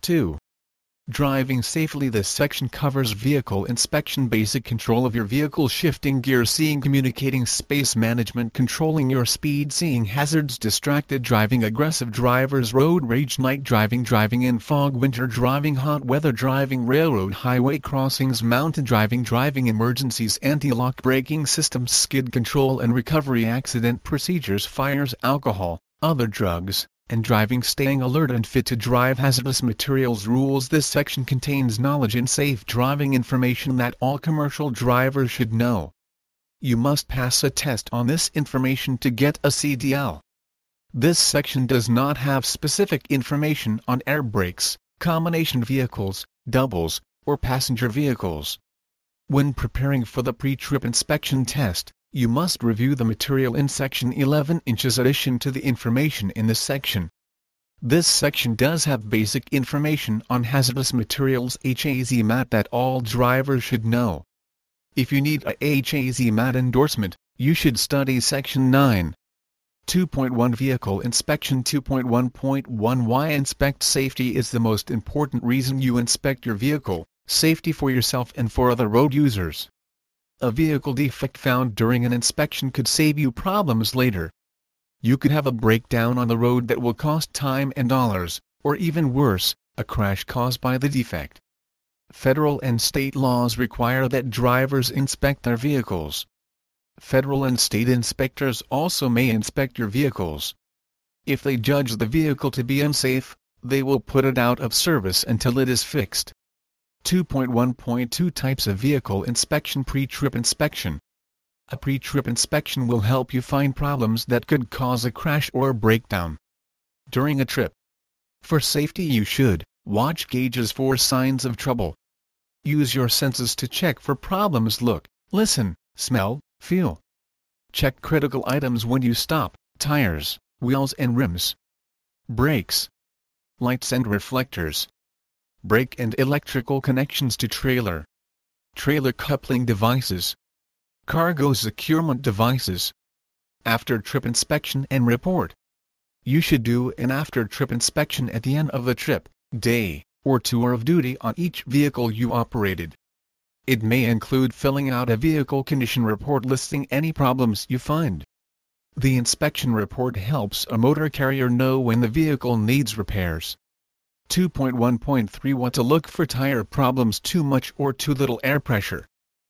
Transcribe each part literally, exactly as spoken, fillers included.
two. Driving safely. This section covers vehicle inspection, basic control of your vehicle, shifting gear, seeing, communicating, space management, controlling your speed, seeing hazards, distracted driving, aggressive drivers, road rage, night driving, driving in fog, winter driving, hot weather driving, railroad, highway crossings, mountain driving, driving emergencies, anti-lock braking systems, skid control and recovery, accident procedures, fires, alcohol, other drugs, and driving, staying alert and fit to drive, hazardous materials rules. This section contains knowledge and safe driving information that all commercial drivers should know. You must pass a test on this information to get a C D L. This section does not have specific information on air brakes, combination vehicles, doubles, or passenger vehicles. When preparing for the pre-trip inspection test, you must review the material in Section eleven inches addition to the information in this section. This section does have basic information on hazardous materials HAZMAT that all drivers should know. If you need a HAZMAT endorsement, you should study Section nine. two point one Vehicle Inspection. Two point one point one Why inspect? Safety is the most important reason you inspect your vehicle, safety for yourself and for other road users. A vehicle defect found during an inspection could save you problems later. You could have a breakdown on the road that will cost time and dollars, or even worse, a crash caused by the defect. Federal and state laws require that drivers inspect their vehicles. Federal and state inspectors also may inspect your vehicles. If they judge the vehicle to be unsafe, they will put it out of service until it is fixed. two point one point two Types of Vehicle Inspection. Pre-trip inspection. A pre-trip inspection will help you find problems that could cause a crash or breakdown during a trip. For safety, you should watch gauges for signs of trouble. Use your senses to check for problems. Look, listen, smell, feel. Check critical items when you stop: tires, wheels and rims, brakes, lights and reflectors, brake and electrical connections to trailer, trailer coupling devices, cargo securement devices. After-trip inspection and report. You should do an after-trip inspection at the end of the trip, day, or tour of duty on each vehicle you operated. It may include filling out a vehicle condition report listing any problems you find. The inspection report helps a motor carrier know when the vehicle needs repairs. two point one point three What to look for tire problems: too much or too little air pressure,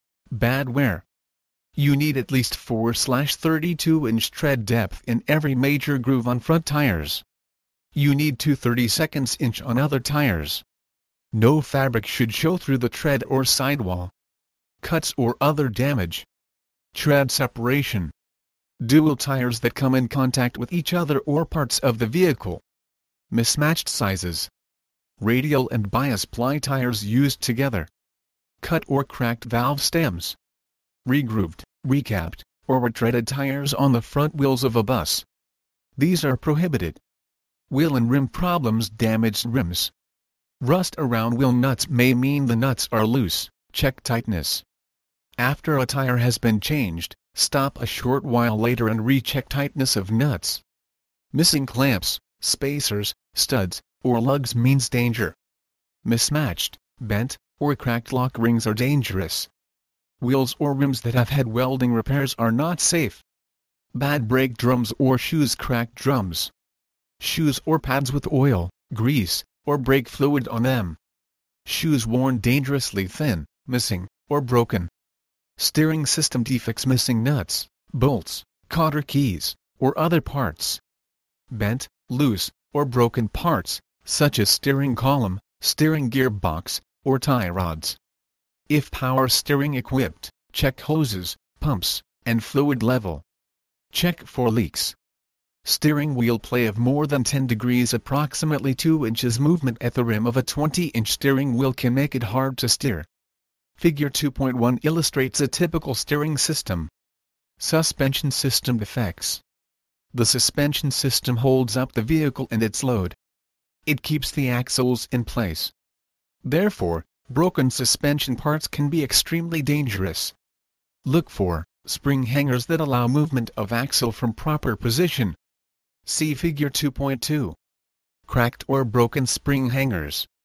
bad wear. You need at least four to thirty-two inch tread depth in every major groove on front tires. You need two thirty-second inch on other tires. No fabric should show through the tread or sidewall. Cuts or other damage. Tread separation. Dual tires that come in contact with each other or parts of the vehicle. Mismatched sizes. Radial and bias ply tires used together. Cut or cracked valve stems. Regrooved, recapped, or retreaded tires on the front wheels of a bus. These are prohibited. Wheel and rim problems: damaged rims. Rust around wheel nuts may mean the nuts are loose. Check tightness. After a tire has been changed, stop a short while later and recheck tightness of nuts. Missing clamps, spacers, studs, or lugs means danger. Mismatched, bent, or cracked lock rings are dangerous. Wheels or rims that have had welding repairs are not safe. Bad brake drums or shoes: cracked drums. Shoes or pads with oil, grease, or brake fluid on them. Shoes worn dangerously thin, missing, or broken. Steering system defects: missing nuts, bolts, cotter keys, or other parts. Bent, loose, or broken parts, such as steering column, steering gearbox, or tie rods. If power steering equipped, check hoses, pumps, and fluid level. Check for leaks. Steering wheel play of more than ten degrees, approximately two inches movement at the rim of a twenty inch steering wheel can make it hard to steer. Figure two point one illustrates a typical steering system. Suspension system defects. The suspension system holds up the vehicle and its load. It keeps the axles in place. Therefore, broken suspension parts can be extremely dangerous. Look for spring hangers that allow movement of axle from proper position. See Figure two point two. Cracked or broken spring hangers.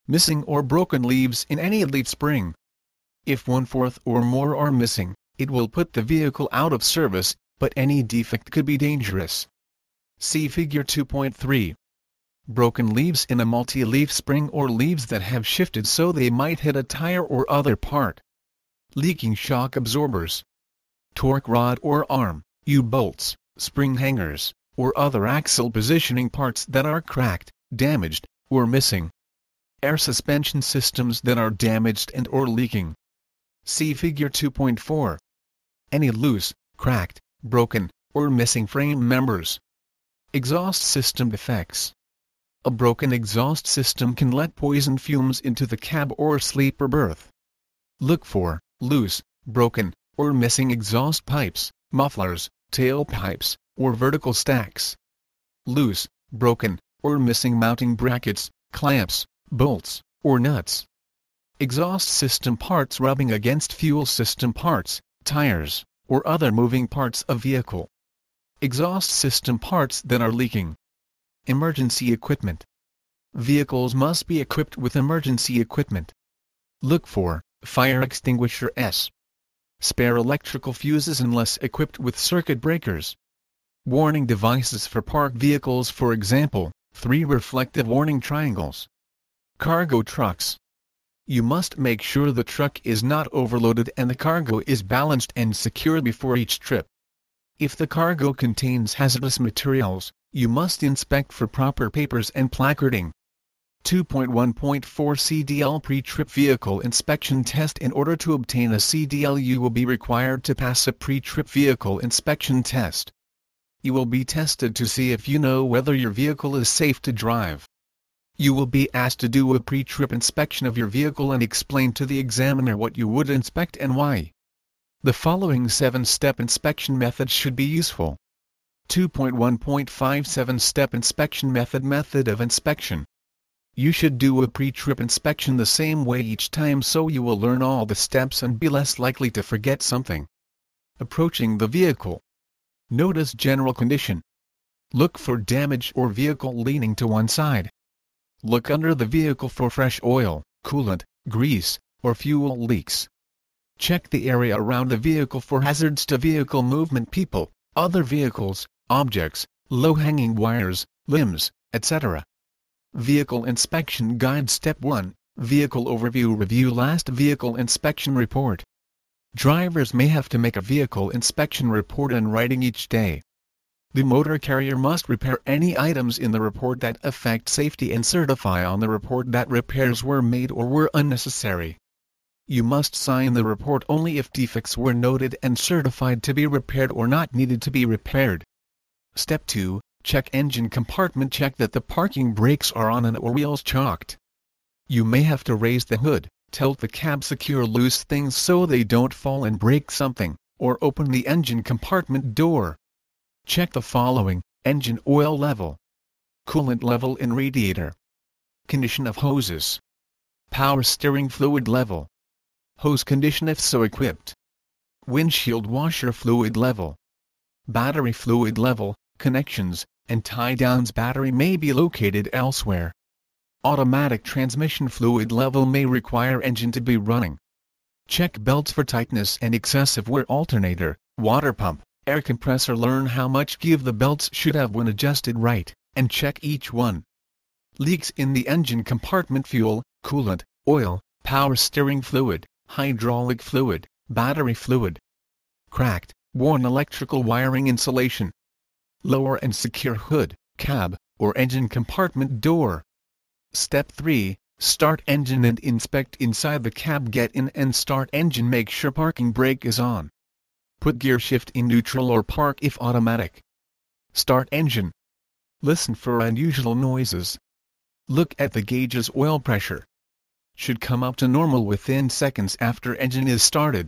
Missing or broken leaves in any leaf spring. If one-fourth or more are missing, it will put the vehicle out of service, but any defect could be dangerous. See Figure two point three. Broken leaves in a multi-leaf spring or leaves that have shifted so they might hit a tire or other part. Leaking shock absorbers. Torque rod or arm, U-bolts, spring hangers, or other axle positioning parts that are cracked, damaged, or missing. Air suspension systems that are damaged and or leaking. See Figure two point four. Any loose, cracked, broken, or missing frame members. Exhaust system defects. A broken exhaust system can let poison fumes into the cab or sleeper berth. Look for loose, broken, or missing exhaust pipes, mufflers, tailpipes, or vertical stacks. Loose, broken, or missing mounting brackets, clamps, bolts, or nuts. Exhaust system parts rubbing against fuel system parts, tires, or other moving parts of vehicle. Exhaust system parts that are leaking. Emergency equipment. Vehicles must be equipped with emergency equipment. Look for fire extinguisher S. Spare electrical fuses unless equipped with circuit breakers. Warning devices for parked vehicles, for example, three reflective warning triangles. Cargo trucks. You must make sure the truck is not overloaded and the cargo is balanced and secured before each trip. If the cargo contains hazardous materials, you must inspect for proper papers and placarding. two point one point four C D L Pre-Trip Vehicle Inspection Test. In order to obtain a C D L, you will be required to pass a pre-trip vehicle inspection test. You will be tested to see if you know whether your vehicle is safe to drive. You will be asked to do a pre-trip inspection of your vehicle and explain to the examiner what you would inspect and why. The following seven-step inspection methods should be useful. two point one point five seven-step inspection method. Method of inspection. You should do a pre-trip inspection the same way each time so you will learn all the steps and be less likely to forget something. Approaching the vehicle. Notice general condition. Look for damage or vehicle leaning to one side. Look under the vehicle for fresh oil, coolant, grease, or fuel leaks. Check the area around the vehicle for hazards to vehicle movement, people, other vehicles, objects, low-hanging wires, limbs, et cetera. Vehicle Inspection Guide. Step one. Vehicle Overview. Review last vehicle inspection report. Drivers may have to make a vehicle inspection report in writing each day. The motor carrier must repair any items in the report that affect safety and certify on the report that repairs were made or were unnecessary. You must sign the report only if defects were noted and certified to be repaired or not needed to be repaired. Step two. Check engine compartment. Check that the parking brakes are on and or wheels chocked. You may have to raise the hood, tilt the cab, secure loose things so they don't fall and break something, or open the engine compartment door. Check the following: engine oil level, coolant level in radiator, condition of hoses, power steering fluid level, hose condition if so equipped, windshield washer fluid level, battery fluid level. Connections and tie-downs. Battery may be located elsewhere. Automatic transmission fluid level may require engine to be running. Check belts for tightness and excessive wear. Alternator, water pump, air compressor. Learn how much give the belts should have when adjusted right, and check each one. Leaks in the engine compartment. Fuel, coolant, oil, power steering fluid, hydraulic fluid, battery fluid. Cracked, worn electrical wiring. Insulation. Lower and secure hood, cab, or engine compartment door. Step three. Start engine and inspect inside the cab. Get in and start engine. Make sure parking brake is on. Put gear shift in neutral or park if automatic. Start engine. Listen for unusual noises. Look at the gauge's oil pressure. Should come up to normal within seconds after engine is started.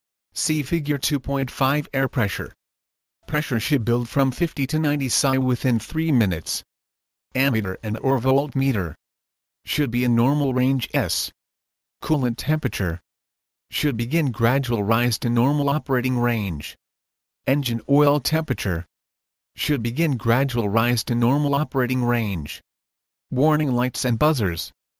See Figure two point five. Air pressure. Pressure should build from fifty to ninety psi within three minutes. Ammeter and or voltmeter should be in normal range. S. Coolant temperature should begin gradual rise to normal operating range. Engine oil temperature should begin gradual rise to normal operating range. Warning lights and buzzers.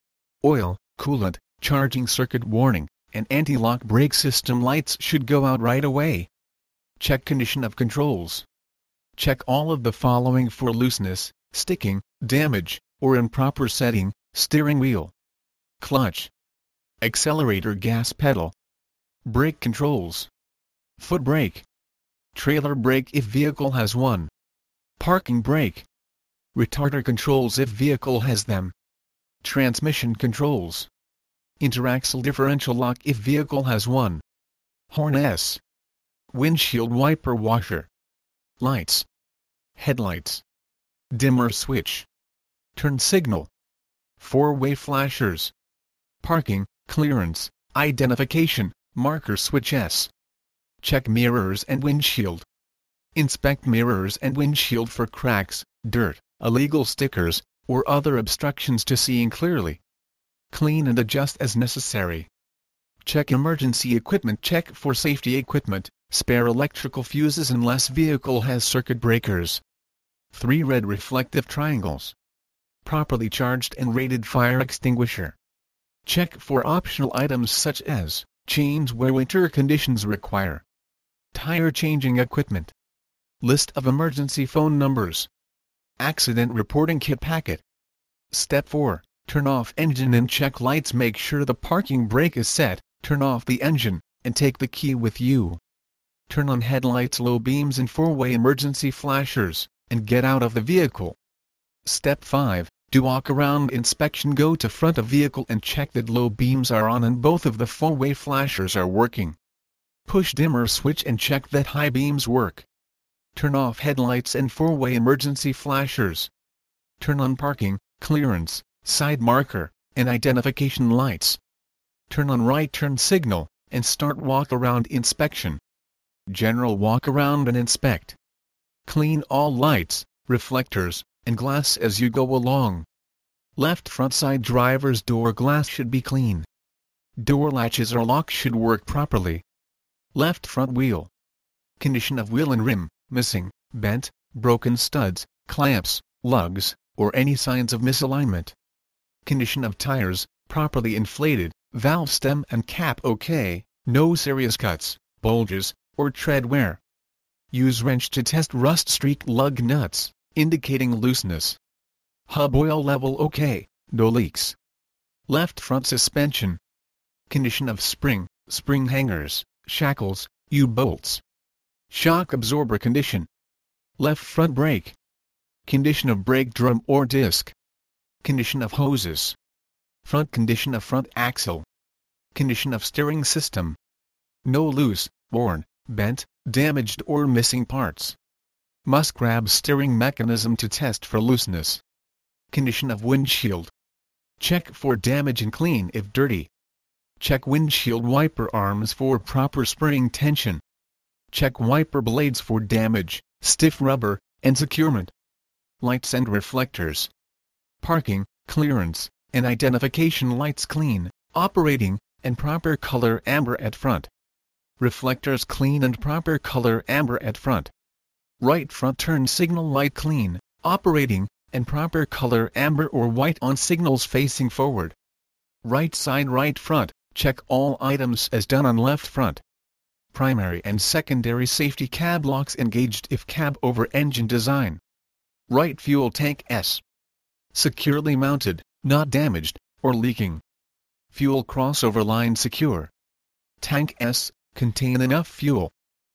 oil, coolant, charging circuit warning, and anti-lock brake system lights should go out right away. Check condition of controls. Check all of the following for looseness, sticking, damage, or improper setting: steering wheel, clutch, accelerator gas pedal, brake controls, foot brake, trailer brake if vehicle has one, parking brake, retarder controls if vehicle has them, transmission controls, interaxle differential lock if vehicle has one, horn S, windshield wiper washer, lights, headlights, dimmer switch, turn signal, four-way flashers, parking, clearance, identification, marker switch S. Check mirrors and windshield. Inspect mirrors and windshield for cracks, dirt, illegal stickers, or other obstructions to seeing clearly. Clean and adjust as necessary. Check emergency equipment. Check for safety equipment, spare electrical fuses unless vehicle has circuit breakers. Three red reflective triangles. Properly charged and rated fire extinguisher. Check for optional items such as chains where winter conditions require. Tire changing equipment. List of emergency phone numbers. Accident reporting kit packet. Step four. Turn off engine and check lights. Make sure the parking brake is set, turn off the engine, and take the key with you. Turn on headlights, low beams and four-way emergency flashers, and get out of the vehicle. Step five. Do walk-around inspection. Go to front of vehicle and check that low beams are on and both of the four-way flashers are working. Push dimmer switch and check that high beams work. Turn off headlights and four-way emergency flashers. Turn on parking, clearance, side marker, and identification lights. Turn on right turn signal, and start walk-around inspection. General walk-around and inspect. Clean all lights, reflectors, and glass as you go along. Left front side driver's door glass should be clean. Door latches or lock should work properly. Left front wheel. Condition of wheel and rim: missing, bent, broken studs, clamps, lugs, or any signs of misalignment. Condition of tires: properly inflated, valve stem and cap okay, no serious cuts, bulges, or tread wear. Use wrench to test rust streak lug nuts, indicating looseness. Hub oil level okay, no leaks. Left front suspension. Condition of spring, spring hangers, shackles, U-bolts. Shock absorber condition. Left front brake. Condition of brake drum or disc. Condition of hoses. Front condition of front axle. Condition of steering system. No loose, worn, bent, damaged or missing parts. Must grab steering mechanism to test for looseness. Condition of windshield. Check for damage and clean if dirty. Check windshield wiper arms for proper spring tension. Check wiper blades for damage, stiff rubber, and securement. Lights and reflectors. Parking, clearance, and identification lights clean, operating, and proper color amber at front. Reflectors clean and proper color amber at front. Right front turn signal light clean, operating, and proper color amber or white on signals facing forward. Right side right front, check all items as done on left front. Primary and secondary safety cab locks engaged if cab over engine design. Right fuel tank S. Securely mounted, not damaged, or leaking. Fuel crossover line secure. Tank S, contain enough fuel.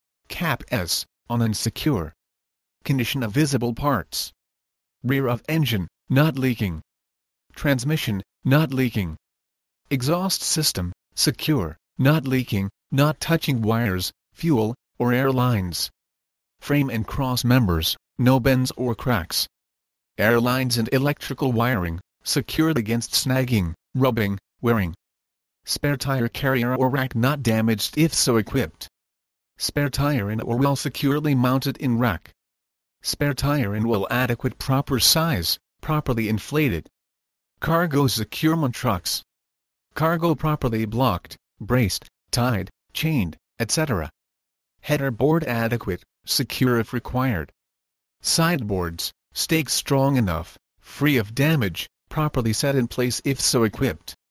Cap S, on and secure. Condition of visible parts. Rear of engine, not leaking. Transmission, not leaking. Exhaust system, secure, not leaking, not touching wires, fuel, or air lines. Frame and cross members, no bends or cracks. Air lines and electrical wiring, secured against snagging, rubbing, wearing. Spare tire carrier or rack not damaged if so equipped. Spare tire in or well securely mounted in rack. Spare tire in well adequate proper size, properly inflated. Cargo securement trucks. Cargo properly blocked, braced, tied, chained, et cetera. Header board adequate, secure if required. Sideboards, stakes strong enough, free of damage, properly set in place if so equipped.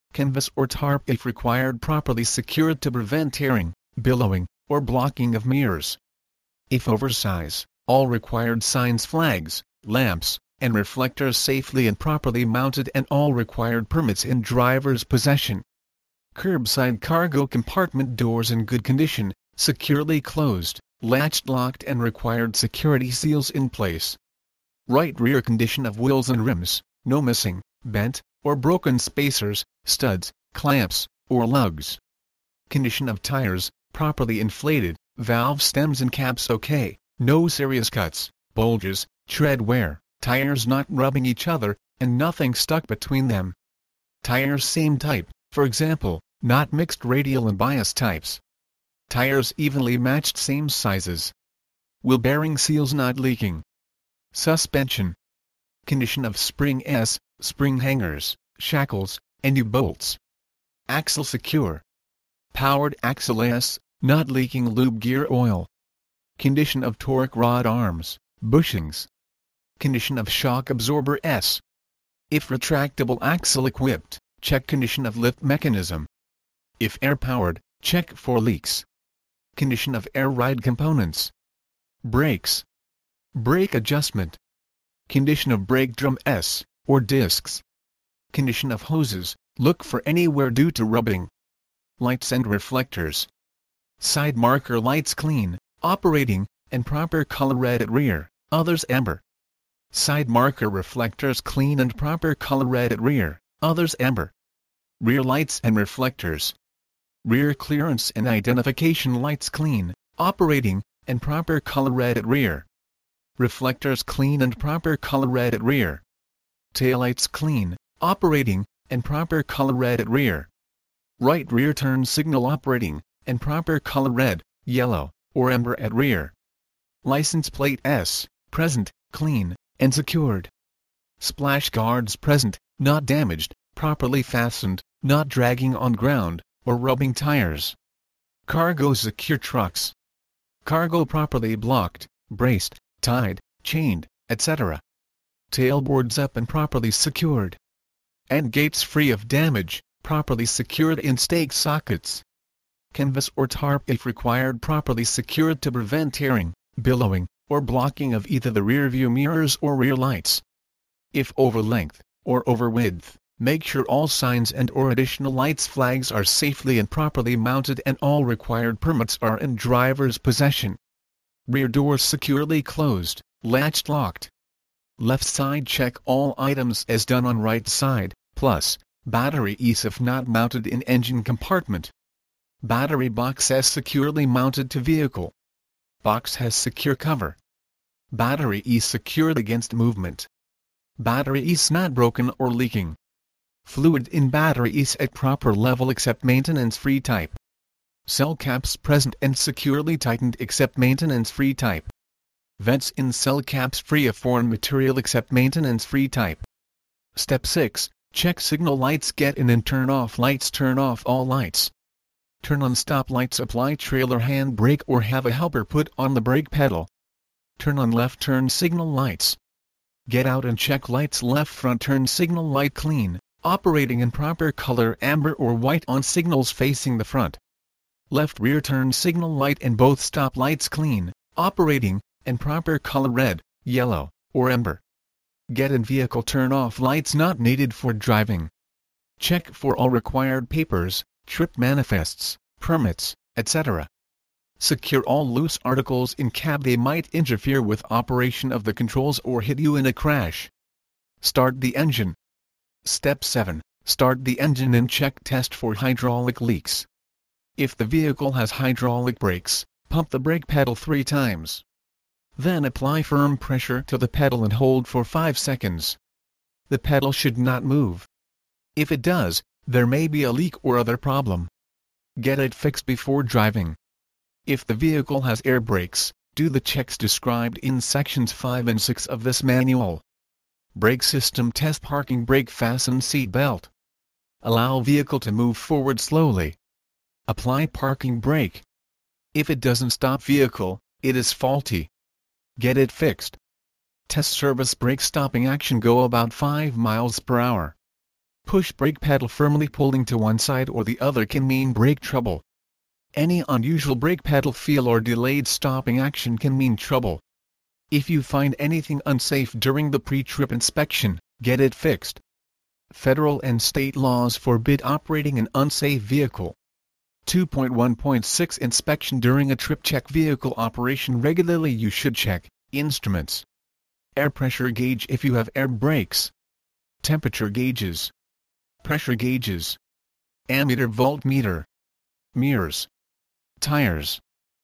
Canvas or tarp if required properly secured to prevent tearing, billowing, or blocking of mirrors. If oversize, all required signs, flags, lamps, and reflectors safely and properly mounted and all required permits in driver's possession. Curbside cargo compartment doors in good condition, securely closed, latched, locked and required security seals in place. Right rear condition of wheels and rims, no missing, bent, or broken spacers, studs, clamps, or lugs. Condition of tires, properly inflated, valve stems and caps okay, no serious cuts, bulges, tread wear, tires not rubbing each other, and nothing stuck between them. Tires same type, for example, not mixed radial and bias types. Tires evenly matched, same sizes. Wheel bearing seals not leaking. Suspension. Condition of spring S, spring hangers, shackles, and U-bolts. Axle secure. Powered axle S, not leaking lube gear oil. Condition of torque rod arms, bushings. Condition of shock absorber S. If retractable axle equipped, check condition of lift mechanism. If air-powered, check for leaks. Condition of air ride components. Brakes. Brake adjustment. Condition of brake drum S, or discs. Condition of hoses, look for any wear due to rubbing. Lights and reflectors. Side marker lights clean, operating, and proper color red at rear, others amber. Side marker reflectors clean and proper color red at rear, others amber. Rear lights and reflectors. Rear clearance and identification lights clean, operating, and proper color red at rear. Reflectors clean and proper color red at rear. Taillights clean, operating, and proper color red at rear. Right rear turn signal operating, and proper color red, yellow, or amber at rear. License plate S, present, clean, and secured. Splash guards present, not damaged, properly fastened, not dragging on ground, or rubbing tires. Cargo secure trucks. Cargo properly blocked, braced, tied, chained, et cetera. Tailboards up and properly secured. And gates free of damage, properly secured in stake sockets. Canvas or tarp if required properly secured to prevent tearing, billowing, or blocking of either the rear view mirrors or rear lights. If over length, or over width, make sure all signs and or additional lights flags are safely and properly mounted and all required permits are in driver's possession. Rear doors securely closed, latched, locked. Left side check all items as done on right side, plus, battery E S if not mounted in engine compartment. Battery box S securely mounted to vehicle. Box has secure cover. Battery E secured against movement. Battery E S not broken or leaking. Fluid in battery E S at proper level except maintenance-free type. Cell caps present and securely tightened except maintenance-free type. Vents in cell caps free of foreign material except maintenance-free type. Step six. Check signal lights, get in and turn off lights, turn off all lights. Turn on stop lights, apply trailer hand brake or have a helper put on the brake pedal. Turn on left turn signal lights. Get out and check lights, left front turn signal light clean, operating in proper color amber or white on signals facing the front. Left rear turn signal light and both stop lights clean, operating, and proper color red, yellow, or amber. Get in vehicle turn off lights not needed for driving. Check for all required papers, trip manifests, permits, et cetera. Secure all loose articles in cab, they might interfere with operation of the controls or hit you in a crash. Start the engine. Step seven. Start the engine and check test for hydraulic leaks. If the vehicle has hydraulic brakes, pump the brake pedal three times. Then apply firm pressure to the pedal and hold for five seconds. The pedal should not move. If it does, there may be a leak or other problem. Get it fixed before driving. If the vehicle has air brakes, do the checks described in sections five and six of this manual. Brake system test. Parking brake, fasten seat belt. Allow vehicle to move forward slowly. Apply parking brake. If it doesn't stop vehicle, it is faulty. Get it fixed. Test service brake stopping action, go about five miles per hour. Push brake pedal firmly. Pulling to one side or the other can mean brake trouble. Any unusual brake pedal feel or delayed stopping action can mean trouble. If you find anything unsafe during the pre-trip inspection, get it fixed. Federal and state laws forbid operating an unsafe vehicle. two point one point six Inspection during a trip. Check vehicle operation regularly. You should check instruments, air pressure gauge if you have air brakes, temperature gauges, pressure gauges, ammeter voltmeter, mirrors, tires,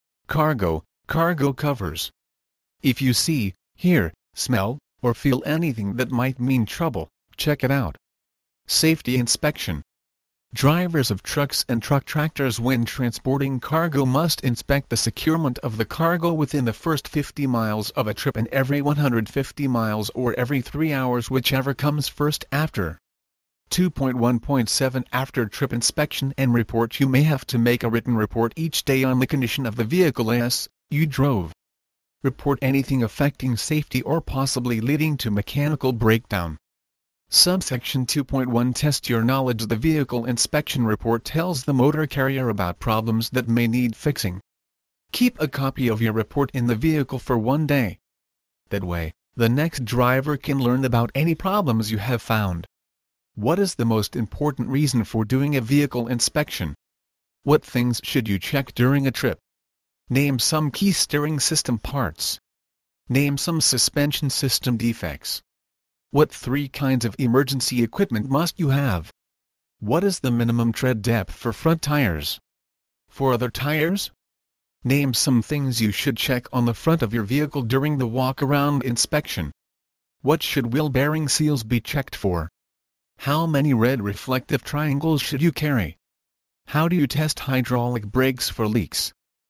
cargo, cargo covers. If you see, hear, smell, or feel anything that might mean trouble, check it out. Safety inspection. Drivers of trucks and truck tractors when transporting cargo must inspect the securement of the cargo within the first fifty miles of a trip and every one hundred fifty miles or every three hours, whichever comes first after. two point one point seven After trip inspection and report, you may have to make a written report each day on the condition of the vehicle as you drove. Report anything affecting safety or possibly leading to mechanical breakdown. Subsection two point one Test your knowledge. The vehicle inspection report tells the motor carrier about problems that may need fixing. Keep a copy of your report in the vehicle for one day. That way, the next driver can learn about any problems you have found. What is the most important reason for doing a vehicle inspection? What things should you check during a trip? Name some key steering system parts. Name some suspension system defects. What three kinds of emergency equipment must you have? What is the minimum tread depth for front tires? For other tires? Name some things you should check on the front of your vehicle during the walk-around inspection. What should wheel bearing seals be checked for? How many red reflective triangles should you carry? How do you test hydraulic brakes for leaks?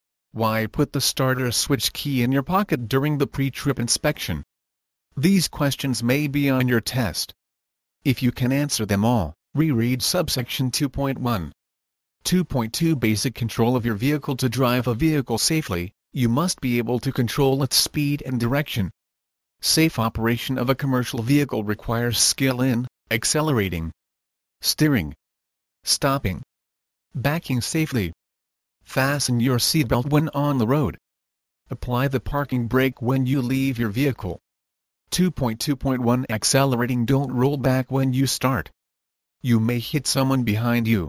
Why put the starter switch key in your pocket during the pre-trip inspection? These questions may be on your test. If you can answer them all, reread subsection two point one. two point two Basic control of your vehicle. To drive a vehicle safely, you must be able to control its speed and direction. Safe operation of a commercial vehicle requires skill in accelerating, steering, stopping, backing safely. Fasten your seatbelt when on the road. Apply the parking brake when you leave your vehicle. two point two point one Accelerating. Don't roll back when you start. You may hit someone behind you.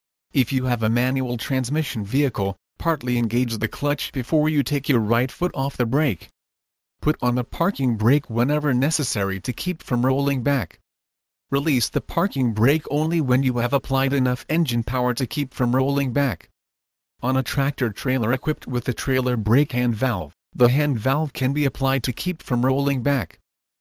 If you have a manual transmission vehicle, partly engage the clutch before you take your right foot off the brake. Put on the parking brake whenever necessary to keep from rolling back. Release the parking brake only when you have applied enough engine power to keep from rolling back. On a tractor-trailer equipped with the trailer brake hand valve, the hand valve can be applied to keep from rolling back.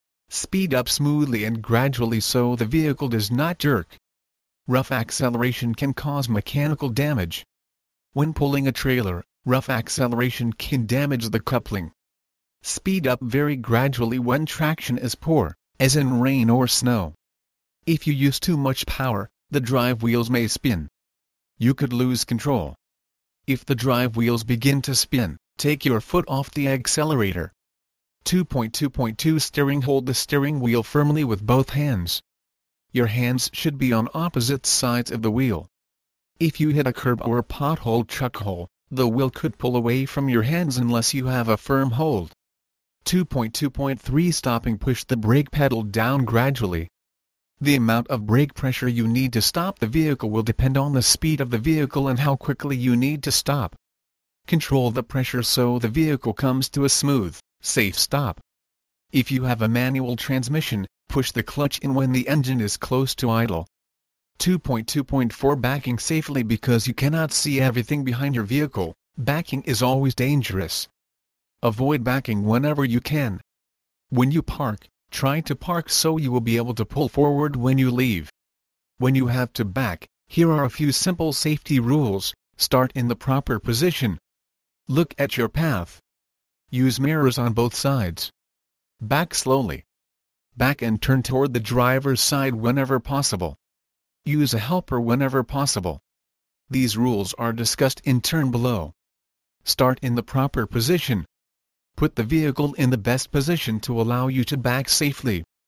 Speed up smoothly and gradually so the vehicle does not jerk. Rough acceleration can cause mechanical damage. When pulling a trailer, rough acceleration can damage the coupling. Speed up very gradually when traction is poor, as in rain or snow. If you use too much power, the drive wheels may spin. You could lose control. If the drive wheels begin to spin, take your foot off the accelerator. two point two point two Steering. Hold the steering wheel firmly with both hands. Your hands should be on opposite sides of the wheel. If you hit a curb or a pothole chuck hole, the wheel could pull away from your hands unless you have a firm hold. two point two point three Stopping. Push the brake pedal down gradually. The amount of brake pressure you need to stop the vehicle will depend on the speed of the vehicle and how quickly you need to stop. Control the pressure so the vehicle comes to a smooth, safe stop. If you have a manual transmission, push the clutch in when the engine is close to idle. two point two point four Backing safely. Because you cannot see everything behind your vehicle, backing is always dangerous. Avoid backing whenever you can. When you park, try to park so you will be able to pull forward when you leave. When you have to back, here are a few simple safety rules. Start in the proper position. Look at your path. Use mirrors on both sides. Back slowly. Back and turn toward the driver's side whenever possible. Use a helper whenever possible. These rules are discussed in turn below. Start in the proper position. Put the vehicle in the best position to allow you to back safely.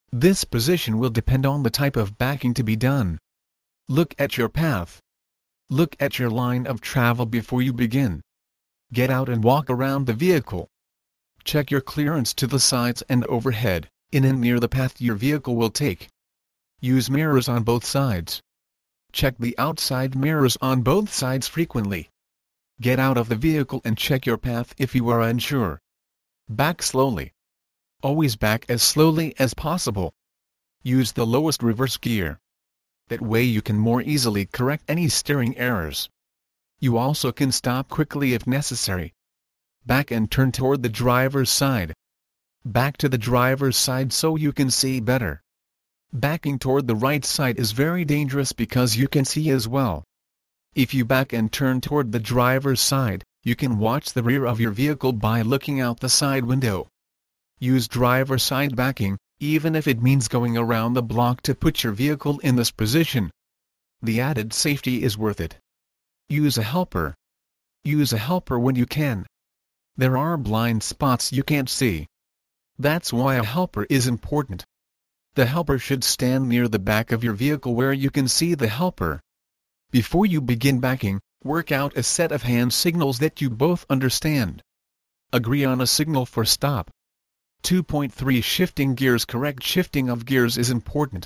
This position will depend on the type of backing to be done. Look at your path. Look at your line of travel before you begin. Get out and walk around the vehicle. Check your clearance to the sides and overhead, in and near the path your vehicle will take. Use mirrors on both sides. Check the outside mirrors on both sides frequently. Get out of the vehicle and check your path if you are unsure. Back slowly. Always back as slowly as possible. Use the lowest reverse gear. That way you can more easily correct any steering errors. You also can stop quickly if necessary. Back and turn toward the driver's side. Back to the driver's side so you can see better. Backing toward the right side is very dangerous because you can see as well. If you back and turn toward the driver's side, you can watch the rear of your vehicle by looking out the side window. Use driver side backing, even if it means going around the block to put your vehicle in this position. The added safety is worth it. Use a helper. Use a helper when you can. There are blind spots you can't see. That's why a helper is important. The helper should stand near the back of your vehicle where you can see the helper. Before you begin backing, work out a set of hand signals that you both understand. Agree on a signal for stop. two point three Shifting gears. Correct shifting of gears is important.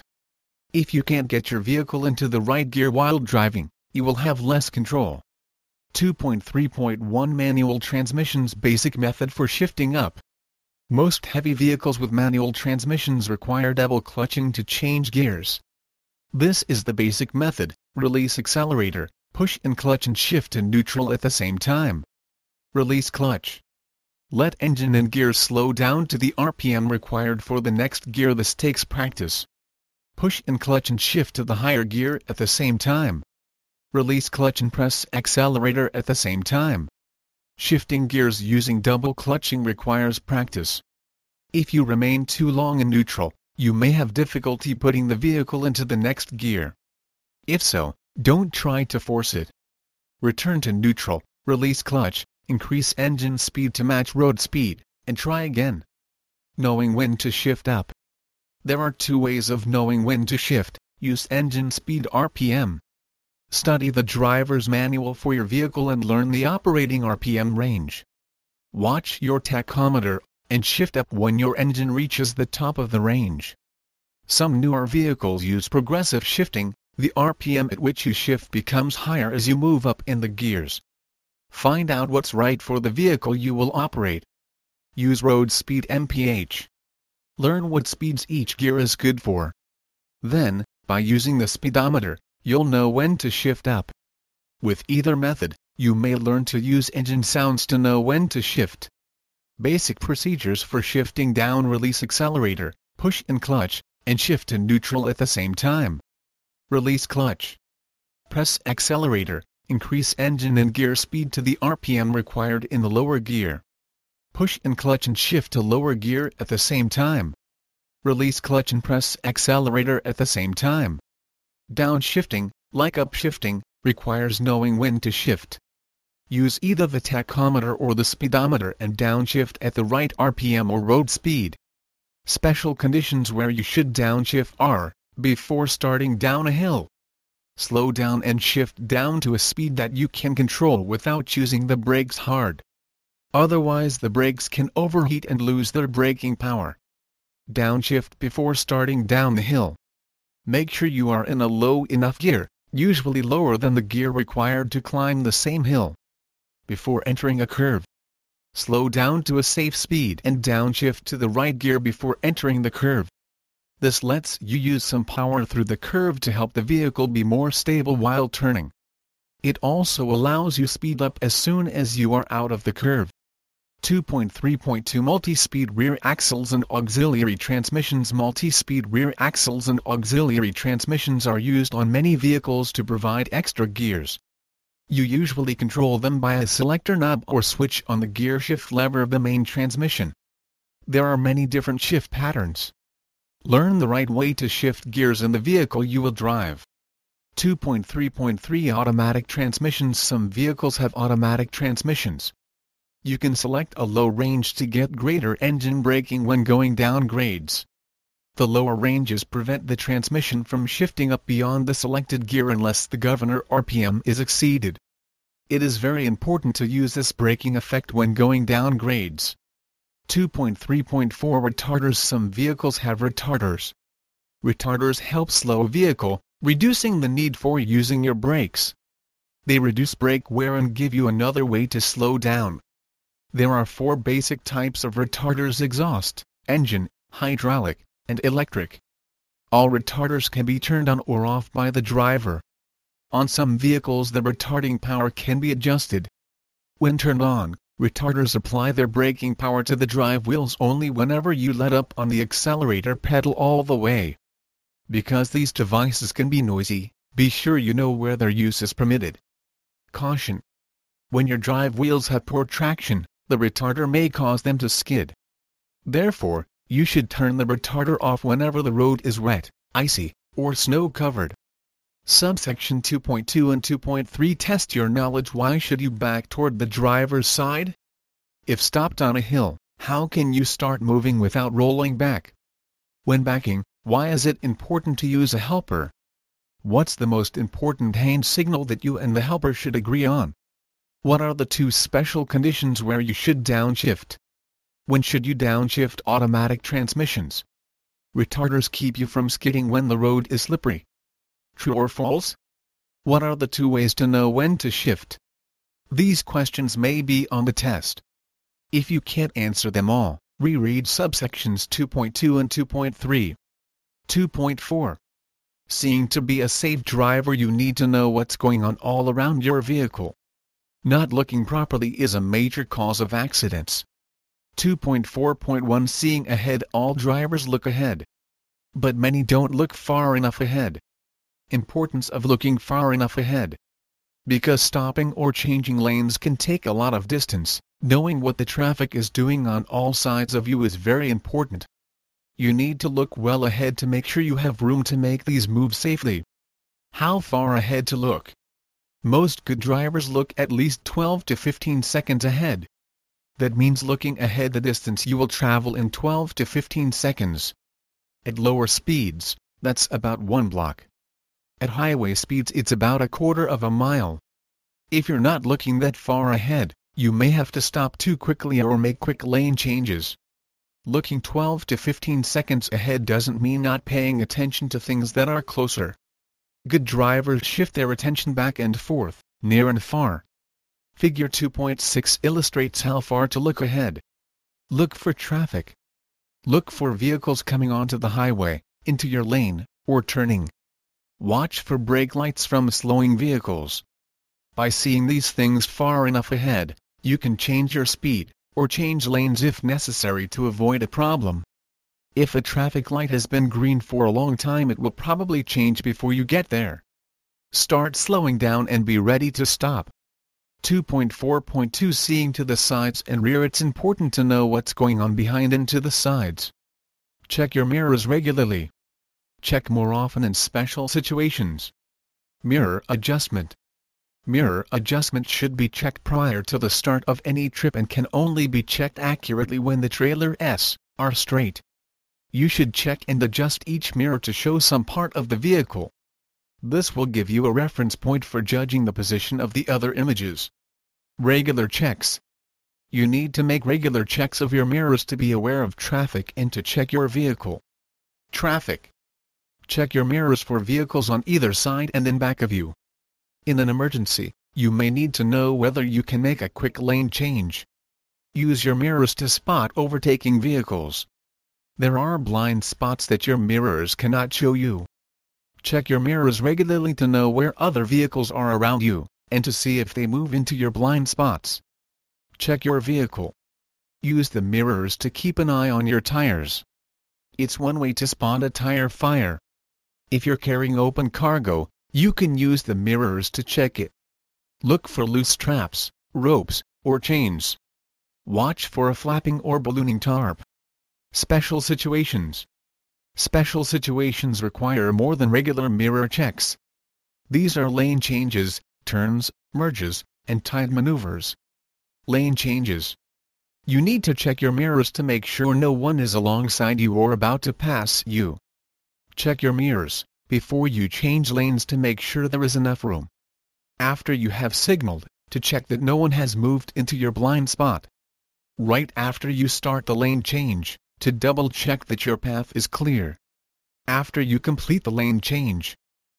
If you can't get your vehicle into the right gear while driving, you will have less control. two point three point one Manual transmissions. Basic method for shifting up. Most heavy vehicles with manual transmissions require double clutching to change gears. This is the basic method: release accelerator, push and clutch and shift to neutral at the same time. Release clutch. Let engine and gears slow down to the R P M required for the next gear. This takes practice. Push and clutch and shift to the higher gear at the same time. Release clutch and press accelerator at the same time. Shifting gears using double clutching requires practice. If you remain too long in neutral, you may have difficulty putting the vehicle into the next gear. If so, don't try to force it. Return to neutral, release clutch, increase engine speed to match road speed, and try again. Knowing when to shift up. There are two ways of knowing when to shift: use engine speed R P M. Study the driver's manual for your vehicle and learn the operating R P M range. Watch your tachometer, and shift up when your engine reaches the top of the range. Some newer vehicles use progressive shifting. The R P M at which you shift becomes higher as you move up in the gears. Find out what's right for the vehicle you will operate. Use road speed M P H. Learn what speeds each gear is good for. Then, by using the speedometer, you'll know when to shift up. With either method, you may learn to use engine sounds to know when to shift. Basic procedures for shifting down: release accelerator, push and clutch, and shift to neutral at the same time. Release clutch. Press accelerator, increase engine and gear speed to the R P M required in the lower gear. Push and clutch and shift to lower gear at the same time. Release clutch and press accelerator at the same time. Downshifting, like upshifting, requires knowing when to shift. Use either the tachometer or the speedometer and downshift at the right R P M or road speed. Special conditions where you should downshift are: before starting down a hill. Slow down and shift down to a speed that you can control without using the brakes hard. Otherwise the brakes can overheat and lose their braking power. Downshift before starting down the hill. Make sure you are in a low enough gear, usually lower than the gear required to climb the same hill. Before entering a curve. Slow down to a safe speed and downshift to the right gear before entering the curve. This lets you use some power through the curve to help the vehicle be more stable while turning. It also allows you speed up as soon as you are out of the curve. two point three point two Multi-speed rear axles and auxiliary transmissions. Multi-speed rear axles and auxiliary transmissions are used on many vehicles to provide extra gears. You usually control them by a selector knob or switch on the gear shift lever of the main transmission. There are many different shift patterns. Learn the right way to shift gears in the vehicle you will drive. two point three point three Automatic transmissions. Some vehicles have automatic transmissions. You can select a low range to get greater engine braking when going down grades. The lower ranges prevent the transmission from shifting up beyond the selected gear unless the governor R P M is exceeded. It is very important to use this braking effect when going down grades. two point three point four Retarders. Some vehicles have retarders. Retarders help slow a vehicle, reducing the need for using your brakes. They reduce brake wear and give you another way to slow down. There are four basic types of retarders: exhaust, engine, hydraulic, and electric. All retarders can be turned on or off by the driver. On some vehicles the retarding power can be adjusted. When turned on, retarders apply their braking power to the drive wheels only whenever you let up on the accelerator pedal all the way. Because these devices can be noisy, be sure you know where their use is permitted. Caution: when your drive wheels have poor traction, the retarder may cause them to skid. Therefore, you should turn the retarder off whenever the road is wet, icy, or snow-covered. Subsection two point two and two point three Test your knowledge. Why should you back toward the driver's side? If stopped on a hill, how can you start moving without rolling back? When backing, why is it important to use a helper? What's the most important hand signal that you and the helper should agree on? What are the two special conditions where you should downshift? When should you downshift automatic transmissions? Retarders keep you from skidding when the road is slippery. True or false? What are the two ways to know when to shift? These questions may be on the test. If you can't answer them all, reread subsections two point two and two point three. two point four. Seeing to be a safe driver, you need to know what's going on all around your vehicle. Not looking properly is a major cause of accidents. two point four point one Seeing ahead. All drivers look ahead. But many don't look far enough ahead. Importance of looking far enough ahead. Because stopping or changing lanes can take a lot of distance, knowing what the traffic is doing on all sides of you is very important. You need to look well ahead to make sure you have room to make these moves safely. How far ahead to look? Most good drivers look at least twelve to fifteen seconds ahead. That means looking ahead the distance you will travel in twelve to fifteen seconds. At lower speeds, that's about one block. At highway speeds it's about a quarter of a mile. If you're not looking that far ahead, you may have to stop too quickly or make quick lane changes. Looking twelve to fifteen seconds ahead doesn't mean not paying attention to things that are closer. Good drivers shift their attention back and forth, near and far. Figure two point six illustrates how far to look ahead. Look for traffic. Look for vehicles coming onto the highway, into your lane, or turning. Watch for brake lights from slowing vehicles. By seeing these things far enough ahead, you can change your speed, or change lanes if necessary to avoid a problem. If a traffic light has been green for a long time, it will probably change before you get there. Start slowing down and be ready to stop. two point four point two Seeing to the sides and rear. It's important to know what's going on behind and to the sides. Check your mirrors regularly. Check more often in special situations. Mirror adjustment. Mirror adjustment should be checked prior to the start of any trip and can only be checked accurately when the trailers are straight. You should check and adjust each mirror to show some part of the vehicle. This will give you a reference point for judging the position of the other images. Regular checks. You need to make regular checks of your mirrors to be aware of traffic and to check your vehicle. Traffic. Check your mirrors for vehicles on either side and in back of you. In an emergency, you may need to know whether you can make a quick lane change. Use your mirrors to spot overtaking vehicles. There are blind spots that your mirrors cannot show you. Check your mirrors regularly to know where other vehicles are around you, and to see if they move into your blind spots. Check your vehicle. Use the mirrors to keep an eye on your tires. It's one way to spot a tire fire. If you're carrying open cargo, you can use the mirrors to check it. Look for loose straps, ropes, or chains. Watch for a flapping or ballooning tarp. Special situations. Special situations require more than regular mirror checks. These are lane changes, turns, merges, and tight maneuvers. Lane changes. You need to check your mirrors to make sure no one is alongside you or about to pass you. Check your mirrors before you change lanes to make sure there is enough room. After you have signaled, to check that no one has moved into your blind spot. Right after you start the lane change, to double check that your path is clear. After you complete the lane change.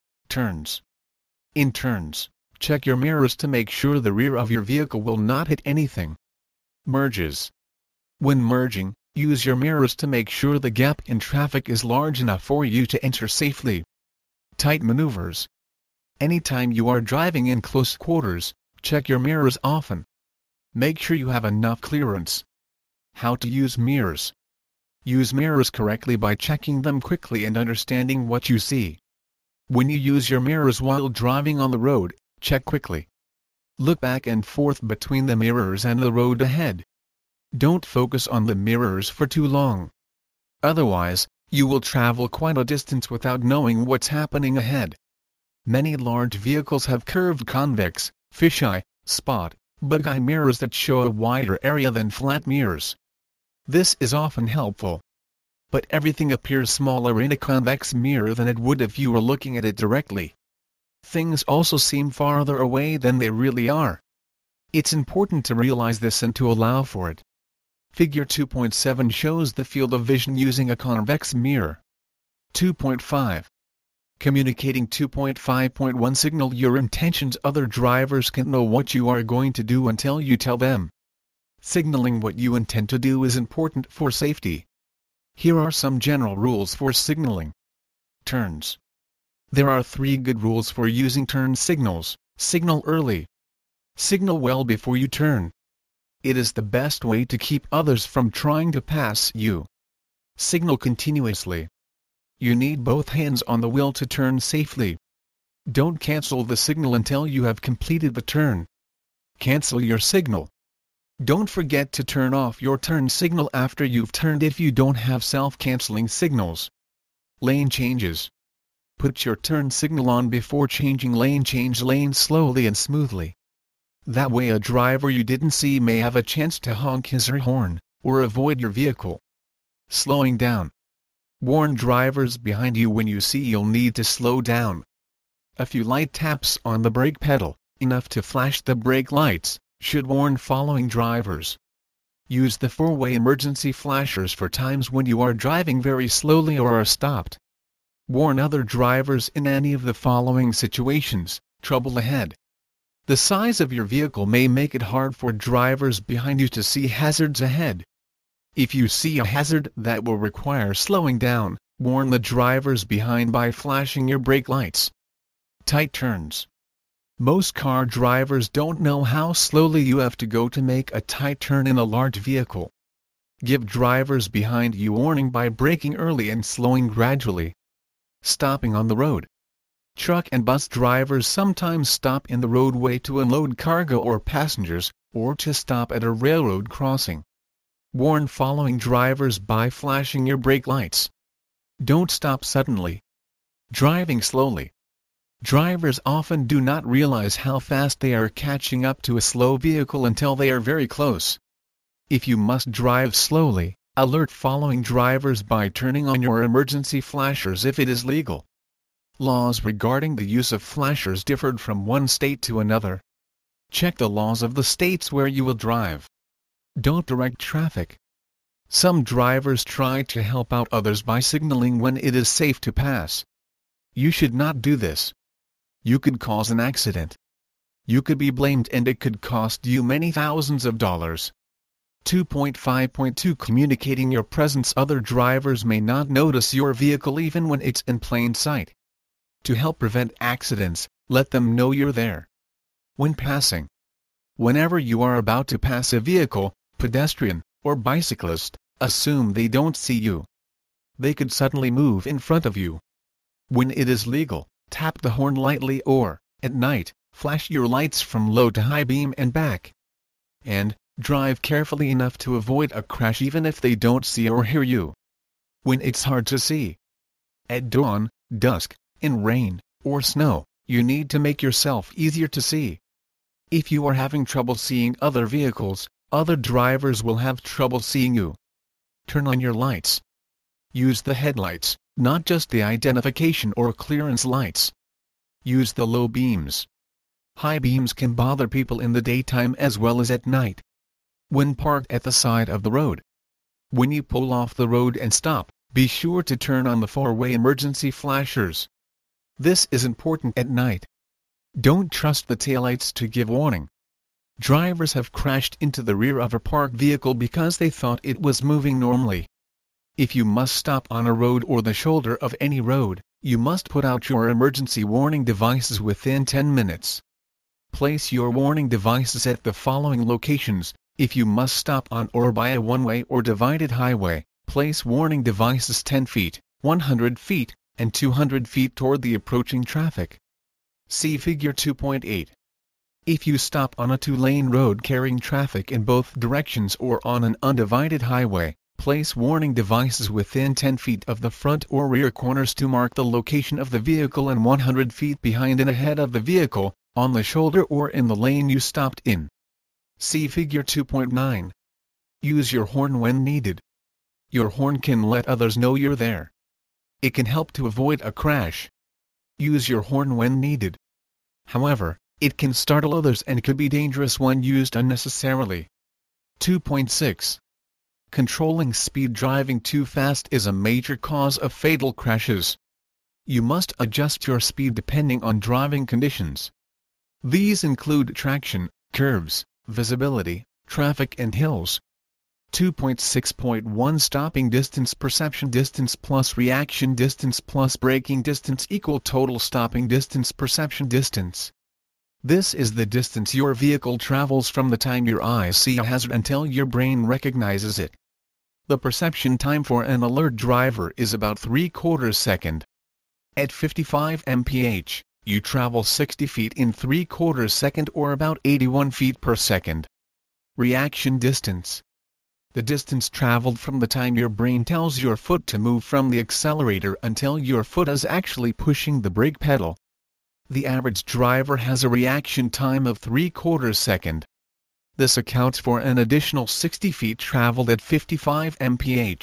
Turns. In turns, check your mirrors to make sure the rear of your vehicle will not hit anything. Merges. When merging, use your mirrors to make sure the gap in traffic is large enough for you to enter safely. Tight maneuvers. Anytime you are driving in close quarters, check your mirrors often. Make sure you have enough clearance. How to use mirrors. Use mirrors correctly by checking them quickly and understanding what you see. When you use your mirrors while driving on the road, check quickly. Look back and forth between the mirrors and the road ahead. Don't focus on the mirrors for too long. Otherwise, you will travel quite a distance without knowing what's happening ahead. Many large vehicles have curved convex, fisheye, spot, bug-eye mirrors that show a wider area than flat mirrors. This is often helpful. But everything appears smaller in a convex mirror than it would if you were looking at it directly. Things also seem farther away than they really are. It's important to realize this and to allow for it. Figure two point seven shows the field of vision using a convex mirror. two point five. Communicating two point five point one Signal your intentions. Other drivers can't know what you are going to do until you tell them. Signaling what you intend to do is important for safety. Here are some general rules for signaling. Turns. There are three good rules for using turn signals. Signal early. Signal well before you turn. It is the best way to keep others from trying to pass you. Signal continuously. You need both hands on the wheel to turn safely. Don't cancel the signal until you have completed the turn. Cancel your signal. Don't forget to turn off your turn signal after you've turned if you don't have self-canceling signals. Lane changes. Put your turn signal on before changing lane. Change lanes slowly and smoothly. That way a driver you didn't see may have a chance to honk his or her horn, or avoid your vehicle. Slowing down. Warn drivers behind you when you see you'll need to slow down. A few light taps on the brake pedal, enough to flash the brake lights, should warn following drivers. Use the four-way emergency flashers for times when you are driving very slowly or are stopped. Warn other drivers in any of the following situations: trouble ahead. The size of your vehicle may make it hard for drivers behind you to see hazards ahead. If you see a hazard that will require slowing down, warn the drivers behind by flashing your brake lights. Tight turns. Most car drivers don't know how slowly you have to go to make a tight turn in a large vehicle. Give drivers behind you warning by braking early and slowing gradually. Stopping on the road. Truck and bus drivers sometimes stop in the roadway to unload cargo or passengers, or to stop at a railroad crossing. Warn following drivers by flashing your brake lights. Don't stop suddenly. Driving slowly. Drivers often do not realize how fast they are catching up to a slow vehicle until they are very close. If you must drive slowly, alert following drivers by turning on your emergency flashers if it is legal. Laws regarding the use of flashers differed from one state to another. Check the laws of the states where you will drive. Don't direct traffic. Some drivers try to help out others by signaling when it is safe to pass. You should not do this. You could cause an accident. You could be blamed and it could cost you many thousands of dollars. two point five point two Communicating your presence. Other drivers may not notice your vehicle even when it's in plain sight. To help prevent accidents, let them know you're there. When passing. Whenever you are about to pass a vehicle, pedestrian, or bicyclist, assume they don't see you. They could suddenly move in front of you. When it is legal, tap the horn lightly or, at night, flash your lights from low to high beam and back. And, drive carefully enough to avoid a crash even if they don't see or hear you. When it's hard to see. At dawn, dusk, in rain, or snow, you need to make yourself easier to see. If you are having trouble seeing other vehicles, Other drivers will have trouble seeing you. Turn on your lights. Use the headlights, not just the identification or clearance lights. Use the low beams. High beams can bother people in the daytime as well as at night. When parked at the side of the road. When you pull off the road and stop, be sure to turn on the four-way emergency flashers. This is important at night. Don't trust the taillights to give warning. Drivers have crashed into the rear of a parked vehicle because they thought it was moving normally. If you must stop on a road or the shoulder of any road, you must put out your emergency warning devices within ten minutes. Place your warning devices at the following locations. If you must stop on or by a one-way or divided highway, place warning devices ten feet, one hundred feet, and two hundred feet toward the approaching traffic. See Figure two point eight. If you stop on a two-lane road carrying traffic in both directions or on an undivided highway, place warning devices within ten feet of the front or rear corners to mark the location of the vehicle and one hundred feet behind and ahead of the vehicle, on the shoulder or in the lane you stopped in. See Figure two point nine. Use your horn when needed. Your horn can let others know you're there. It can help to avoid a crash. Use your horn when needed. However, it can startle others and could be dangerous when used unnecessarily. two point six. Controlling speed. Driving too fast is a major cause of fatal crashes. You must adjust your speed depending on driving conditions. These include traction, curves, visibility, traffic and hills. two point six point one Stopping distance. Perception distance plus reaction distance plus braking distance equal total stopping distance. Perception distance. This is the distance your vehicle travels from the time your eyes see a hazard until your brain recognizes it. The perception time for an alert driver is about three quarters second. At fifty-five miles per hour, you travel sixty feet in three quarters second or about eighty-one feet per second. Reaction distance. The distance traveled from the time your brain tells your foot to move from the accelerator until your foot is actually pushing the brake pedal. The average driver has a reaction time of three quarters second. This accounts for an additional sixty feet traveled at fifty-five miles per hour.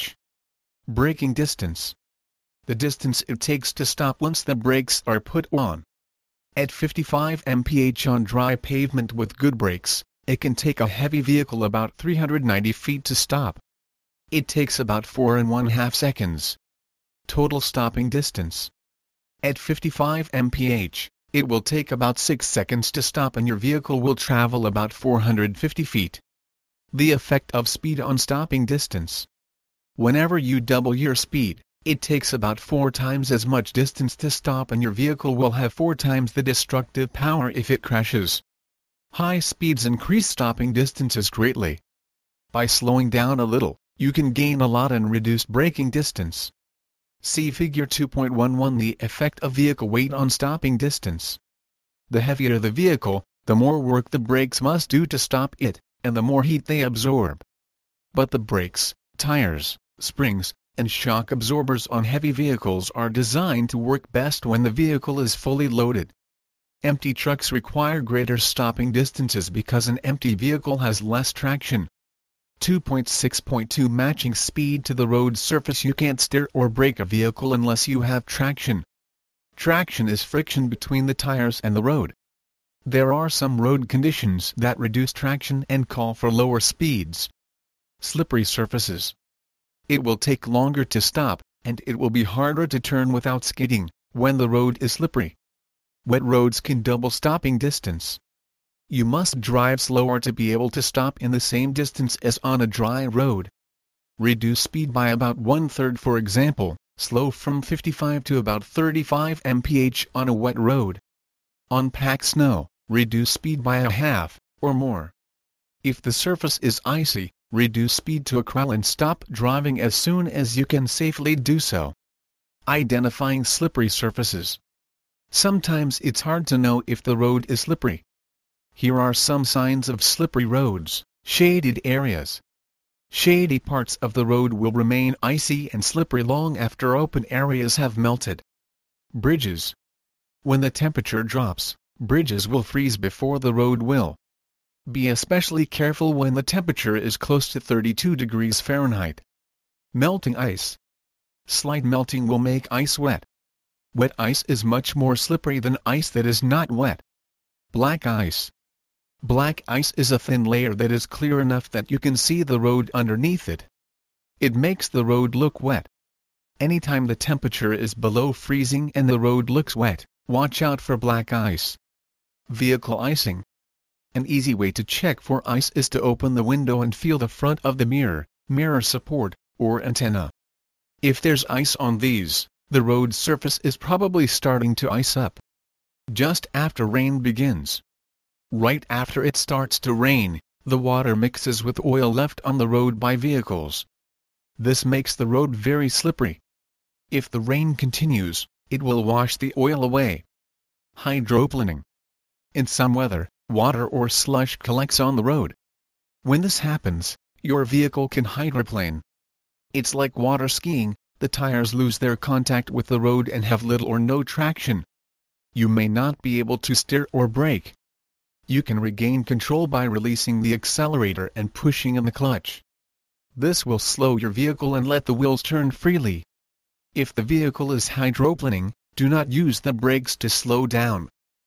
Braking distance. The distance it takes to stop once the brakes are put on. At fifty-five miles per hour on dry pavement with good brakes, it can take a heavy vehicle about three hundred ninety feet to stop. It takes about four and one half seconds. Total stopping distance. At fifty-five miles per hour, it will take about six seconds to stop and your vehicle will travel about four hundred fifty feet. The effect of speed on stopping distance. Whenever you double your speed, it takes about four times as much distance to stop and your vehicle will have four times the destructive power if it crashes. High speeds increase stopping distances greatly. By slowing down a little, you can gain a lot and reduce braking distance. See Figure two point one one. The effect of vehicle weight on stopping distance. The heavier the vehicle, the more work the brakes must do to stop it, and the more heat they absorb. But the brakes, tires, springs, and shock absorbers on heavy vehicles are designed to work best when the vehicle is fully loaded. Empty trucks require greater stopping distances because an empty vehicle has less traction. two point six point two Matching speed to the road surface. You can't steer or brake a vehicle unless you have traction. Traction is friction between the tires and the road. There are some road conditions that reduce traction and call for lower speeds. Slippery surfaces. It will take longer to stop, and it will be harder to turn without skidding, when the road is slippery. Wet roads can double stopping distance. You must drive slower to be able to stop in the same distance as on a dry road. Reduce speed by about one-third. For example, slow from fifty-five to about thirty-five miles per hour on a wet road. On packed snow, reduce speed by a half, or more. If the surface is icy, reduce speed to a crawl and stop driving as soon as you can safely do so. Identifying slippery surfaces. Sometimes it's hard to know if the road is slippery. Here are some signs of slippery roads. Shaded areas. Shady parts of the road will remain icy and slippery long after open areas have melted. Bridges. When the temperature drops, bridges will freeze before the road will. Be especially careful when the temperature is close to thirty-two degrees Fahrenheit. Melting ice. Slight melting will make ice wet. Wet ice is much more slippery than ice that is not wet. Black ice. Black ice is a thin layer that is clear enough that you can see the road underneath it. It makes the road look wet. Anytime the temperature is below freezing and the road looks wet, watch out for black ice. Vehicle icing. An easy way to check for ice is to open the window and feel the front of the mirror, mirror support, or antenna. If there's ice on these, the road surface is probably starting to ice up. Just after rain begins. Right after it starts to rain, the water mixes with oil left on the road by vehicles. This makes the road very slippery. If the rain continues, it will wash the oil away. Hydroplaning. In some weather, water or slush collects on the road. When this happens, your vehicle can hydroplane. It's like water skiing, the tires lose their contact with the road and have little or no traction. You may not be able to steer or brake. You can regain control by releasing the accelerator and pushing in the clutch. This will slow your vehicle and let the wheels turn freely. If the vehicle is hydroplaning, do not use the brakes to slow down.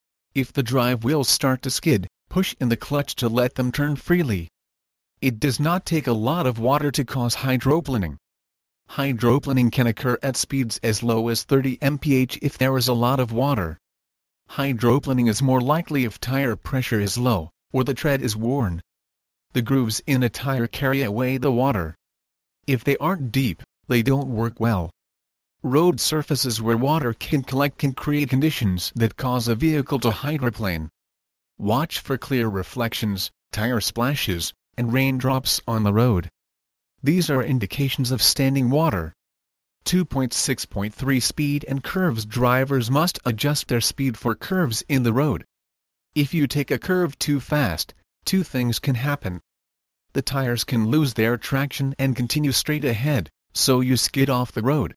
If the drive wheels start to skid, push in the clutch to let them turn freely. It does not take a lot of water to cause hydroplaning. Hydroplaning can occur at speeds as low as thirty miles per hour if there is a lot of water. Hydroplaning is more likely if tire pressure is low, or the tread is worn. The grooves in a tire carry away the water. If they aren't deep, they don't work well. Road surfaces where water can collect can create conditions that cause a vehicle to hydroplane. Watch for clear reflections, tire splashes, and raindrops on the road. These are indications of standing water. two point six point three Speed and curves. Drivers must adjust their speed for curves in the road. If you take a curve too fast, two things can happen. The tires can lose their traction and continue straight ahead, so you skid off the road.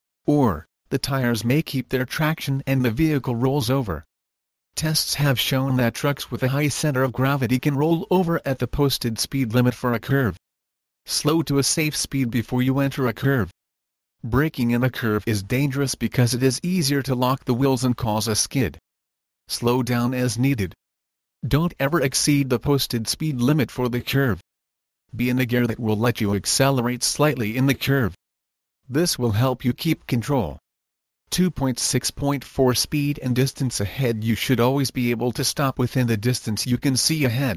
Or, the tires may keep their traction and the vehicle rolls over. Tests have shown that trucks with a high center of gravity can roll over at the posted speed limit for a curve. Slow to a safe speed before you enter a curve. Braking in a curve is dangerous because it is easier to lock the wheels and cause a skid. Slow down as needed. Don't ever exceed the posted speed limit for the curve. Be in a gear that will let you accelerate slightly in the curve. This will help you keep control. two point six point four Speed and distance ahead. You should always be able to stop within the distance you can see ahead.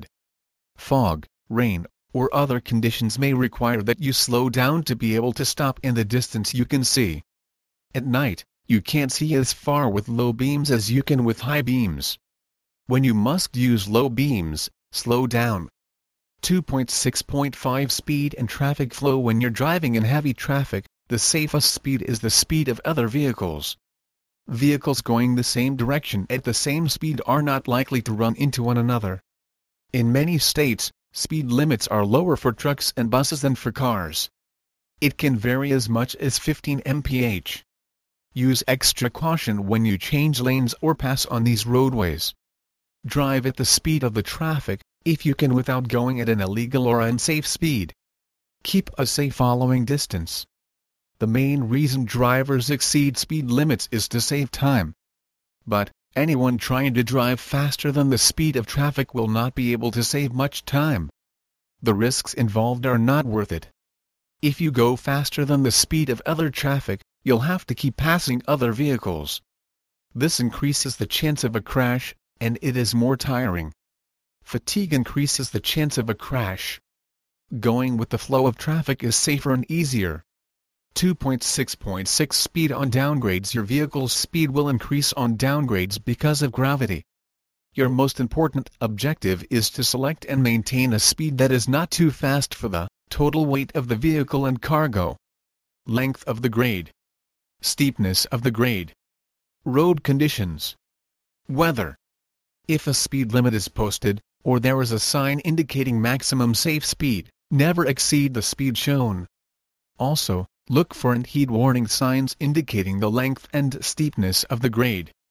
Fog, rain, or other conditions may require that you slow down to be able to stop in the distance you can see. At night, you can't see as far with low beams as you can with high beams. When you must use low beams, slow down. two point six point five Speed and traffic flow. When you're driving in heavy traffic, the safest speed is the speed of other vehicles. Vehicles going the same direction at the same speed are not likely to run into one another. In many states, speed limits are lower for trucks and buses than for cars. It can vary as much as fifteen miles per hour. Use extra caution when you change lanes or pass on these roadways. Drive at the speed of the traffic, if you can, without going at an illegal or unsafe speed. Keep a safe following distance. The main reason drivers exceed speed limits is to save time. But, anyone trying to drive faster than the speed of traffic will not be able to save much time. The risks involved are not worth it. If you go faster than the speed of other traffic, you'll have to keep passing other vehicles. This increases the chance of a crash, and it is more tiring. Fatigue increases the chance of a crash. Going with the flow of traffic is safer and easier. two point six point six Speed on downgrades. Your vehicle's speed will increase on downgrades because of gravity. Your most important objective is to select and maintain a speed that is not too fast for the total weight of the vehicle and cargo. Length of the grade. Steepness of the grade. Road conditions. Weather. If a speed limit is posted, or there is a sign indicating maximum safe speed, never exceed the speed shown. Also, look for and heed warning signs indicating the length and steepness of the grade.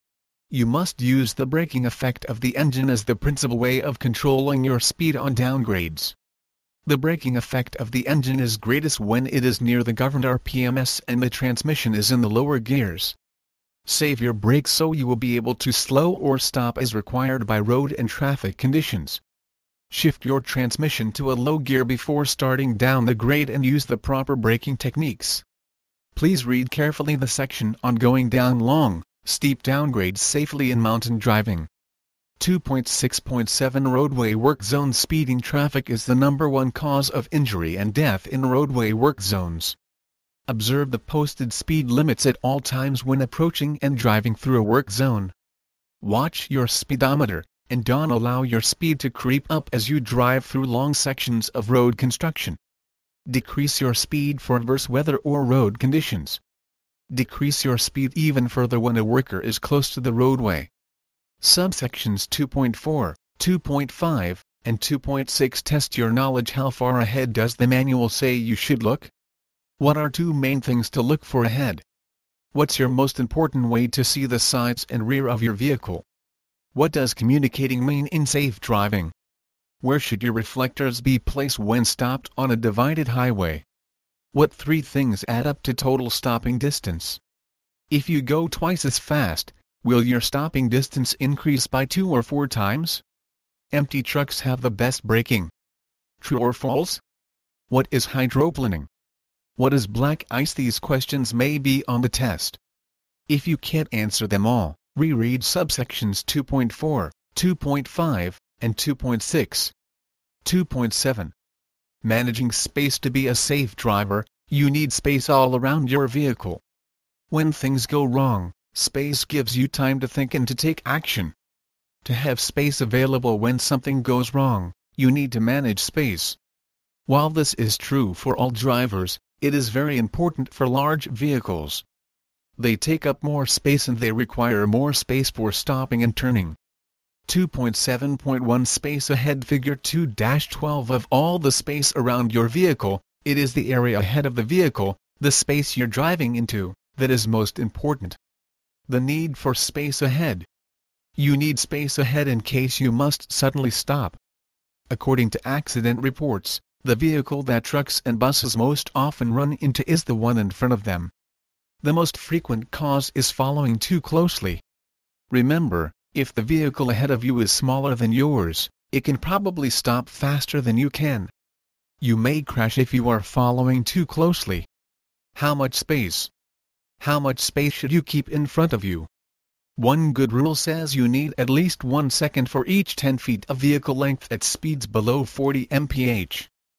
You must use the braking effect of the engine as the principal way of controlling your speed on downgrades. The braking effect of the engine is greatest when it is near the governed R P M s and the transmission is in the lower gears. Save your brakes so you will be able to slow or stop as required by road and traffic conditions. Shift your transmission to a low gear before starting down the grade and use the proper braking techniques. Please read carefully the section on going down long, steep downgrades safely in mountain driving. two point six point seven Roadway work zone. Speeding traffic is the number one cause of injury and death in roadway work zones. Observe the posted speed limits at all times when approaching and driving through a work zone. Watch your speedometer, and don't allow your speed to creep up as you drive through long sections of road construction. Decrease your speed for adverse weather or road conditions. Decrease your speed even further when a worker is close to the roadway. Subsections two point four, two point five, and two point six test your knowledge. How far ahead does the manual say you should look? What are two main things to look for ahead? What's your most important way to see the sides and rear of your vehicle? What does communicating mean in safe driving? Where should your reflectors be placed when stopped on a divided highway? What three things add up to total stopping distance? If you go twice as fast, will your stopping distance increase by two or four times? Empty trucks have the best braking. True or false? What is hydroplaning? What is black ice? These questions may be on the test. If you can't answer them all, reread subsections two point four, two point five, and two point six. two point seven. Managing space. To be a safe driver, you need space all around your vehicle. When things go wrong, space gives you time to think and to take action. To have space available when something goes wrong, you need to manage space. While this is true for all drivers, it is very important for large vehicles. They take up more space and they require more space for stopping and turning. two point seven point one Space ahead. Figure two dash twelve. Of all the space around your vehicle, it is the area ahead of the vehicle, the space you're driving into, that is most important. The need for space ahead. You need space ahead in case you must suddenly stop. According to accident reports, the vehicle that trucks and buses most often run into is the one in front of them. The most frequent cause is following too closely. Remember, if the vehicle ahead of you is smaller than yours, it can probably stop faster than you can. You may crash if you are following too closely. How much space? How much space should you keep in front of you? One good rule says you need at least one second for each ten feet of vehicle length at speeds below forty miles per hour.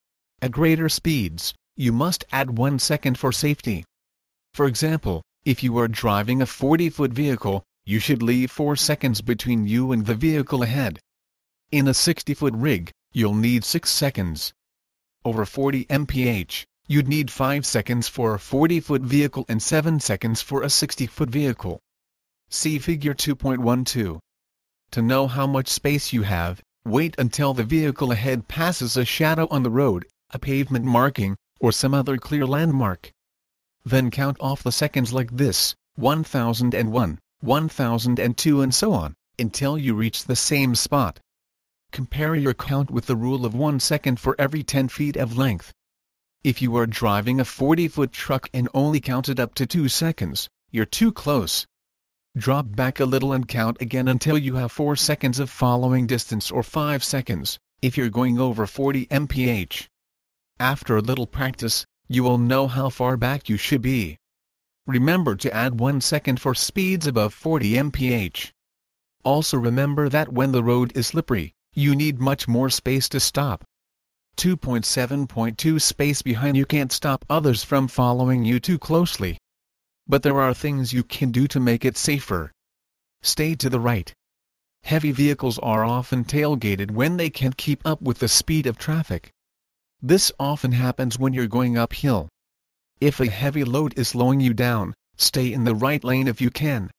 At greater speeds, you must add one second for safety. For example, if you are driving a forty-foot vehicle, you should leave four seconds between you and the vehicle ahead. In a sixty-foot rig, you'll need six seconds. Over forty miles per hour, you'd need five seconds for a forty-foot vehicle and seven seconds for a sixty-foot vehicle. See Figure two point one two. To know how much space you have, wait until the vehicle ahead passes a shadow on the road, a pavement marking, or some other clear landmark. Then count off the seconds like this, one thousand one, one thousand two and so on, until you reach the same spot. Compare your count with the rule of one second for every ten feet of length. If you are driving a forty-foot truck and only counted up to two seconds, you're too close. Drop back a little and count again until you have four seconds of following distance or five seconds, if you're going over forty miles per hour. After a little practice, you will know how far back you should be. Remember to add one second for speeds above forty miles per hour. Also remember that when the road is slippery, you need much more space to stop. two point seven point two Space behind. You can't stop others from following you too closely. But there are things you can do to make it safer. Stay to the right. Heavy vehicles are often tailgated when they can't keep up with the speed of traffic. This often happens when you're going uphill. If a heavy load is slowing you down, stay in the right lane if you can.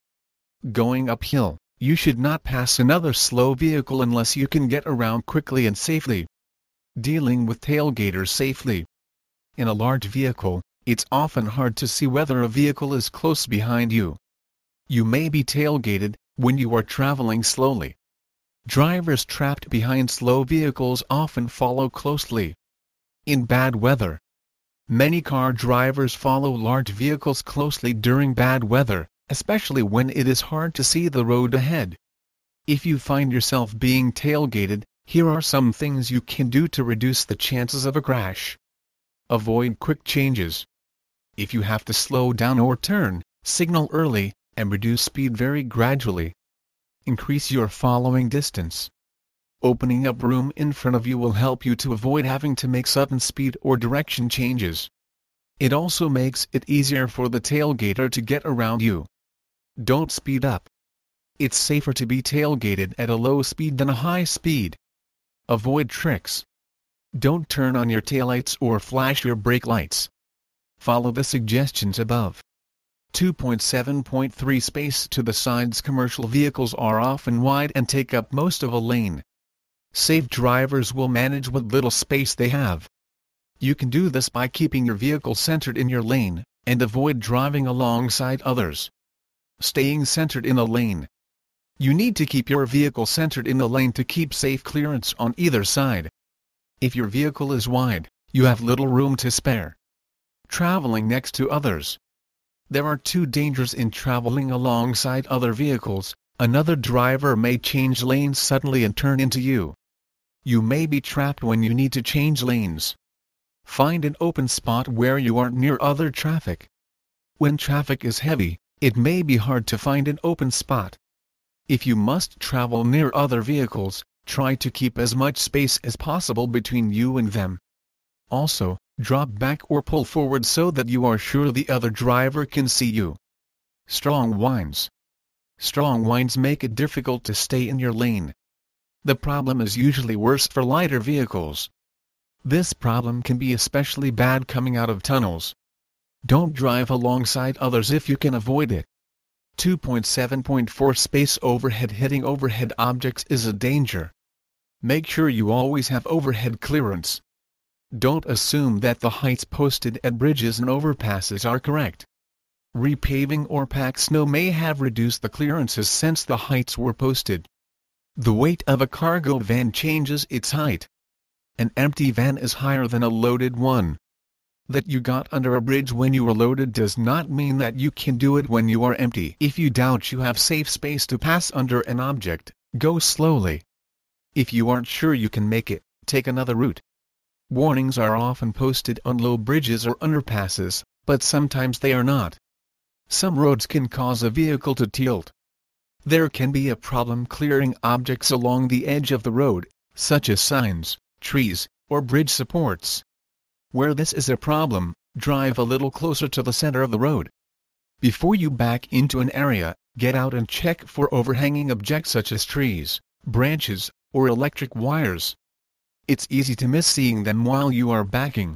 Going uphill, you should not pass another slow vehicle unless you can get around quickly and safely. Dealing with tailgaters safely. In a large vehicle, it's often hard to see whether a vehicle is close behind you. You may be tailgated, When you are traveling slowly, drivers trapped behind slow vehicles often follow closely. In bad weather, many car drivers follow large vehicles closely during bad weather, especially when it is hard to see the road ahead. If you find yourself being tailgated, here are some things you can do to reduce the chances of a crash. Avoid quick changes. If you have to slow down or turn, signal early, and reduce speed very gradually. Increase your following distance. Opening up room in front of you will help you to avoid having to make sudden speed or direction changes. It also makes it easier for the tailgater to get around you. Don't speed up. It's safer to be tailgated at a low speed than a high speed. Avoid tricks. Don't turn on your taillights or flash your brake lights. Follow the suggestions above. two point seven point three Space to the sides. Commercial vehicles are often wide and take up most of a lane. Safe drivers will manage what little space they have. You can do this by keeping your vehicle centered in your lane, and avoid driving alongside others. Staying centered in a lane. You need to keep your vehicle centered in the lane to keep safe clearance on either side. If your vehicle is wide, you have little room to spare. Traveling next to others. There are two dangers in traveling alongside other vehicles. Another driver may change lanes suddenly and turn into you. You may be trapped when you need to change lanes. Find an open spot where you aren't near other traffic. When traffic is heavy, it may be hard to find an open spot. If you must travel near other vehicles, try to keep as much space as possible between you and them. Also, drop back or pull forward so that you are sure the other driver can see you. Strong winds. Strong winds make it difficult to stay in your lane. The problem is usually worse for lighter vehicles. This problem can be especially bad coming out of tunnels. Don't drive alongside others if you can avoid it. two point seven point four Space overhead. Hitting overhead objects is a danger. Make sure you always have overhead clearance. Don't assume that the heights posted at bridges and overpasses are correct. Repaving or packed snow may have reduced the clearances since the heights were posted. The weight of a cargo van changes its height. An empty van is higher than a loaded one. That you got under a bridge when you were loaded does not mean that you can do it when you are empty. If you doubt you have safe space to pass under an object, go slowly. If you aren't sure you can make it, take another route. Warnings are often posted on low bridges or underpasses, but sometimes they are not. Some roads can cause a vehicle to tilt. There can be a problem clearing objects along the edge of the road, such as signs, trees, or bridge supports. Where this is a problem, drive a little closer to the center of the road. Before you back into an area, get out and check for overhanging objects such as trees, branches, or electric wires. It's easy to miss seeing them while you are backing.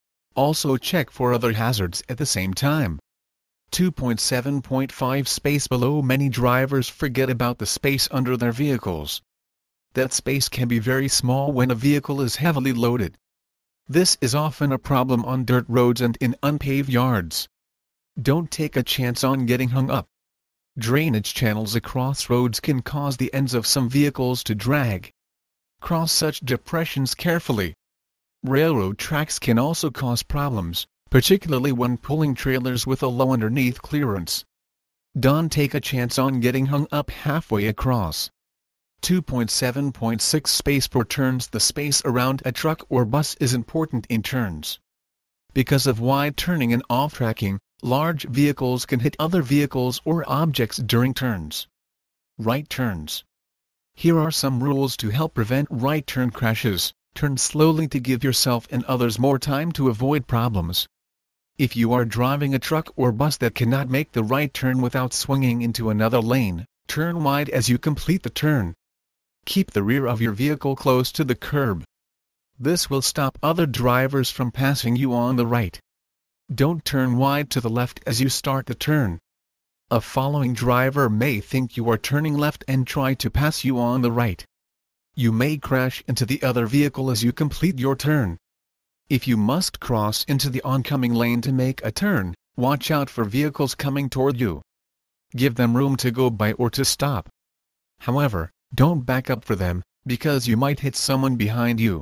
Also check for other hazards at the same time. two point seven point five Space below. Many drivers forget about the space under their vehicles. That space can be very small when a vehicle is heavily loaded. This is often a problem on dirt roads and in unpaved yards. Don't take a chance on getting hung up. Drainage channels across roads can cause the ends of some vehicles to drag. Cross such depressions carefully. Railroad tracks can also cause problems, particularly when pulling trailers with a low underneath clearance. Don't take a chance on getting hung up halfway across. two point seven point six Space for turns. The space around a truck or bus is important in turns. Because of wide turning and off-tracking, large vehicles can hit other vehicles or objects during turns. Right turns. Here are some rules to help prevent right turn crashes. Turn slowly to give yourself and others more time to avoid problems. If you are driving a truck or bus that cannot make the right turn without swinging into another lane, turn wide as you complete the turn. Keep the rear of your vehicle close to the curb. This will stop other drivers from passing you on the right. Don't turn wide to the left as you start the turn. A following driver may think you are turning left and try to pass you on the right. You may crash into the other vehicle as you complete your turn. If you must cross into the oncoming lane to make a turn, watch out for vehicles coming toward you. Give them room to go by or to stop. However, don't back up for them, because you might hit someone behind you.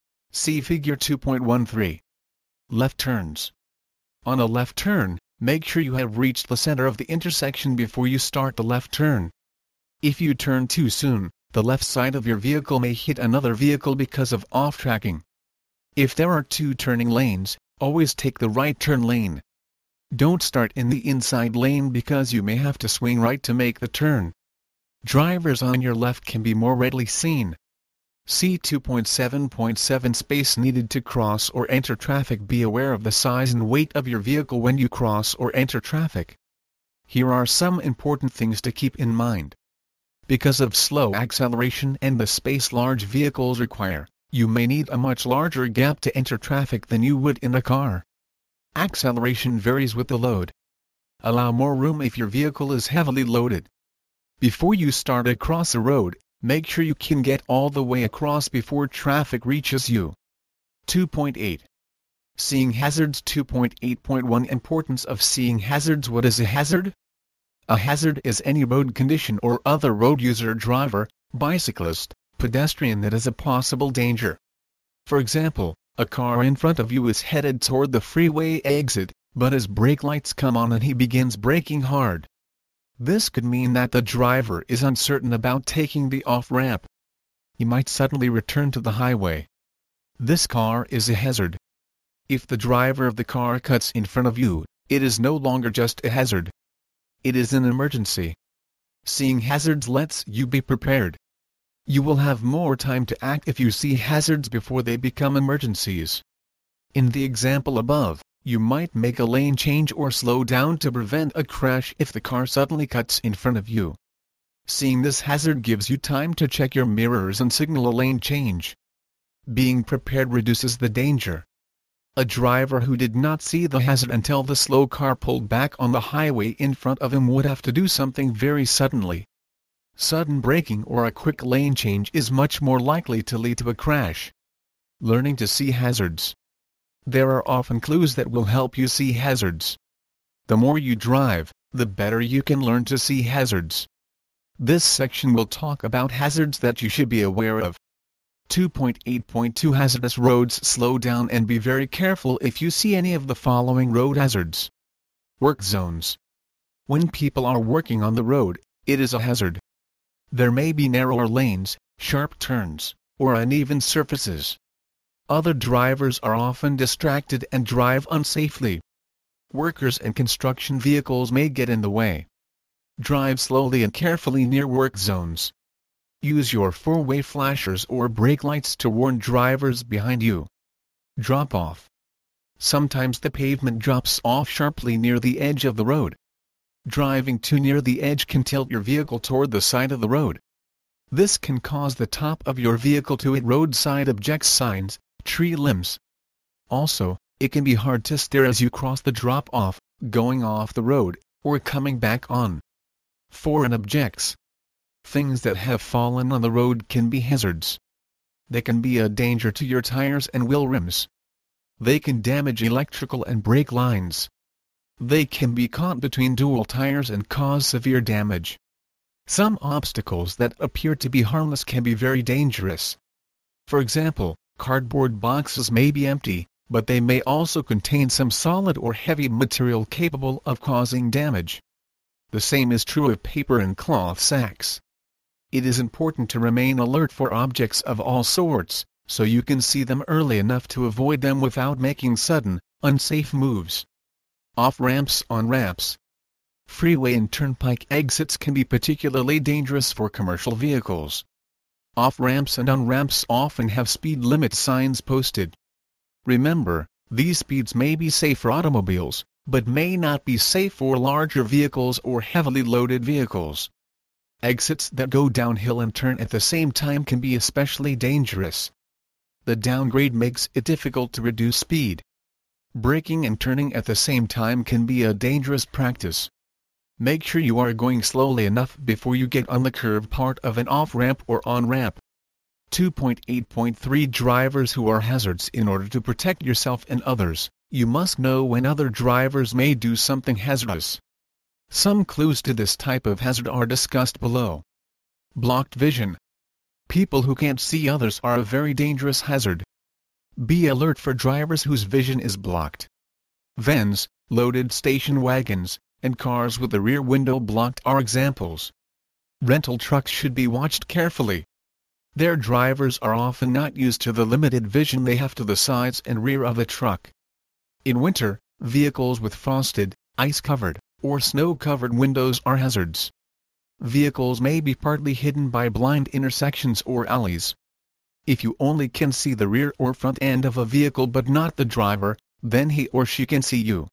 See Figure two point one three. Left turns. On a left turn, make sure you have reached the center of the intersection before you start the left turn. If you turn too soon, the left side of your vehicle may hit another vehicle because of off-tracking. If there are two turning lanes, always take the right turn lane. Don't start in the inside lane because you may have to swing right to make the turn. Drivers on your left can be more readily seen. See two point seven point seven Space needed to cross or enter traffic. Be aware of the size and weight of your vehicle when you cross or enter traffic. Here are some important things to keep in mind. Because of slow acceleration and the space large vehicles require, you may need a much larger gap to enter traffic than you would in a car. Acceleration varies with the load. Allow more room if your vehicle is heavily loaded. Before you start across a road, make sure you can get all the way across before traffic reaches you. two point eight. Seeing hazards. Two point eight point one Importance of seeing hazards. What is a hazard? A hazard is any road condition or other road user, driver, bicyclist, pedestrian that is a possible danger. For example, a car in front of you is headed toward the freeway exit, but his brake lights come on and he begins braking hard. This could mean that the driver is uncertain about taking the off-ramp. He might suddenly return to the highway. This car is a hazard. If the driver of the car cuts in front of you, it is no longer just a hazard. It is an emergency. Seeing hazards lets you be prepared. You will have more time to act if you see hazards before they become emergencies. In the example above, you might make a lane change or slow down to prevent a crash if the car suddenly cuts in front of you. Seeing this hazard gives you time to check your mirrors and signal a lane change. Being prepared reduces the danger. A driver who did not see the hazard until the slow car pulled back on the highway in front of him would have to do something very suddenly. Sudden braking or a quick lane change is much more likely to lead to a crash. Learning to see hazards. There are often clues that will help you see hazards. The more you drive, the better you can learn to see hazards. This section will talk about hazards that you should be aware of. two point eight point two Hazardous roads. Slow down and be very careful if you see any of the following road hazards. Work zones. When people are working on the road, it is a hazard. There may be narrower lanes, sharp turns, or uneven surfaces. Other drivers are often distracted and drive unsafely. Workers and construction vehicles may get in the way. Drive slowly and carefully near work zones. Use your four-way flashers or brake lights to warn drivers behind you. Drop off. Sometimes the pavement drops off sharply near the edge of the road. Driving too near the edge can tilt your vehicle toward the side of the road. This can cause the top of your vehicle to hit roadside objects, signs, tree limbs. Also, it can be hard to steer as you cross the drop-off, going off the road, or coming back on. Foreign objects. Things that have fallen on the road can be hazards. They can be a danger to your tires and wheel rims. They can damage electrical and brake lines. They can be caught between dual tires and cause severe damage. Some obstacles that appear to be harmless can be very dangerous. For example, cardboard boxes may be empty, but they may also contain some solid or heavy material capable of causing damage. The same is true of paper and cloth sacks. It is important to remain alert for objects of all sorts, so you can see them early enough to avoid them without making sudden, unsafe moves. Off-ramps, on-ramps. Freeway and turnpike exits can be particularly dangerous for commercial vehicles. Off-ramps and on-ramps often have speed limit signs posted. Remember, these speeds may be safe for automobiles, but may not be safe for larger vehicles or heavily loaded vehicles. Exits that go downhill and turn at the same time can be especially dangerous. The downgrade makes it difficult to reduce speed. Braking and turning at the same time can be a dangerous practice. Make sure you are going slowly enough before you get on the curved part of an off-ramp or on-ramp. two point eight point three Drivers who are hazards. In order to protect yourself and others, you must know when other drivers may do something hazardous. Some clues to this type of hazard are discussed below. Blocked vision. People who can't see others are a very dangerous hazard. Be alert for drivers whose vision is blocked. Vans, loaded station wagons, and cars with the rear window blocked are examples. Rental trucks should be watched carefully. Their drivers are often not used to the limited vision they have to the sides and rear of the truck. In winter, vehicles with frosted, ice-covered, or snow-covered windows are hazards. Vehicles may be partly hidden by blind intersections or alleys. If you only can see the rear or front end of a vehicle but not the driver, then he or she can see you.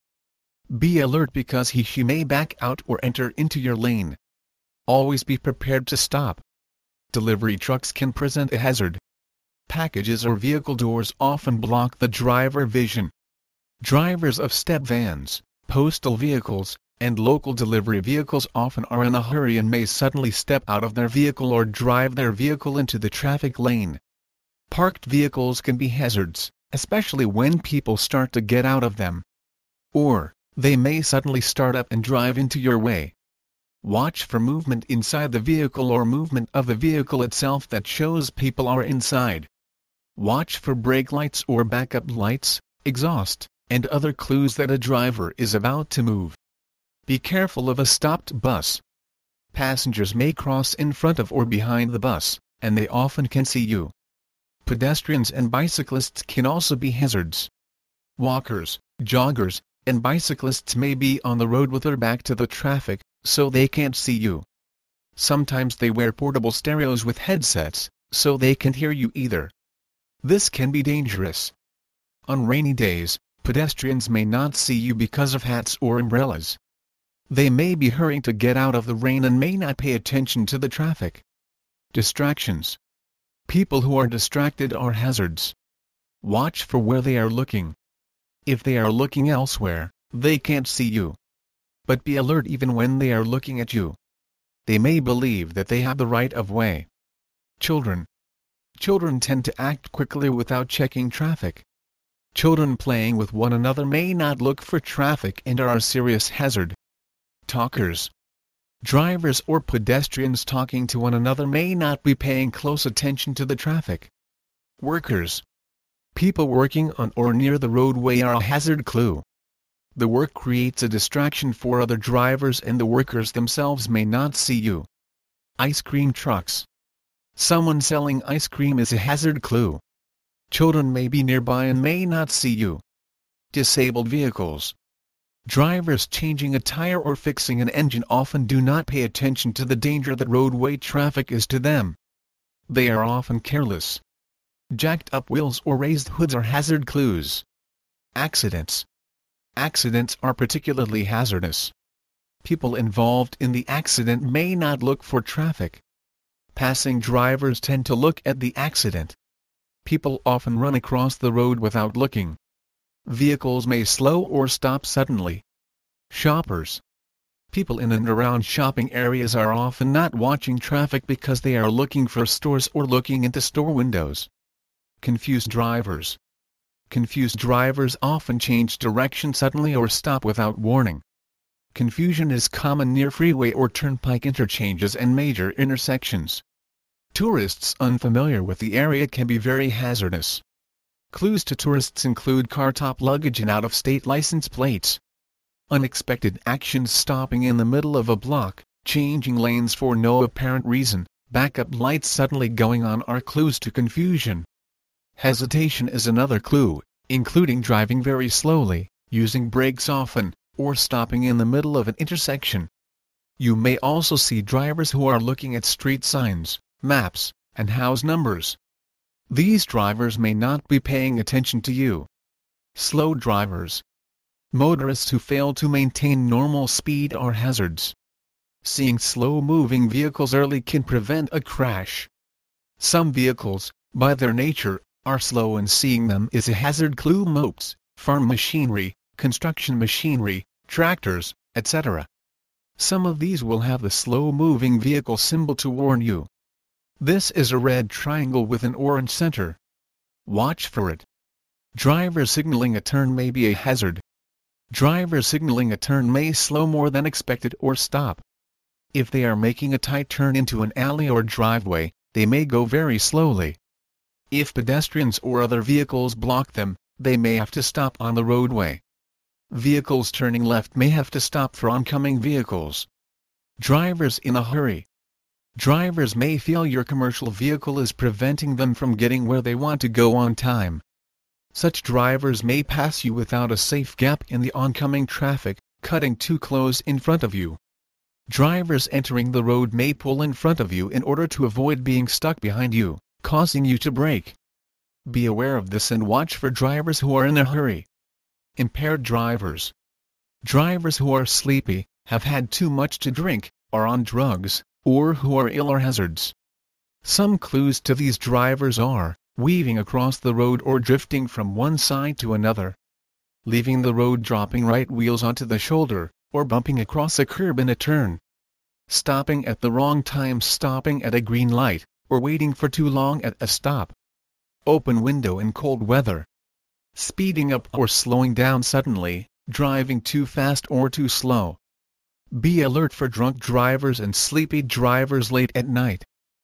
Be alert because he or she may back out or enter into your lane. Always be prepared to stop. Delivery trucks can present a hazard. Packages or vehicle doors often block the driver vision. Drivers of step vans, postal vehicles, and local delivery vehicles often are in a hurry and may suddenly step out of their vehicle or drive their vehicle into the traffic lane. Parked vehicles can be hazards, especially when people start to get out of them. Or, they may suddenly start up and drive into your way. Watch for movement inside the vehicle or movement of the vehicle itself that shows people are inside. Watch for brake lights or backup lights, exhaust, and other clues that a driver is about to move. Be careful of a stopped bus. Passengers may cross in front of or behind the bus, and they often can see you. Pedestrians and bicyclists can also be hazards. Walkers, joggers, and bicyclists may be on the road with their back to the traffic, so they can't see you. Sometimes they wear portable stereos with headsets, so they can't hear you either. This can be dangerous. On rainy days, pedestrians may not see you because of hats or umbrellas. They may be hurrying to get out of the rain and may not pay attention to the traffic. Distractions. People who are distracted are hazards. Watch for where they are looking. If they are looking elsewhere, they can't see you. But be alert even when they are looking at you. They may believe that they have the right of way. Children. Children tend to act quickly without checking traffic. Children playing with one another may not look for traffic and are a serious hazard. Talkers. Drivers or pedestrians talking to one another may not be paying close attention to the traffic. Workers. People working on or near the roadway are a hazard clue. The work creates a distraction for other drivers and the workers themselves may not see you. Ice cream trucks. Someone selling ice cream is a hazard clue. Children may be nearby and may not see you. Disabled vehicles. Drivers changing a tire or fixing an engine often do not pay attention to the danger that roadway traffic is to them. They are often careless. Jacked up wheels or raised hoods are hazard clues. Accidents. Accidents are particularly hazardous. People involved in the accident may not look for traffic. Passing drivers tend to look at the accident. People often run across the road without looking. Vehicles may slow or stop suddenly. Shoppers. People in and around shopping areas are often not watching traffic because they are looking for stores or looking into store windows. Confused drivers. Confused drivers often change direction suddenly or stop without warning. Confusion is common near freeway or turnpike interchanges and major intersections. Tourists unfamiliar with the area can be very hazardous. Clues to tourists include car top luggage and out-of-state license plates. Unexpected actions: stopping in the middle of a block, changing lanes for no apparent reason, backup lights suddenly going on are clues to confusion. Hesitation is another clue, including driving very slowly, using brakes often, or stopping in the middle of an intersection. You may also see drivers who are looking at street signs, maps, and house numbers. These drivers may not be paying attention to you. Slow drivers. Motorists who fail to maintain normal speed are hazards. Seeing slow-moving vehicles early can prevent a crash. Some vehicles, by their nature, are slow and seeing them is a hazard clue. Mopes, farm machinery, construction machinery, tractors, et cetera. Some of these will have the slow-moving vehicle symbol to warn you. This is a red triangle with an orange center. Watch for it. Driver signaling a turn may be a hazard. Driver signaling a turn may slow more than expected or stop. If they are making a tight turn into an alley or driveway, they may go very slowly. If pedestrians or other vehicles block them, they may have to stop on the roadway. Vehicles turning left may have to stop for oncoming vehicles. Drivers in a hurry. Drivers may feel your commercial vehicle is preventing them from getting where they want to go on time. Such drivers may pass you without a safe gap in the oncoming traffic, cutting too close in front of you. Drivers entering the road may pull in front of you in order to avoid being stuck behind you, causing you to brake. Be aware of this and watch for drivers who are in a hurry. Impaired drivers. Drivers who are sleepy, have had too much to drink, are on drugs, or who are ill are hazards. Some clues to these drivers are weaving across the road or drifting from one side to another, leaving the road, dropping right wheels onto the shoulder, or bumping across a curb in a turn, stopping at the wrong time, stopping at a green light, or waiting for too long at a stop, open window in cold weather, speeding up or slowing down suddenly, driving too fast or too slow. Be alert for drunk drivers and sleepy drivers late at night.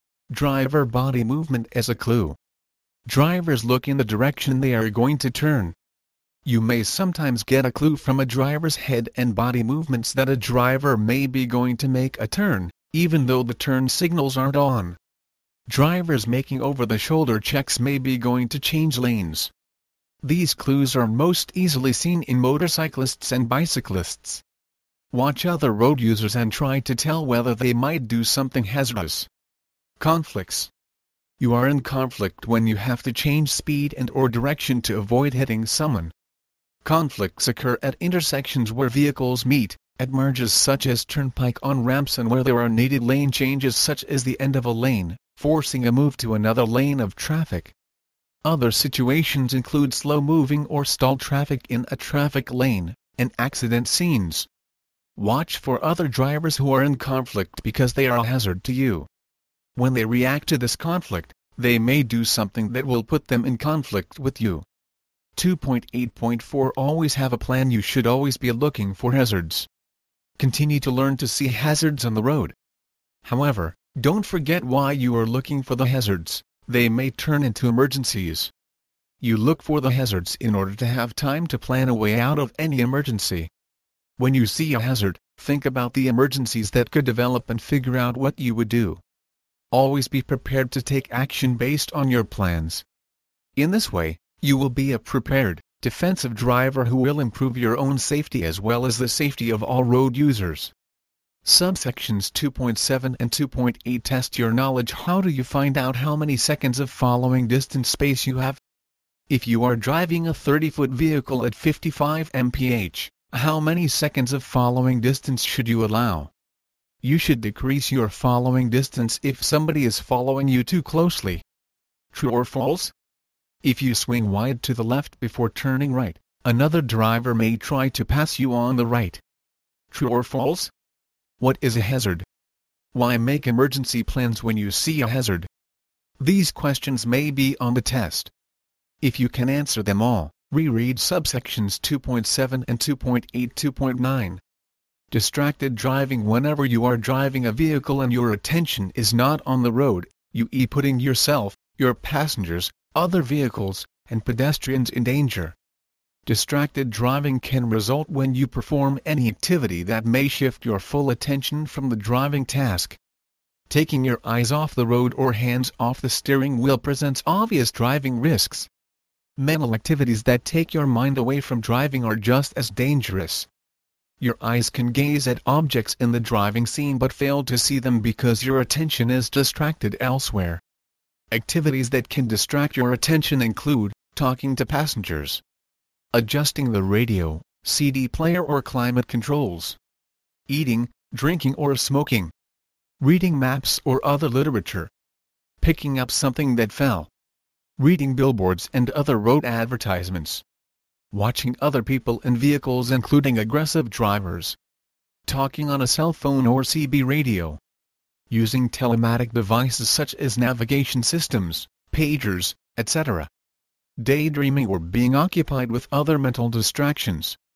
Driver body movement as a clue. Drivers look in the direction they are going to turn. You may sometimes get a clue from a driver's head and body movements that a driver may be going to make a turn, even though the turn signals aren't on. Drivers making over-the-shoulder checks may be going to change lanes. These clues are most easily seen in motorcyclists and bicyclists. Watch other road users and try to tell whether they might do something hazardous. Conflicts. You are in conflict when you have to change speed and or direction to avoid hitting someone. Conflicts occur at intersections where vehicles meet, at merges such as turnpike on-ramps, and where there are needed lane changes such as the end of a lane, forcing a move to another lane of traffic. Other situations include slow-moving or stalled traffic in a traffic lane, and accident scenes. Watch for other drivers who are in conflict because they are a hazard to you. When they react to this conflict, they may do something that will put them in conflict with you. two point eight point four Always have a plan. You should always be looking for hazards. Continue to learn to see hazards on the road. However, don't forget why you are looking for the hazards. They may turn into emergencies. You look for the hazards in order to have time to plan a way out of any emergency. When you see a hazard, think about the emergencies that could develop and figure out what you would do. Always be prepared to take action based on your plans. In this way, you will be a prepared, defensive driver who will improve your own safety as well as the safety of all road users. Subsections two point seven and two point eight Test your knowledge. How do you find out how many seconds of following distance space you have? If you are driving a thirty-foot vehicle at fifty-five miles per hour, how many seconds of following distance should you allow? You should decrease your following distance if somebody is following you too closely. True or false? If you swing wide to the left before turning right, another driver may try to pass you on the right. True or false? What is a hazard? Why make emergency plans when you see a hazard? These questions may be on the test. If you can answer them all, reread subsections two point seven and two point eight. two point nine. Distracted driving. Whenever you are driving a vehicle and your attention is not on the road, you are putting yourself, your passengers, other vehicles, and pedestrians in danger. Distracted driving can result when you perform any activity that may shift your full attention from the driving task. Taking your eyes off the road or hands off the steering wheel presents obvious driving risks. Mental activities that take your mind away from driving are just as dangerous. Your eyes can gaze at objects in the driving scene but fail to see them because your attention is distracted elsewhere. Activities that can distract your attention include talking to passengers, adjusting the radio, C D player or climate controls, eating, drinking or smoking, reading maps or other literature, picking up something that fell, reading billboards and other road advertisements, watching other people and vehicles including aggressive drivers, talking on a cell phone or C B radio, using telematic devices such as navigation systems, pagers, et cetera. Daydreaming or being occupied with other mental distractions.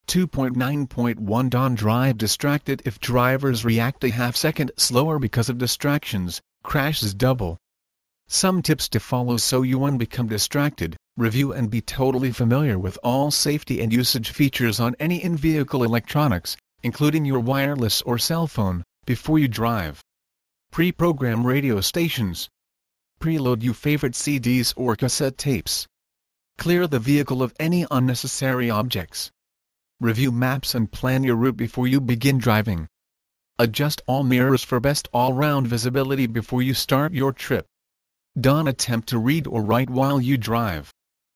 two point nine point one Don't drive distracted. If drivers react a half second slower because of distractions, crashes double. Some tips to follow so you won't become distracted. Review and be totally familiar with all safety and usage features on any in-vehicle electronics, including your wireless or cell phone, before you drive. Pre-program radio stations. Preload your favorite C Ds or cassette tapes. Clear the vehicle of any unnecessary objects. Review maps and plan your route before you begin driving. Adjust all mirrors for best all-round visibility before you start your trip. Don't attempt to read or write while you drive.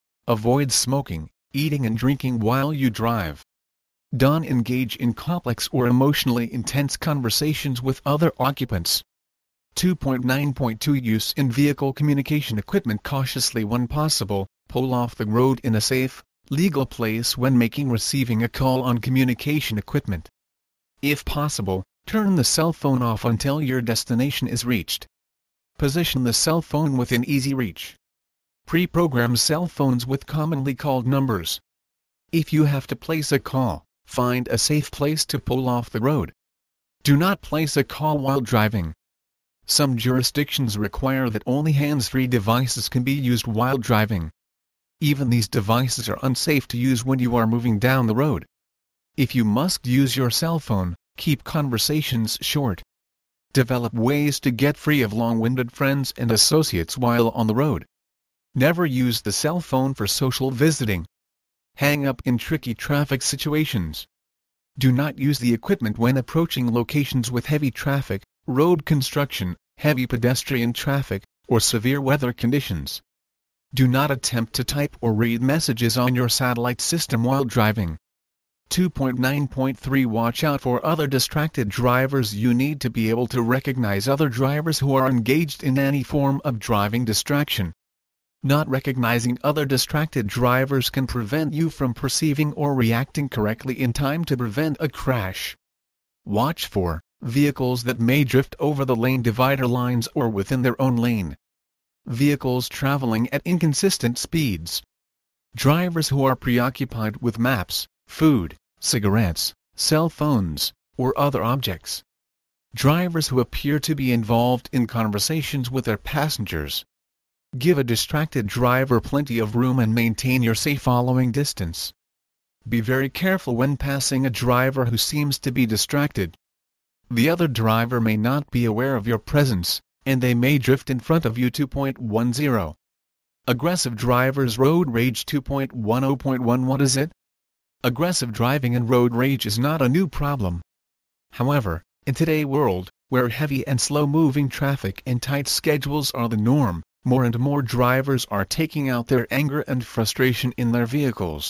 Avoid smoking, eating and drinking while you drive. Don't engage in complex or emotionally intense conversations with other occupants. two point nine point two Use in-vehicle communication equipment cautiously when possible. Pull off the road in a safe, legal place when making receiving a call on communication equipment. If possible, turn the cell phone off until your destination is reached. Position the cell phone within easy reach. Pre-program cell phones with commonly called numbers. If you have to place a call, find a safe place to pull off the road. Do not place a call while driving. Some jurisdictions require that only hands-free devices can be used while driving. Even these devices are unsafe to use when you are moving down the road. If you must use your cell phone, keep conversations short. Develop ways to get free of long-winded friends and associates while on the road. Never use the cell phone for social visiting. Hang up in tricky traffic situations. Do not use the equipment when approaching locations with heavy traffic, road construction, heavy pedestrian traffic, or severe weather conditions. Do not attempt to type or read messages on your satellite system while driving. two point nine point three Watch out for other distracted drivers. You need to be able to recognize other drivers who are engaged in any form of driving distraction. Not recognizing other distracted drivers can prevent you from perceiving or reacting correctly in time to prevent a crash. Watch for vehicles that may drift over the lane divider lines or within their own lane. Vehicles traveling at inconsistent speeds. Drivers who are preoccupied with maps, food, cigarettes, cell phones, or other objects. Drivers who appear to be involved in conversations with their passengers. Give a distracted driver plenty of room and maintain your safe following distance. Be very careful when passing a driver who seems to be distracted. The other driver may not be aware of your presence, and they may drift in front of you. two point ten. Aggressive drivers. Road rage. two point ten point one What is it? Aggressive driving and road rage is not a new problem. However, in today's world, where heavy and slow-moving traffic and tight schedules are the norm, more and more drivers are taking out their anger and frustration in their vehicles.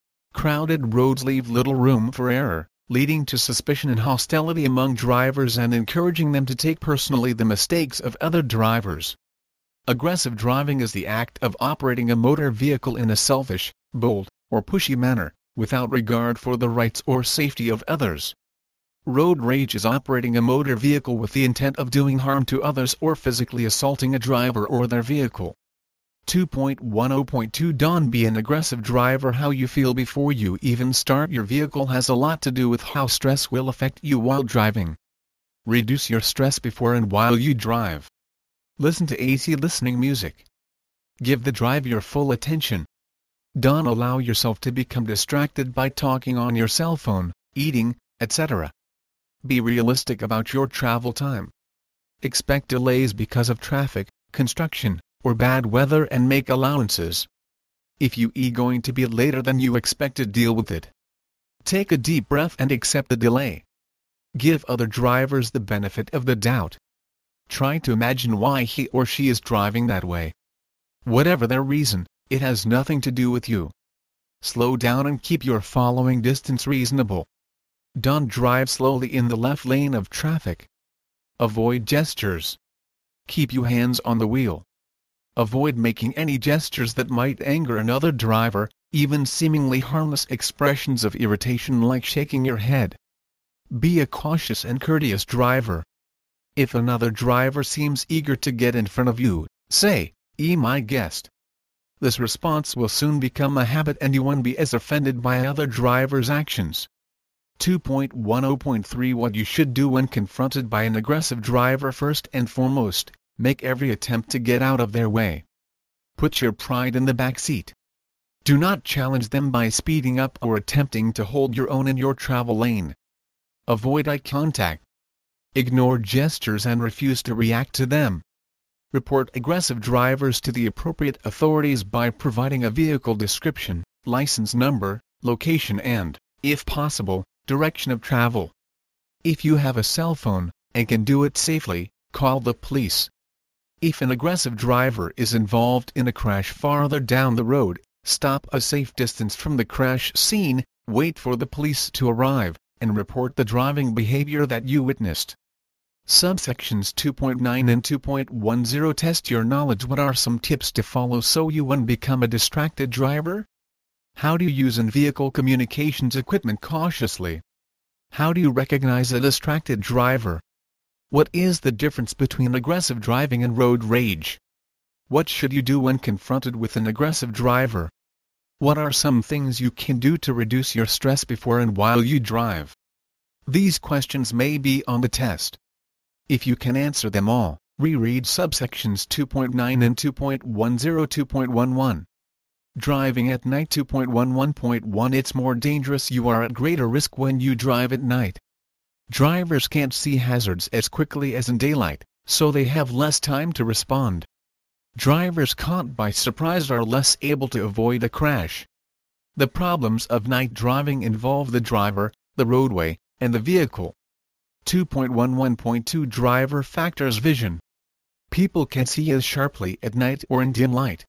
Crowded roads leave little room for error, leading to suspicion and hostility among drivers and encouraging them to take personally the mistakes of other drivers. Aggressive driving is the act of operating a motor vehicle in a selfish, bold, or pushy manner, without regard for the rights or safety of others. Road rage is operating a motor vehicle with the intent of doing harm to others or physically assaulting a driver or their vehicle. two point ten point two Don't be an aggressive driver. How you feel before you even start your vehicle has a lot to do with how stress will affect you while driving. Reduce your stress before and while you drive. Listen to easy listening music. Give the drive your full attention. Don't allow yourself to become distracted by talking on your cell phone, eating, et cetera. Be realistic about your travel time. Expect delays because of traffic, construction, or bad weather and make allowances. If you are going to be later than you expected, deal with it. Take a deep breath and accept the delay. Give other drivers the benefit of the doubt. Try to imagine why he or she is driving that way. Whatever their reason, it has nothing to do with you. Slow down and keep your following distance reasonable. Don't drive slowly in the left lane of traffic. Avoid gestures. Keep your hands on the wheel. Avoid making any gestures that might anger another driver, even seemingly harmless expressions of irritation like shaking your head. Be a cautious and courteous driver. If another driver seems eager to get in front of you, say, "Eh, my guest." This response will soon become a habit and you won't be as offended by other drivers' actions. two point ten point three What you should do when confronted by an aggressive driver. First and foremost, make every attempt to get out of their way. Put your pride in the back seat. Do not challenge them by speeding up or attempting to hold your own in your travel lane. Avoid eye contact. Ignore gestures and refuse to react to them. Report aggressive drivers to the appropriate authorities by providing a vehicle description, license number, location and, if possible, direction of travel. If you have a cell phone, and can do it safely, call the police. If an aggressive driver is involved in a crash farther down the road, stop a safe distance from the crash scene, wait for the police to arrive, and report the driving behavior that you witnessed. Subsections two point nine and two point ten Test your knowledge. What are some tips to follow so you won't become a distracted driver? How do you use in-vehicle communications equipment cautiously? How do you recognize a distracted driver? What is the difference between aggressive driving and road rage? What should you do when confronted with an aggressive driver? What are some things you can do to reduce your stress before and while you drive? These questions may be on the test. If you can answer them all, reread subsections two point nine and two point ten. two point eleven. Driving at night. two point eleven point one It's more dangerous. You are at greater risk when you drive at night. Drivers can't see hazards as quickly as in daylight, so they have less time to respond. Drivers caught by surprise are less able to avoid a crash. The problems of night driving involve the driver, the roadway, and the vehicle. two point eleven point two Driver factors. Vision. People can see as sharply at night or in dim light.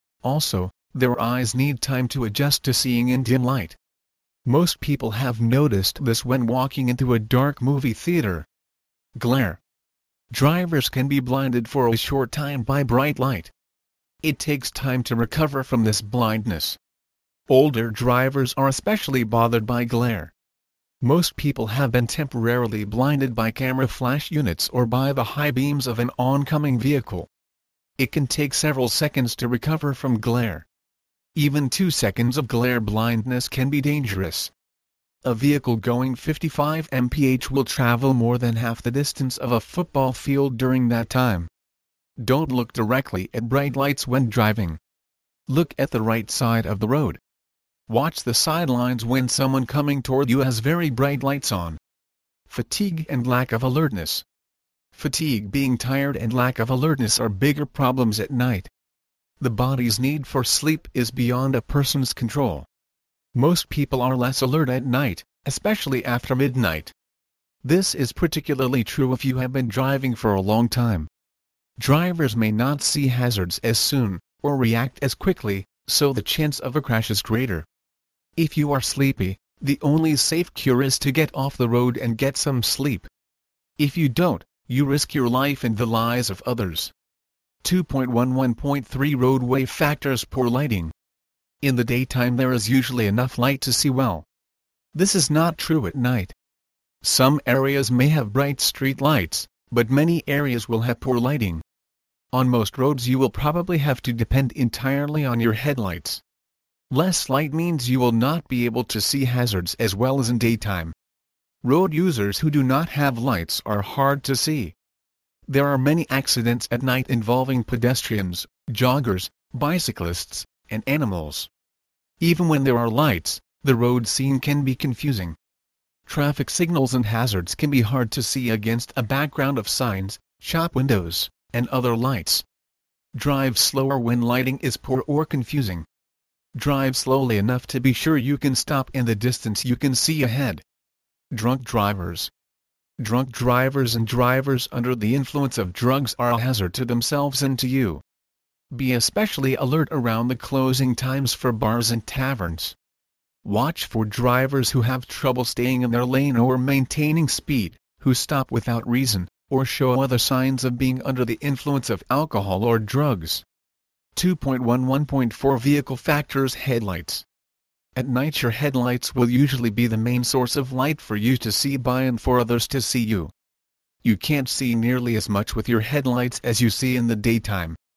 Also, their eyes need time to adjust to seeing in dim light. Most people have noticed this when walking into a dark movie theater. Glare. Drivers can be blinded for a short time by bright light. It takes time to recover from this blindness. Older drivers are especially bothered by glare. Most people have been temporarily blinded by camera flash units or by the high beams of an oncoming vehicle. It can take several seconds to recover from glare. Even two seconds of glare blindness can be dangerous. A vehicle going fifty-five miles per hour will travel more than half the distance of a football field during that time. Don't look directly at bright lights when driving. Look at the right side of the road. Watch the sidelines when someone coming toward you has very bright lights on. Fatigue and lack of alertness. Fatigue, being tired, and lack of alertness are bigger problems at night. The body's need for sleep is beyond a person's control. Most people are less alert at night, especially after midnight. This is particularly true if you have been driving for a long time. Drivers may not see hazards as soon, or react as quickly, so the chance of a crash is greater. If you are sleepy, the only safe cure is to get off the road and get some sleep. If you don't, you risk your life and the lives of others. two point eleven point three Roadway factors. Poor lighting. In the daytime there is usually enough light to see well. This is not true at night. Some areas may have bright street lights, but many areas will have poor lighting. On most roads you will probably have to depend entirely on your headlights. Less light means you will not be able to see hazards as well as in daytime. Road users who do not have lights are hard to see. There are many accidents at night involving pedestrians, joggers, bicyclists, and animals. Even when there are lights, the road scene can be confusing. Traffic signals and hazards can be hard to see against a background of signs, shop windows, and other lights. Drive slower when lighting is poor or confusing. Drive slowly enough to be sure you can stop in the distance you can see ahead. Drunk drivers. Drunk drivers and drivers under the influence of drugs are a hazard to themselves and to you. Be especially alert around the closing times for bars and taverns. Watch for drivers who have trouble staying in their lane or maintaining speed, who stop without reason, or show other signs of being under the influence of alcohol or drugs. two point eleven point four Vehicle factors. Headlights. At night your headlights will usually be the main source of light for you to see by and for others to see you. You can't see nearly as much with your headlights as you see in the daytime.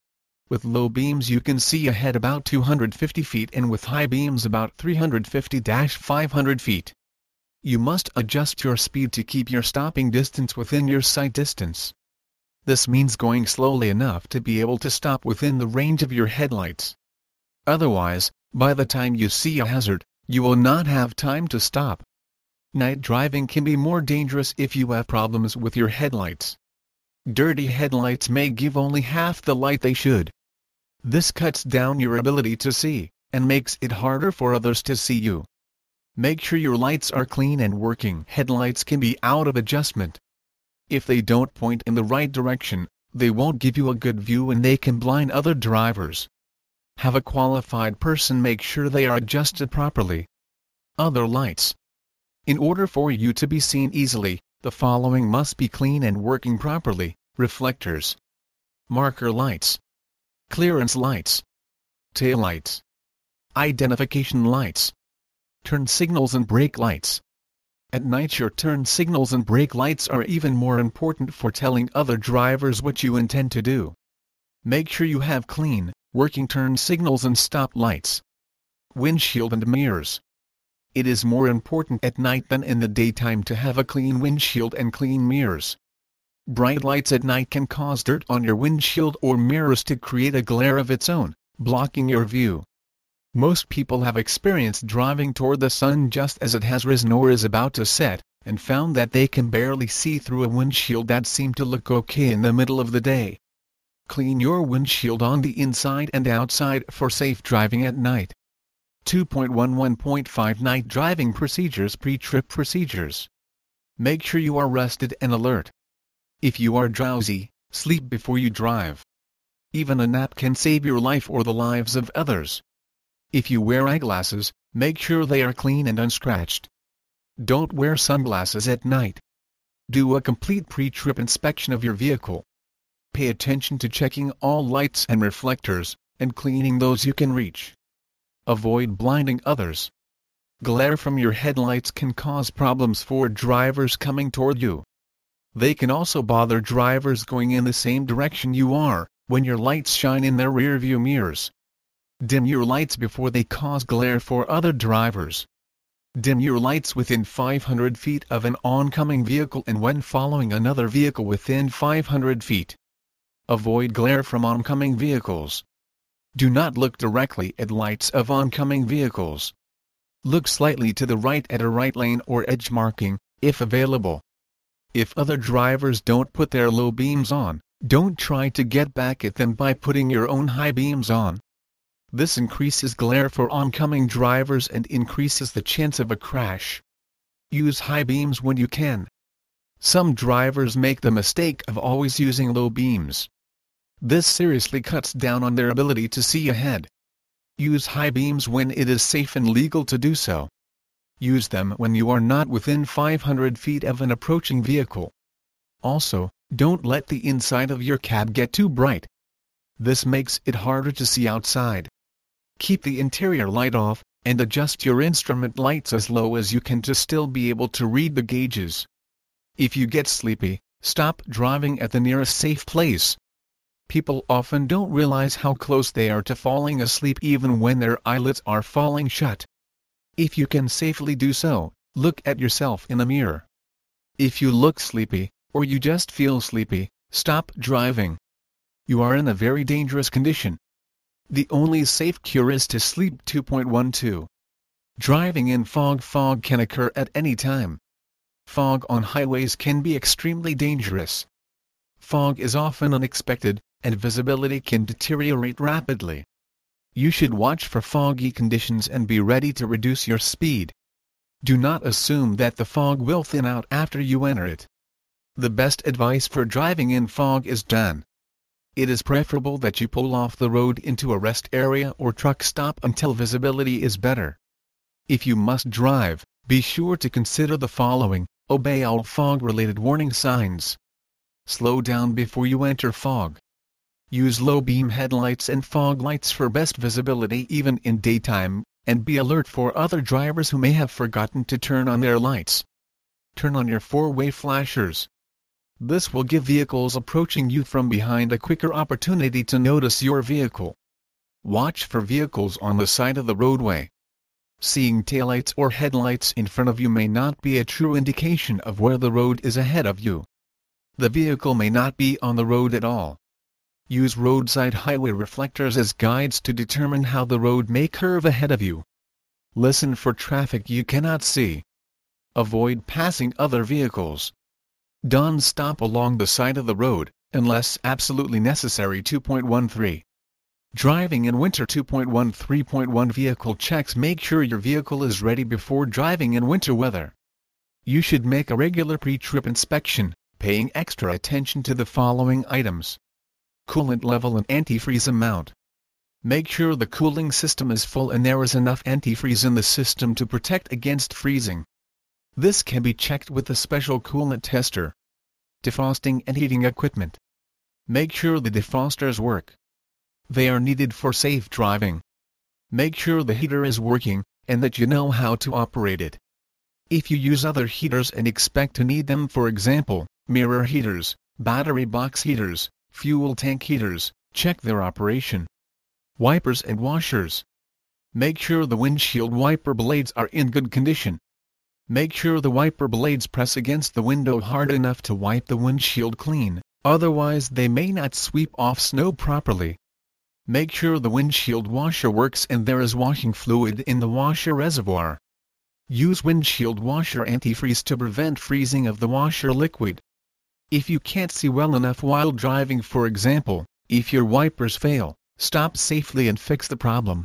With low beams you can see ahead about two hundred fifty feet and with high beams about three hundred fifty to five hundred feet. You must adjust your speed to keep your stopping distance within your sight distance. This means going slowly enough to be able to stop within the range of your headlights. Otherwise, by the time you see a hazard, you will not have time to stop. Night driving can be more dangerous if you have problems with your headlights. Dirty headlights may give only half the light they should. This cuts down your ability to see, and makes it harder for others to see you. Make sure your lights are clean and working. Headlights can be out of adjustment. If they don't point in the right direction, they won't give you a good view and they can blind other drivers. Have a qualified person make sure they are adjusted properly. Other lights. In order for you to be seen easily, the following must be clean and working properly: reflectors, marker lights, clearance lights, taillights, identification lights, turn signals and brake lights. At night your turn signals and brake lights are even more important for telling other drivers what you intend to do. Make sure you have clean, working turn signals and stop lights. Windshield and mirrors. It is more important at night than in the daytime to have a clean windshield and clean mirrors. Bright lights at night can cause dirt on your windshield or mirrors to create a glare of its own, blocking your view. Most people have experienced driving toward the sun just as it has risen or is about to set, and found that they can barely see through a windshield that seemed to look okay in the middle of the day. Clean your windshield on the inside and outside for safe driving at night. two point eleven point five Night Driving Procedures. Pre-trip procedures. Make sure you are rested and alert. If you are drowsy, sleep before you drive. Even a nap can save your life or the lives of others. If you wear eyeglasses, make sure they are clean and unscratched. Don't wear sunglasses at night. Do a complete pre-trip inspection of your vehicle. Pay attention to checking all lights and reflectors, and cleaning those you can reach. Avoid blinding others. Glare from your headlights can cause problems for drivers coming toward you. They can also bother drivers going in the same direction you are, when your lights shine in their rearview mirrors. Dim your lights before they cause glare for other drivers. Dim your lights within five hundred feet of an oncoming vehicle and when following another vehicle within five hundred feet. Avoid glare from oncoming vehicles. Do not look directly at lights of oncoming vehicles. Look slightly to the right at a right lane or edge marking, if available. If other drivers don't put their low beams on, don't try to get back at them by putting your own high beams on. This increases glare for oncoming drivers and increases the chance of a crash. Use high beams when you can. Some drivers make the mistake of always using low beams. This seriously cuts down on their ability to see ahead. Use high beams when it is safe and legal to do so. Use them when you are not within five hundred feet of an approaching vehicle. Also, don't let the inside of your cab get too bright. This makes it harder to see outside. Keep the interior light off, and adjust your instrument lights as low as you can to still be able to read the gauges. If you get sleepy, stop driving at the nearest safe place. People often don't realize how close they are to falling asleep even when their eyelids are falling shut. If you can safely do so, look at yourself in a mirror. If you look sleepy, or you just feel sleepy, stop driving. You are in a very dangerous condition. The only safe cure is to sleep. two point twelve. Driving in fog. Fog can occur at any time. Fog on highways can be extremely dangerous. Fog is often unexpected, and visibility can deteriorate rapidly. You should watch for foggy conditions and be ready to reduce your speed. Do not assume that the fog will thin out after you enter it. The best advice for driving in fog is done. It is preferable that you pull off the road into a rest area or truck stop until visibility is better. If you must drive, be sure to consider the following: obey all fog-related warning signs. Slow down before you enter fog. Use low-beam headlights and fog lights for best visibility even in daytime, and be alert for other drivers who may have forgotten to turn on their lights. Turn on your four-way flashers. This will give vehicles approaching you from behind a quicker opportunity to notice your vehicle. Watch for vehicles on the side of the roadway. Seeing taillights or headlights in front of you may not be a true indication of where the road is ahead of you. The vehicle may not be on the road at all. Use roadside highway reflectors as guides to determine how the road may curve ahead of you. Listen for traffic you cannot see. Avoid passing other vehicles. Don't stop along the side of the road, unless absolutely necessary. two point one three. Driving in winter. two point one three point one Vehicle checks. Make sure your vehicle is ready before driving in winter weather. You should make a regular pre-trip inspection, paying extra attention to the following items: coolant level and antifreeze amount. Make sure the cooling system is full and there is enough antifreeze in the system to protect against freezing. This can be checked with a special coolant tester. Defrosting and heating equipment. Make sure the defrosters work. They are needed for safe driving. Make sure the heater is working, and that you know how to operate it. If you use other heaters and expect to need them, for example, mirror heaters, battery box heaters, fuel tank heaters, check their operation. Wipers and washers. Make sure the windshield wiper blades are in good condition. Make sure the wiper blades press against the window hard enough to wipe the windshield clean, otherwise they may not sweep off snow properly. Make sure the windshield washer works and there is washing fluid in the washer reservoir. Use windshield washer antifreeze to prevent freezing of the washer liquid. If you can't see well enough while driving, for example, if your wipers fail, stop safely and fix the problem.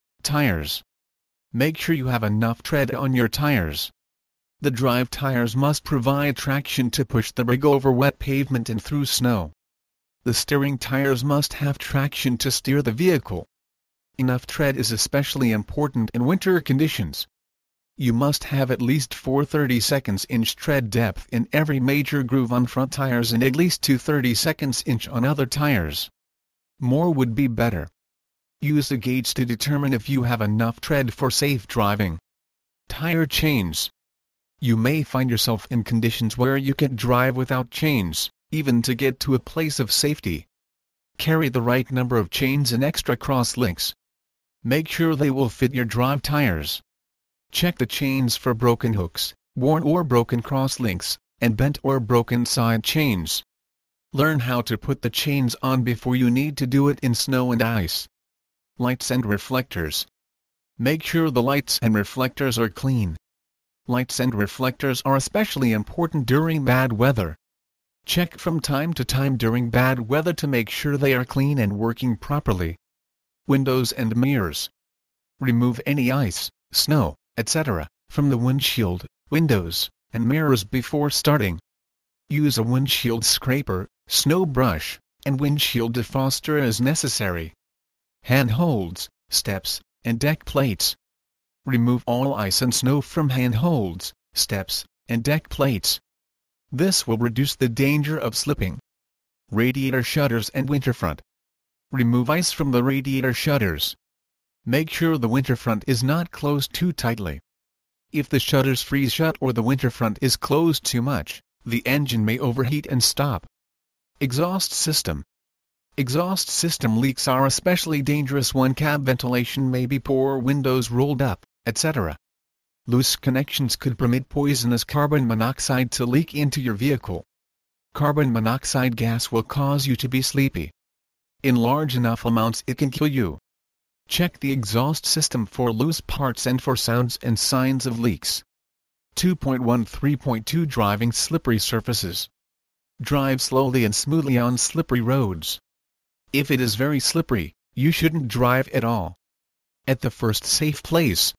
Tires. Make sure you have enough tread on your tires. The drive tires must provide traction to push the rig over wet pavement and through snow. The steering tires must have traction to steer the vehicle. Enough tread is especially important in winter conditions. You must have at least four thirty-seconds inch tread depth in every major groove on front tires and at least two thirty-seconds inch on other tires. More would be better. Use a gauge to determine if you have enough tread for safe driving. Tire chains. You may find yourself in conditions where you can't drive without chains, even to get to a place of safety. Carry the right number of chains and extra cross links. Make sure they will fit your drive tires. Check the chains for broken hooks, worn or broken cross links, and bent or broken side chains. Learn how to put the chains on before you need to do it in snow and ice. Lights and reflectors. Make sure the lights and reflectors are clean. Lights and reflectors are especially important during bad weather. Check from time to time during bad weather to make sure they are clean and working properly. Windows and mirrors. Remove any ice, snow, et cetera, from the windshield, windows, and mirrors before starting. Use a windshield scraper, snow brush, and windshield defroster as necessary. Handholds, steps, and deck plates. Remove all ice and snow from handholds, steps, and deck plates. This will reduce the danger of slipping. Radiator shutters and winterfront. Remove ice from the radiator shutters. Make sure the winterfront is not closed too tightly. If the shutters freeze shut or the winterfront is closed too much, the engine may overheat and stop. Exhaust system. Exhaust system leaks are especially dangerous when cab ventilation may be poor, windows rolled up, et cetera. Loose connections could permit poisonous carbon monoxide to leak into your vehicle. Carbon monoxide gas will cause you to be sleepy. In large enough amounts it can kill you. Check the exhaust system for loose parts and for sounds and signs of leaks. two point one three point two Driving slippery surfaces. Drive slowly and smoothly on slippery roads. If it is very slippery, you shouldn't drive at all. At the first safe place,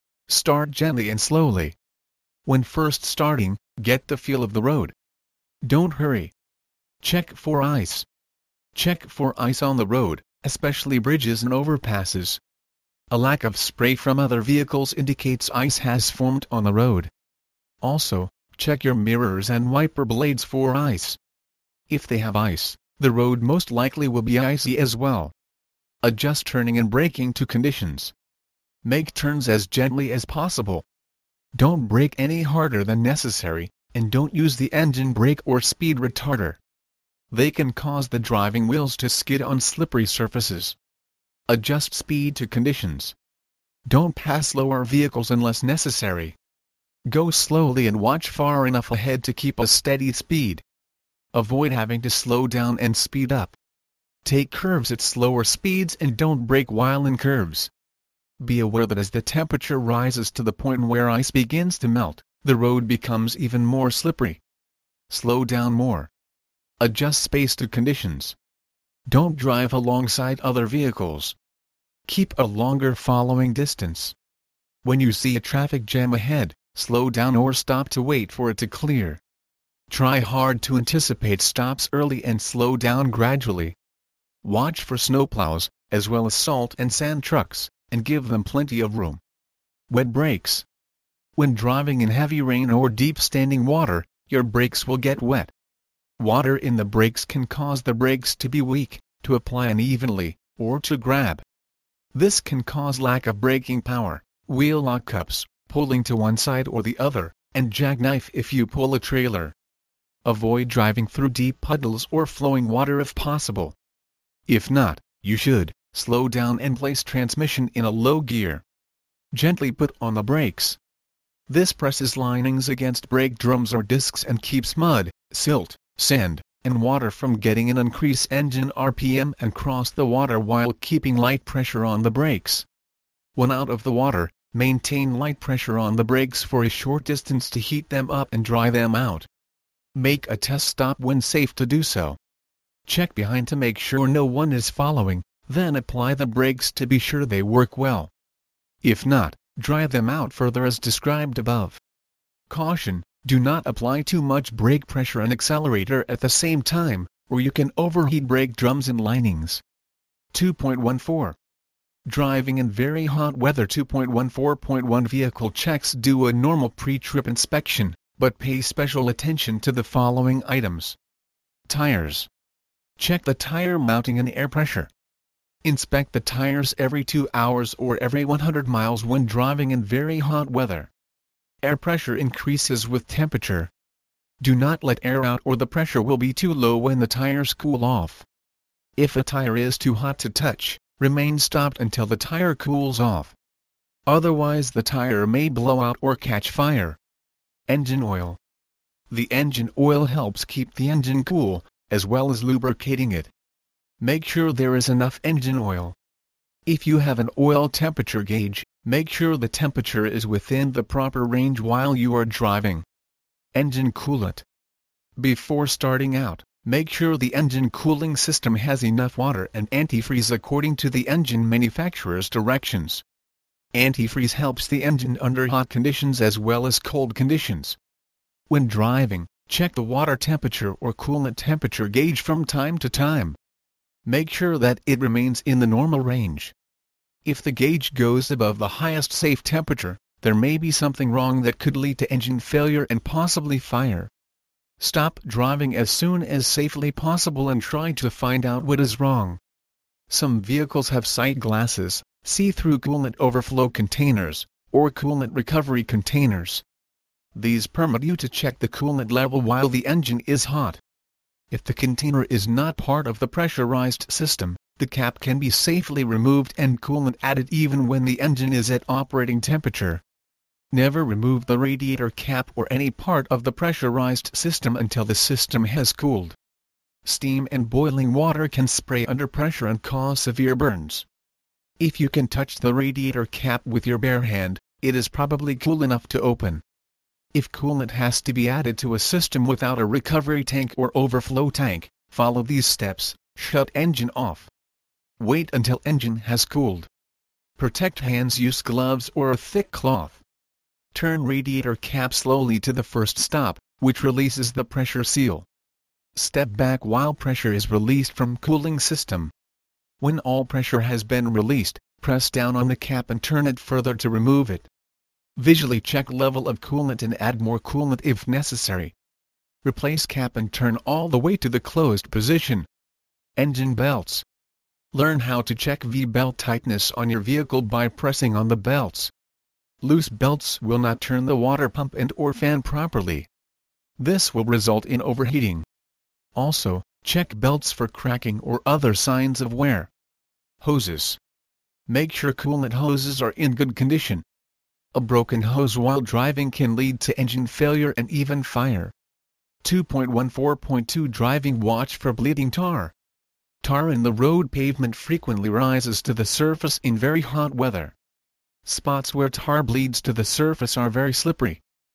start gently and slowly. When first starting, get the feel of the road. Don't hurry. Check for ice. Check for ice on the road, especially bridges and overpasses. A lack of spray from other vehicles indicates ice has formed on the road. Also, check your mirrors and wiper blades for ice. If they have ice, the road most likely will be icy as well. Adjust turning and braking to conditions. Make turns as gently as possible. Don't brake any harder than necessary, and don't use the engine brake or speed retarder. They can cause the driving wheels to skid on slippery surfaces. Adjust speed to conditions. Don't pass slower vehicles unless necessary. Go slowly and watch far enough ahead to keep a steady speed. Avoid having to slow down and speed up. Take curves at slower speeds and don't brake while in curves. Be aware that as the temperature rises to the point where ice begins to melt, the road becomes even more slippery. Slow down more. Adjust space to conditions. Don't drive alongside other vehicles. Keep a longer following distance. When you see a traffic jam ahead, slow down or stop to wait for it to clear. Try hard to anticipate stops early and slow down gradually. Watch for snowplows, as well as salt and sand trucks, and give them plenty of room. Wet brakes. When driving in heavy rain or deep standing water, your brakes will get wet. Water in the brakes can cause the brakes to be weak, to apply unevenly, or to grab. This can cause lack of braking power, wheel lockups, pulling to one side or the other, and jackknife if you pull a trailer. Avoid driving through deep puddles or flowing water if possible. If not, you should slow down and place transmission in a low gear. Gently put on the brakes. This presses linings against brake drums or discs and keeps mud, silt, sand, and water from getting in. Increase engine R P M and cross the water while keeping light pressure on the brakes. When out of the water, maintain light pressure on the brakes for a short distance to heat them up and dry them out. Make a test stop when safe to do so. Check behind to make sure no one is following, then apply the brakes to be sure they work well. If not, dry them out further as described above. Caution: do not apply too much brake pressure and accelerator at the same time, or you can overheat brake drums and linings. two point one four. Driving in very hot weather. Two point one four point one Vehicle checks. Do a normal pre-trip inspection, but pay special attention to the following items. Tires. Check the tire mounting and air pressure. Inspect the tires every two hours or every one hundred miles when driving in very hot weather. Air pressure increases with temperature. Do not let air out or the pressure will be too low when the tires cool off. If a tire is too hot to touch, remain stopped until the tire cools off. Otherwise the tire may blow out or catch fire. Engine oil. The engine oil helps keep the engine cool, as well as lubricating it. Make sure there is enough engine oil. If you have an oil temperature gauge, make sure the temperature is within the proper range while you are driving. Engine coolant. Before starting out, make sure the engine cooling system has enough water and antifreeze according to the engine manufacturer's directions. Antifreeze helps the engine under hot conditions as well as cold conditions. When driving, check the water temperature or coolant temperature gauge from time to time. Make sure that it remains in the normal range. If the gauge goes above the highest safe temperature, there may be something wrong that could lead to engine failure and possibly fire. Stop driving as soon as safely possible and try to find out what is wrong. Some vehicles have sight glasses, see-through coolant overflow containers, or coolant recovery containers. These permit you to check the coolant level while the engine is hot. If the container is not part of the pressurized system, the cap can be safely removed and coolant added even when the engine is at operating temperature. Never remove the radiator cap or any part of the pressurized system until the system has cooled. Steam and boiling water can spray under pressure and cause severe burns. If you can touch the radiator cap with your bare hand, it is probably cool enough to open. If coolant has to be added to a system without a recovery tank or overflow tank, follow these steps. Shut engine off. Wait until engine has cooled. Protect hands. Use gloves or a thick cloth. Turn radiator cap slowly to the first stop, which releases the pressure seal. Step back while pressure is released from cooling system. When all pressure has been released, press down on the cap and turn it further to remove it. Visually check level of coolant and add more coolant if necessary. Replace cap and turn all the way to the closed position. Engine belts. Learn how to check V-belt tightness on your vehicle by pressing on the belts. Loose belts will not turn the water pump and or fan properly. This will result in overheating. Also, check belts for cracking or other signs of wear. Hoses. Make sure coolant hoses are in good condition. A broken hose while driving can lead to engine failure and even fire. two point fourteen point two Driving watch for bleeding tar. Tar in the road pavement frequently rises to the surface in very hot weather. Spots where tar bleeds to the surface are very slippery.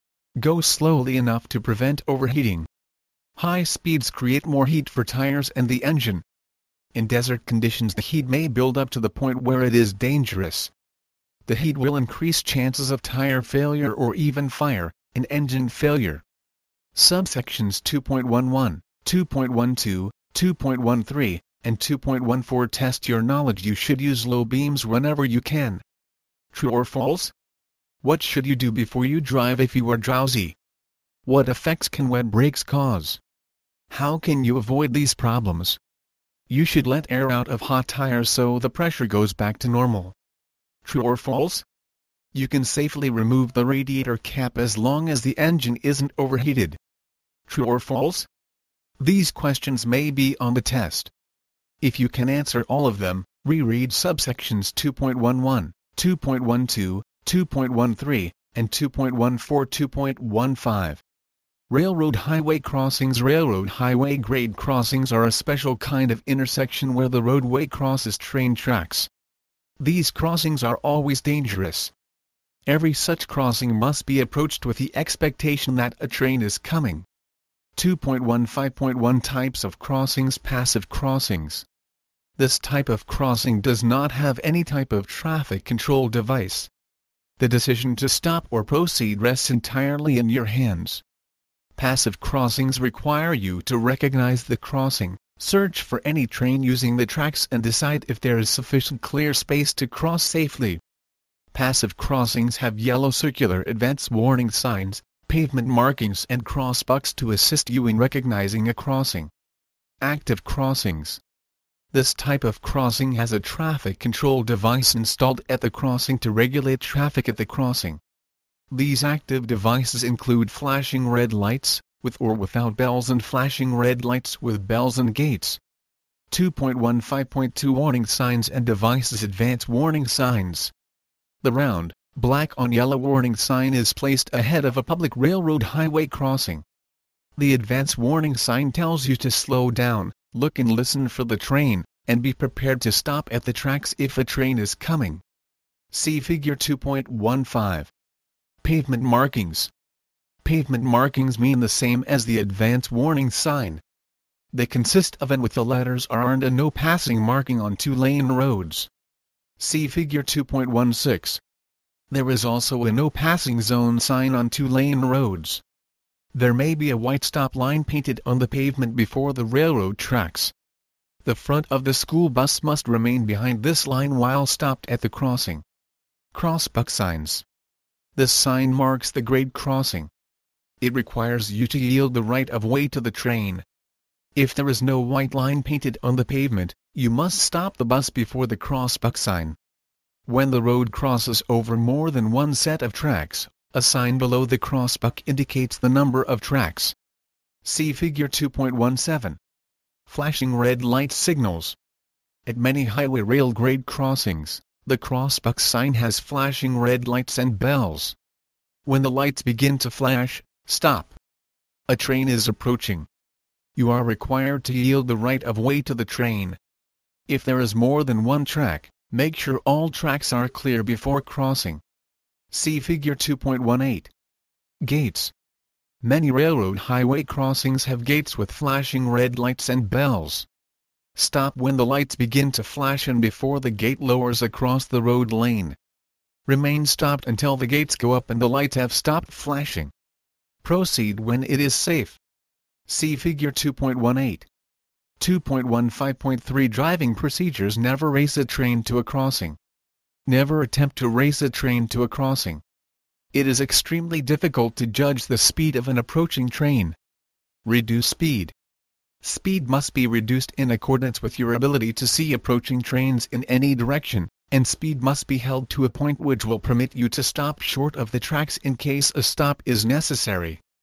Go slowly enough to prevent overheating. High speeds create more heat for tires and the engine. In desert conditions the heat may build up to the point where it is dangerous. The heat will increase chances of tire failure or even fire, and engine failure. Subsections two point eleven, two point twelve, two point thirteen, and two point fourteen test your knowledge. You should use low beams whenever you can. True or false? What should you do before you drive if you are drowsy? What effects can wet brakes cause? How can you avoid these problems? You should let air out of hot tires so the pressure goes back to normal. True or false? You can safely remove the radiator cap as long as the engine isn't overheated. True or false? These questions may be on the test. If you can answer all of them, reread subsections two point eleven, two point twelve, two point thirteen, and two point fourteen. two point fifteen. Railroad highway crossings. Railroad highway grade crossings are a special kind of intersection where the roadway crosses train tracks. These crossings are always dangerous. Every such crossing must be approached with the expectation that a train is coming. two point fifteen point one Types of crossings. Passive crossings. This type of crossing does not have any type of traffic control device. The decision to stop or proceed rests entirely in your hands. Passive crossings require you to recognize the crossing, search for any train using the tracks and decide if there is sufficient clear space to cross safely. Passive crossings have yellow circular advance warning signs, pavement markings and crossbucks to assist you in recognizing a crossing. Active crossings. This type of crossing has a traffic control device installed at the crossing to regulate traffic at the crossing. These active devices include flashing red lights, with or without bells, and flashing red lights with bells and gates. two point fifteen point two Warning signs and devices. Advance warning signs. The round, black on yellow warning sign is placed ahead of a public railroad highway crossing. The advance warning sign tells you to slow down, look and listen for the train, and be prepared to stop at the tracks if a train is coming. See Figure two point fifteen. Pavement markings. Pavement markings mean the same as the advance warning sign. They consist of and with the letters R and a no passing marking on two-lane roads. See Figure two point sixteen. There is also a no passing zone sign on two-lane roads. There may be a white stop line painted on the pavement before the railroad tracks. The front of the school bus must remain behind this line while stopped at the crossing. Crossbuck signs. This sign marks the grade crossing. It requires you to yield the right of way to the train. If there is no white line painted on the pavement, you must stop the bus before the crossbuck sign. When the road crosses over more than one set of tracks, a sign below the crossbuck indicates the number of tracks. See Figure two point seventeen. Flashing red light signals. At many highway rail grade crossings, the crossbuck sign has flashing red lights and bells. When the lights begin to flash, stop. A train is approaching. You are required to yield the right of way to the train. If there is more than one track, make sure all tracks are clear before crossing. See Figure two point eighteen. Gates. Many railroad highway crossings have gates with flashing red lights and bells. Stop when the lights begin to flash and before the gate lowers across the road lane. Remain stopped until the gates go up and the lights have stopped flashing. Proceed when it is safe. See Figure two point eighteen. two point fifteen point three Driving procedures. Never race a train to a crossing. Never attempt to race a train to a crossing. It is extremely difficult to judge the speed of an approaching train. Reduce speed. Speed must be reduced in accordance with your ability to see approaching trains in any direction, and speed must be held to a point which will permit you to stop short of the tracks in case a stop is necessary.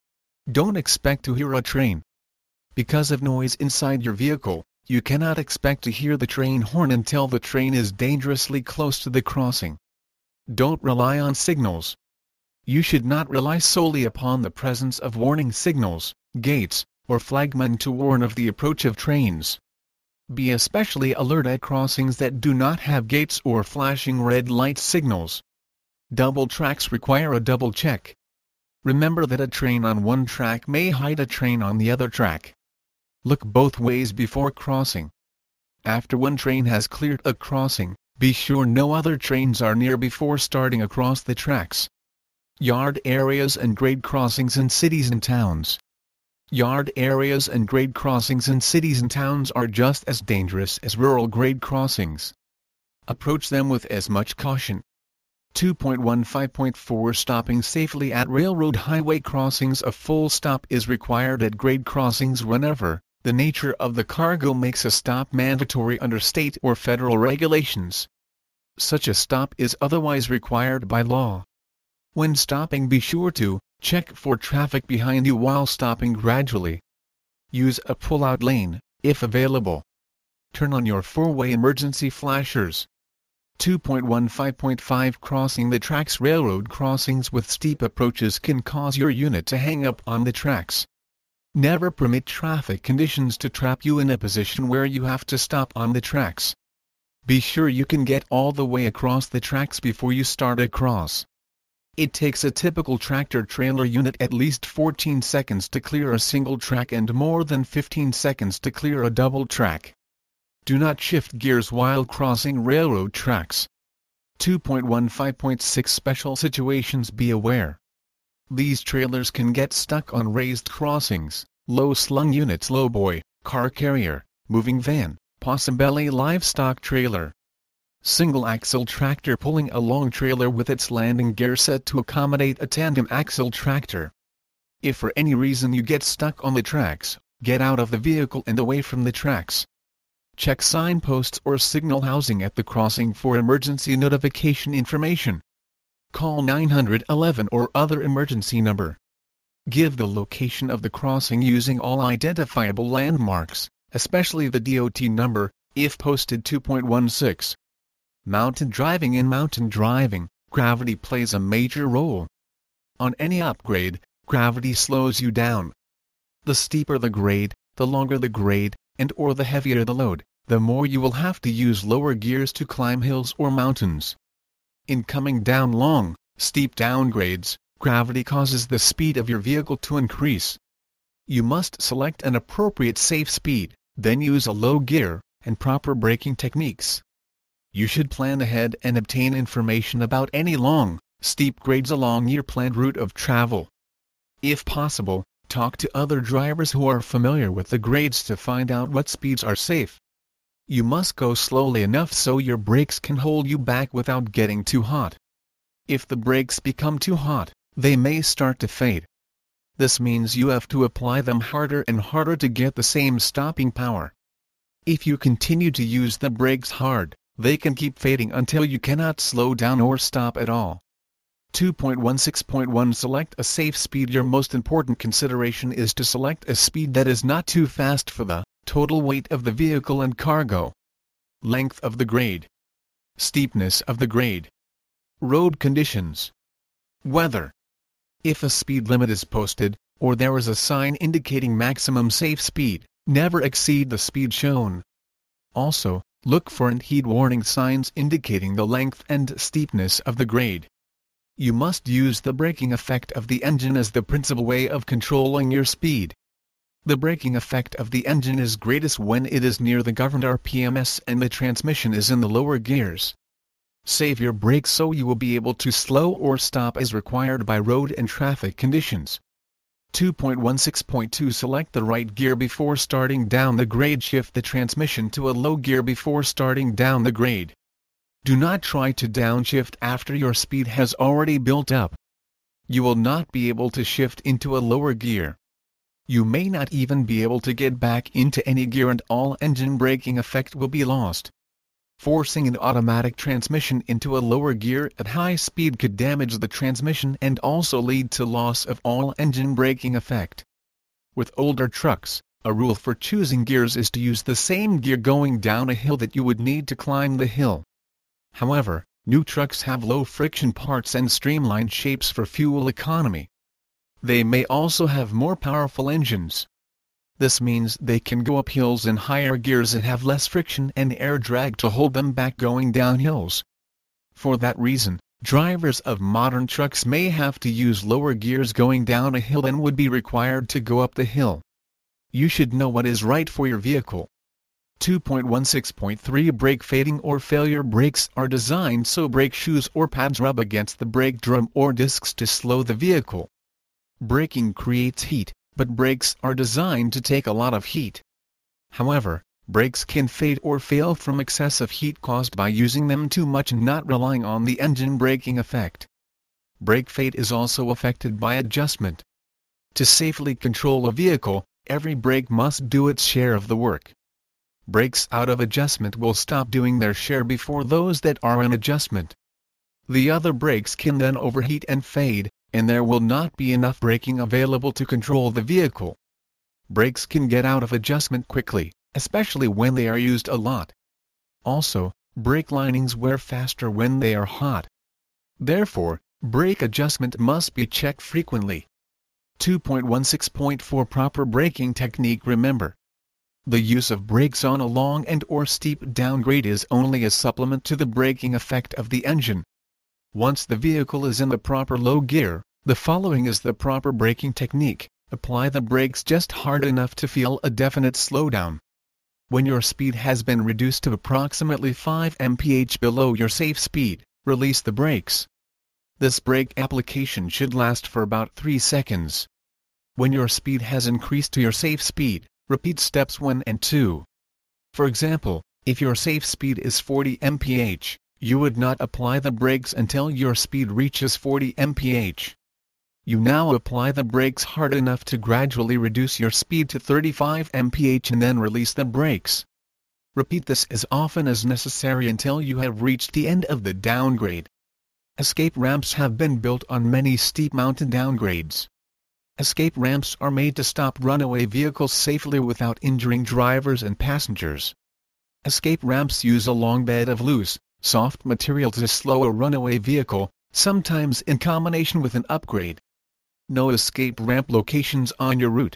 Don't expect to hear a train. Because of noise inside your vehicle, you cannot expect to hear the train horn until the train is dangerously close to the crossing. Don't rely on signals. You should not rely solely upon the presence of warning signals, gates, or flagmen to warn of the approach of trains. Be especially alert at crossings that do not have gates or flashing red light signals. Double tracks require a double check. Remember that a train on one track may hide a train on the other track. Look both ways before crossing. After one train has cleared a crossing, be sure no other trains are near before starting across the tracks. Yard areas and grade crossings in cities and towns. Yard areas and grade crossings in cities and towns are just as dangerous as rural grade crossings. Approach them with as much caution. two point fifteen point four Stopping safely at railroad highway crossings. A full stop is required at grade crossings whenever the nature of the cargo makes a stop mandatory under state or federal regulations. Such a stop is otherwise required by law. When stopping, be sure to check for traffic behind you while stopping gradually. Use a pull-out lane, if available. Turn on your four-way emergency flashers. two point fifteen point five Crossing the tracks. Railroad crossings with steep approaches can cause your unit to hang up on the tracks. Never permit traffic conditions to trap you in a position where you have to stop on the tracks. Be sure you can get all the way across the tracks before you start across. It takes a typical tractor-trailer unit at least fourteen seconds to clear a single track and more than fifteen seconds to clear a double track. Do not shift gears while crossing railroad tracks. two point fifteen point six Special situations. Be aware. These trailers can get stuck on raised crossings, low-slung units, lowboy, car carrier, moving van, possibly livestock trailer. Single-axle tractor pulling a long trailer with its landing gear set to accommodate a tandem-axle tractor. If for any reason you get stuck on the tracks, get out of the vehicle and away from the tracks. Check signposts or signal housing at the crossing for emergency notification information. Call nine one one or other emergency number. Give the location of the crossing using all identifiable landmarks, especially the D O T number, if posted. two point sixteen Mountain driving. In mountain driving, gravity plays a major role. On any upgrade, gravity slows you down. The steeper the grade, the longer the grade, and or the heavier the load, the more you will have to use lower gears to climb hills or mountains. In coming down long, steep downgrades, gravity causes the speed of your vehicle to increase. You must select an appropriate safe speed, then use a low gear, and proper braking techniques. You should plan ahead and obtain information about any long, steep grades along your planned route of travel. If possible, talk to other drivers who are familiar with the grades to find out what speeds are safe. You must go slowly enough so your brakes can hold you back without getting too hot. If the brakes become too hot, they may start to fade. This means you have to apply them harder and harder to get the same stopping power. If you continue to use the brakes hard, they can keep fading until you cannot slow down or stop at all. two point sixteen point one Select a safe speed. Your most important consideration is to select a speed that is not too fast for the total weight of the vehicle and cargo. Length of the grade. Steepness of the grade. Road conditions. Weather. If a speed limit is posted, or there is a sign indicating maximum safe speed, never exceed the speed shown. Also, look for and heed warning signs indicating the length and steepness of the grade. You must use the braking effect of the engine as the principal way of controlling your speed. The braking effect of the engine is greatest when it is near the governed R P Ms and the transmission is in the lower gears. Save your brakes so you will be able to slow or stop as required by road and traffic conditions. two point sixteen point two Select the right gear before starting down the grade. Shift the transmission to a low gear before starting down the grade. Do not try to downshift after your speed has already built up. You will not be able to shift into a lower gear. You may not even be able to get back into any gear and all engine braking effect will be lost. Forcing an automatic transmission into a lower gear at high speed could damage the transmission and also lead to loss of all engine braking effect. With older trucks, a rule for choosing gears is to use the same gear going down a hill that you would need to climb the hill. However, new trucks have low friction parts and streamlined shapes for fuel economy. They may also have more powerful engines. This means they can go up hills in higher gears and have less friction and air drag to hold them back going down hills. For that reason, drivers of modern trucks may have to use lower gears going down a hill than would be required to go up the hill. You should know what is right for your vehicle. two point sixteen point three Brake fading or failure brakes are designed so brake shoes or pads rub against the brake drum or discs to slow the vehicle. Braking creates heat, but brakes are designed to take a lot of heat. However, brakes can fade or fail from excessive heat caused by using them too much and not relying on the engine braking effect. Brake fade is also affected by adjustment. To safely control a vehicle, every brake must do its share of the work. Brakes out of adjustment will stop doing their share before those that are in adjustment. The other brakes can then overheat and fade, and there will not be enough braking available to control the vehicle. Brakes can get out of adjustment quickly, especially when they are used a lot. Also, brake linings wear faster when they are hot. Therefore, brake adjustment must be checked frequently. two point sixteen point four Proper braking technique. Remember, the use of brakes on a long and or steep downgrade is only a supplement to the braking effect of the engine. Once the vehicle is in the proper low gear, the following is the proper braking technique. Apply the brakes just hard enough to feel a definite slowdown. When your speed has been reduced to approximately five miles per hour below your safe speed, release the brakes. This brake application should last for about three seconds. When your speed has increased to your safe speed, repeat steps one and two. For example, if your safe speed is forty miles per hour, you would not apply the brakes until your speed reaches forty miles per hour. You now apply the brakes hard enough to gradually reduce your speed to thirty-five miles per hour and then release the brakes. Repeat this as often as necessary until you have reached the end of the downgrade. Escape ramps have been built on many steep mountain downgrades. Escape ramps are made to stop runaway vehicles safely without injuring drivers and passengers. Escape ramps use a long bed of loose, soft material to slow a runaway vehicle, sometimes in combination with an upgrade. No escape ramp locations on your route.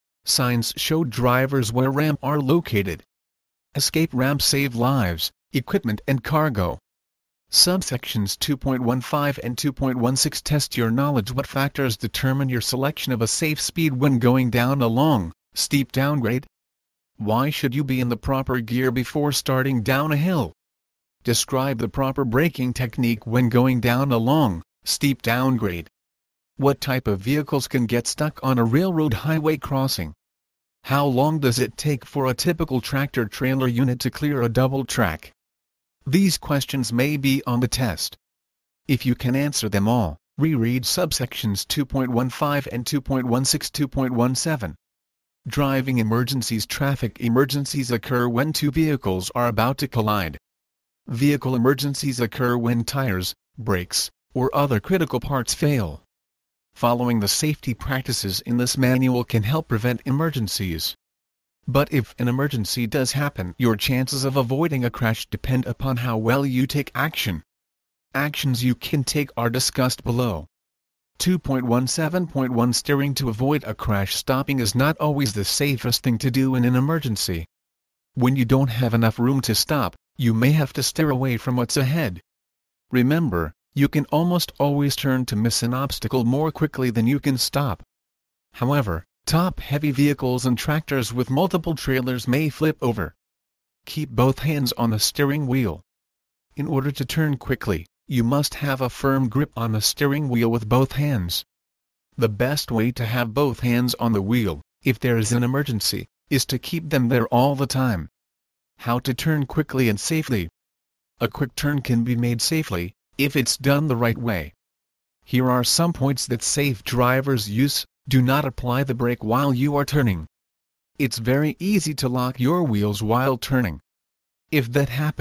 Signs show drivers where ramps are located. Escape ramps save lives, equipment and cargo. Subsections two point fifteen and two point sixteen test your knowledge. What factors determine your selection of a safe speed when going down a long, steep downgrade? Why should you be in the proper gear before starting down a hill? Describe the proper braking technique when going down a long, steep downgrade. What type of vehicles can get stuck on a railroad highway crossing? How long does it take for a typical tractor-trailer unit to clear a double track? These questions may be on the test. If you can answer them all, reread subsections two point fifteen and two point sixteen. two point seventeen. Driving emergencies. Traffic emergencies occur when two vehicles are about to collide. Vehicle emergencies occur when tires, brakes, or other critical parts fail. Following the safety practices in this manual can help prevent emergencies. But if an emergency does happen, your chances of avoiding a crash depend upon how well you take action. Actions you can take are discussed below. two point seventeen point one Steering to avoid a crash. Stopping is not always the safest thing to do in an emergency. When you don't have enough room to stop, you may have to steer away from what's ahead. Remember, you can almost always turn to miss an obstacle more quickly than you can stop. However, top-heavy vehicles and tractors with multiple trailers may flip over. Keep both hands on the steering wheel. In order to turn quickly, you must have a firm grip on the steering wheel with both hands. The best way to have both hands on the wheel, if there is an emergency, is to keep them there all the time. How to turn quickly and safely? A quick turn can be made safely, if it's done the right way. Here are some points that safe drivers use. Do not apply the brake while you are turning. It's very easy to lock your wheels while turning. If that happens,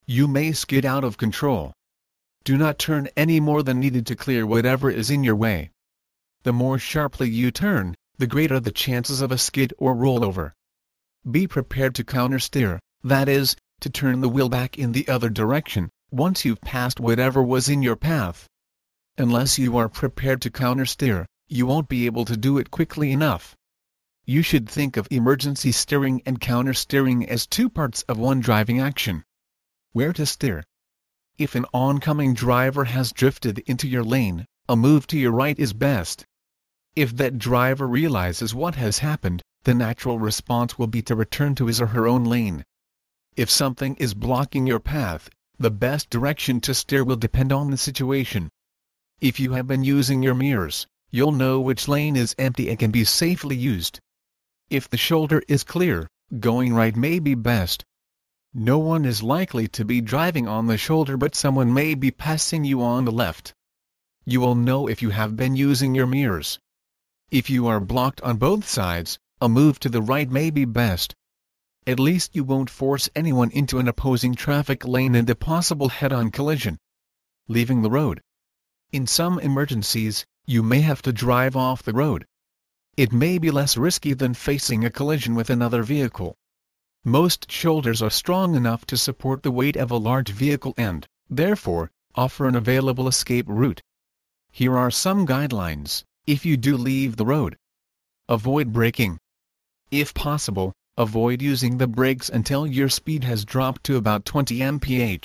You may skid out of control. Do not turn any more than needed to clear whatever is in your way. The more sharply you turn, the greater the chances of a skid or rollover. Be prepared to countersteer, that is, to turn the wheel back in the other direction, once you've passed whatever was in your path. Unless you are prepared to countersteer, you won't be able to do it quickly enough. You should think of emergency steering and countersteering as two parts of one driving action. Where to steer? If an oncoming driver has drifted into your lane, a move to your right is best. If that driver realizes what has happened, the natural response will be to return to his or her own lane. If something is blocking your path, the best direction to steer will depend on the situation. If you have been using your mirrors, you'll know which lane is empty and can be safely used. If the shoulder is clear, going right may be best. No one is likely to be driving on the shoulder, but someone may be passing you on the left. You will know if you have been using your mirrors. If you are blocked on both sides, a move to the right may be best. At least you won't force anyone into an opposing traffic lane and a possible head-on collision. Leaving the road. In some emergencies, you may have to drive off the road. It may be less risky than facing a collision with another vehicle. Most shoulders are strong enough to support the weight of a large vehicle and, therefore, offer an available escape route. Here are some guidelines, if you do leave the road. Avoid braking. If possible, avoid using the brakes until your speed has dropped to about twenty miles per hour.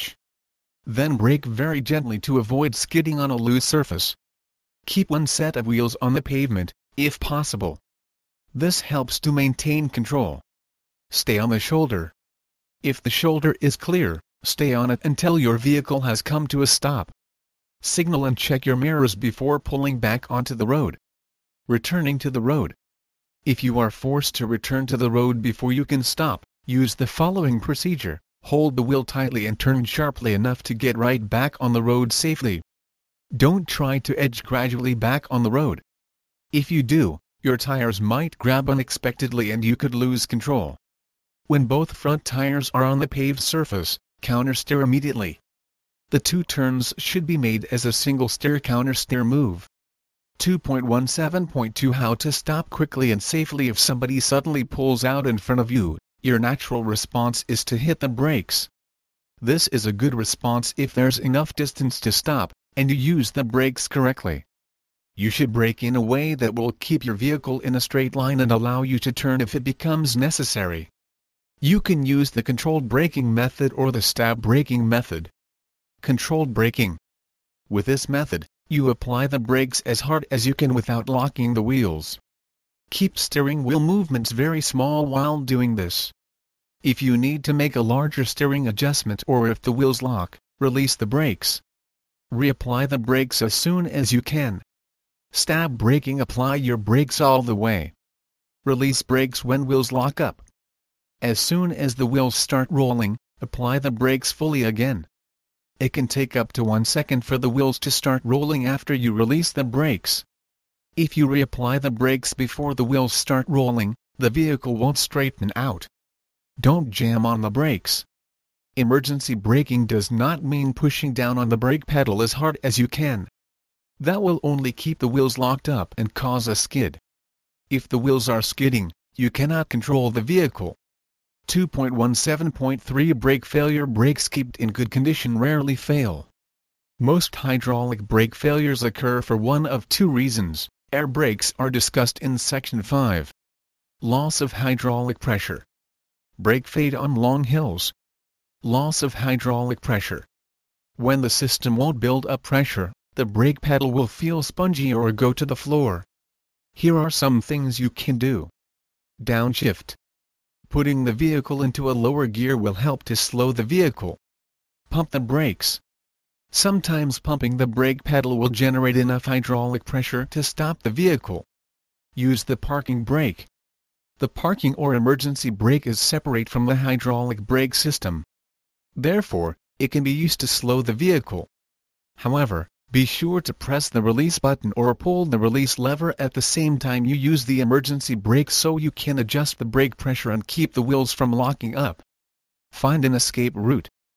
Then brake very gently to avoid skidding on a loose surface. Keep one set of wheels on the pavement, if possible. This helps to maintain control. Stay on the shoulder. If the shoulder is clear, stay on it until your vehicle has come to a stop. Signal and check your mirrors before pulling back onto the road. Returning to the road. If you are forced to return to the road before you can stop, use the following procedure. Hold the wheel tightly and turn sharply enough to get right back on the road safely. Don't try to edge gradually back on the road. If you do, your tires might grab unexpectedly and you could lose control. When both front tires are on the paved surface, countersteer immediately. The two turns should be made as a single steer countersteer move. two point seventeen point two How to stop quickly and safely if somebody suddenly pulls out in front of you. Your natural response is to hit the brakes. This is a good response if there's enough distance to stop, and you use the brakes correctly. You should brake in a way that will keep your vehicle in a straight line and allow you to turn if it becomes necessary. You can use the controlled braking method or the stab braking method. Controlled braking. With this method, you apply the brakes as hard as you can without locking the wheels. Keep steering wheel movements very small while doing this. If you need to make a larger steering adjustment or if the wheels lock, release the brakes. Reapply the brakes as soon as you can. Stab braking. Apply your brakes all the way. Release brakes when wheels lock up. As soon as the wheels start rolling, apply the brakes fully again. It can take up to one second for the wheels to start rolling after you release the brakes. If you reapply the brakes before the wheels start rolling, the vehicle won't straighten out. Don't jam on the brakes. Emergency braking does not mean pushing down on the brake pedal as hard as you can. That will only keep the wheels locked up and cause a skid. If the wheels are skidding, you cannot control the vehicle. two point seventeen point three Brake failure. Brakes kept in good condition rarely fail. Most hydraulic brake failures occur for one of two reasons. Air brakes are discussed in Section five. Loss of hydraulic pressure. Brake fade on long hills. Loss of hydraulic pressure. When the system won't build up pressure, the brake pedal will feel spongy or go to the floor. Here are some things you can do. Downshift. Putting the vehicle into a lower gear will help to slow the vehicle. Pump the brakes. Sometimes pumping the brake pedal will generate enough hydraulic pressure to stop the vehicle. Use the parking brake. The parking or emergency brake is separate from the hydraulic brake system. Therefore, it can be used to slow the vehicle. However, be sure to press the release button or pull the release lever at the same time you use the emergency brake so you can adjust the brake pressure and keep the wheels from locking up. Find an escape route.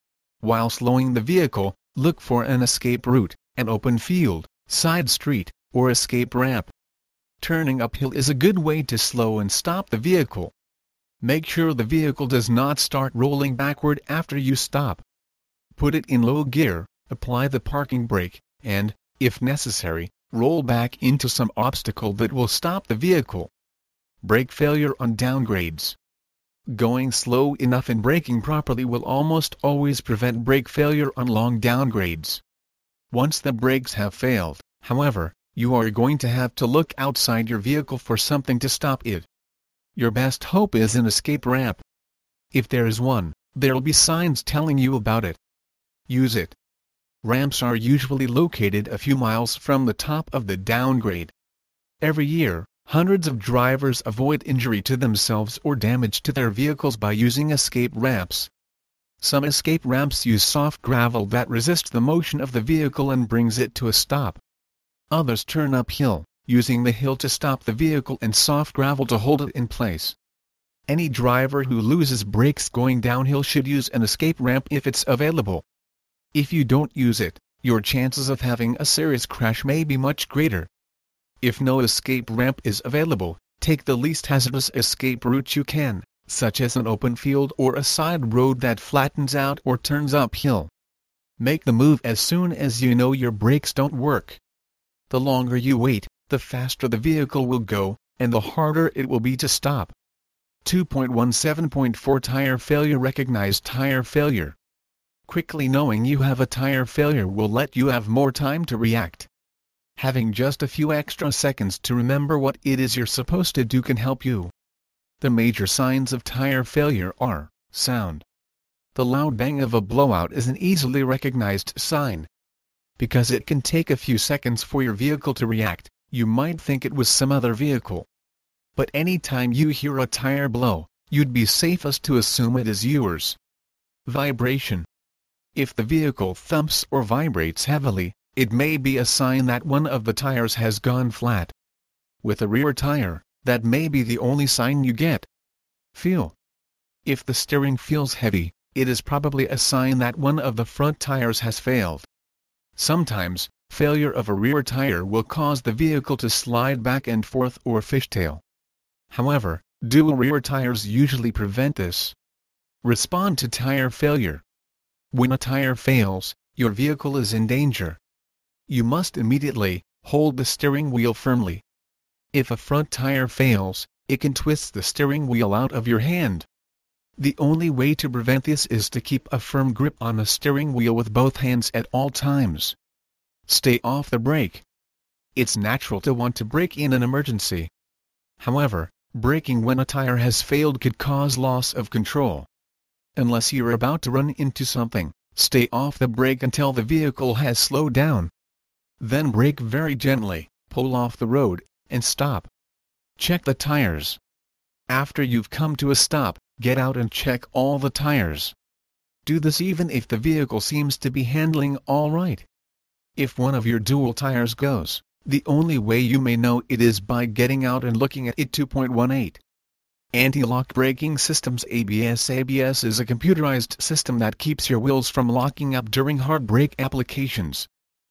While slowing the vehicle, look for an escape route, an open field, side street, or escape ramp. Turning uphill is a good way to slow and stop the vehicle. Make sure the vehicle does not start rolling backward after you stop. Put it in low gear, apply the parking brake, and, if necessary, roll back into some obstacle that will stop the vehicle. Brake failure on downgrades. Going slow enough and braking properly will almost always prevent brake failure on long downgrades. Once the brakes have failed, however, you are going to have to look outside your vehicle for something to stop it. Your best hope is an escape ramp. If there is one, there'll be signs telling you about it. Use it. Ramps are usually located a few miles from the top of the downgrade. Every year, hundreds of drivers avoid injury to themselves or damage to their vehicles by using escape ramps. Some escape ramps use soft gravel that resists the motion of the vehicle and brings it to a stop. Others turn uphill, using the hill to stop the vehicle and soft gravel to hold it in place. Any driver who loses brakes going downhill should use an escape ramp if it's available. If you don't use it, your chances of having a serious crash may be much greater. If no escape ramp is available, take the least hazardous escape route you can, such as an open field or a side road that flattens out or turns uphill. Make the move as soon as you know your brakes don't work. The longer you wait, the faster the vehicle will go, and the harder it will be to stop. two point seventeen point four Tire failure. Recognize tire failure. Quickly knowing you have a tire failure will let you have more time to react. Having just a few extra seconds to remember what it is you're supposed to do can help you. The major signs of tire failure are sound. The loud bang of a blowout is an easily recognized sign. Because it can take a few seconds for your vehicle to react, you might think it was some other vehicle. But any time you hear a tire blow, you'd be safest to assume it is yours. Vibration. If the vehicle thumps or vibrates heavily, it may be a sign that one of the tires has gone flat. With a rear tire, that may be the only sign you get. Feel. If the steering feels heavy, it is probably a sign that one of the front tires has failed. Sometimes, failure of a rear tire will cause the vehicle to slide back and forth or fishtail. However, dual rear tires usually prevent this. Respond to tire failure. When a tire fails, your vehicle is in danger. You must immediately hold the steering wheel firmly. If a front tire fails, it can twist the steering wheel out of your hand. The only way to prevent this is to keep a firm grip on the steering wheel with both hands at all times. Stay off the brake. It's natural to want to brake in an emergency. However, braking when a tire has failed could cause loss of control. Unless you're about to run into something, stay off the brake until the vehicle has slowed down. Then brake very gently, pull off the road, and stop. Check the tires. After you've come to a stop, get out and check all the tires. Do this even if the vehicle seems to be handling all right. If one of your dual tires goes, the only way you may know it is by getting out and looking at it. two point eighteen. Anti-lock braking systems. A B S. A B S is a computerized system that keeps your wheels from locking up during hard brake applications.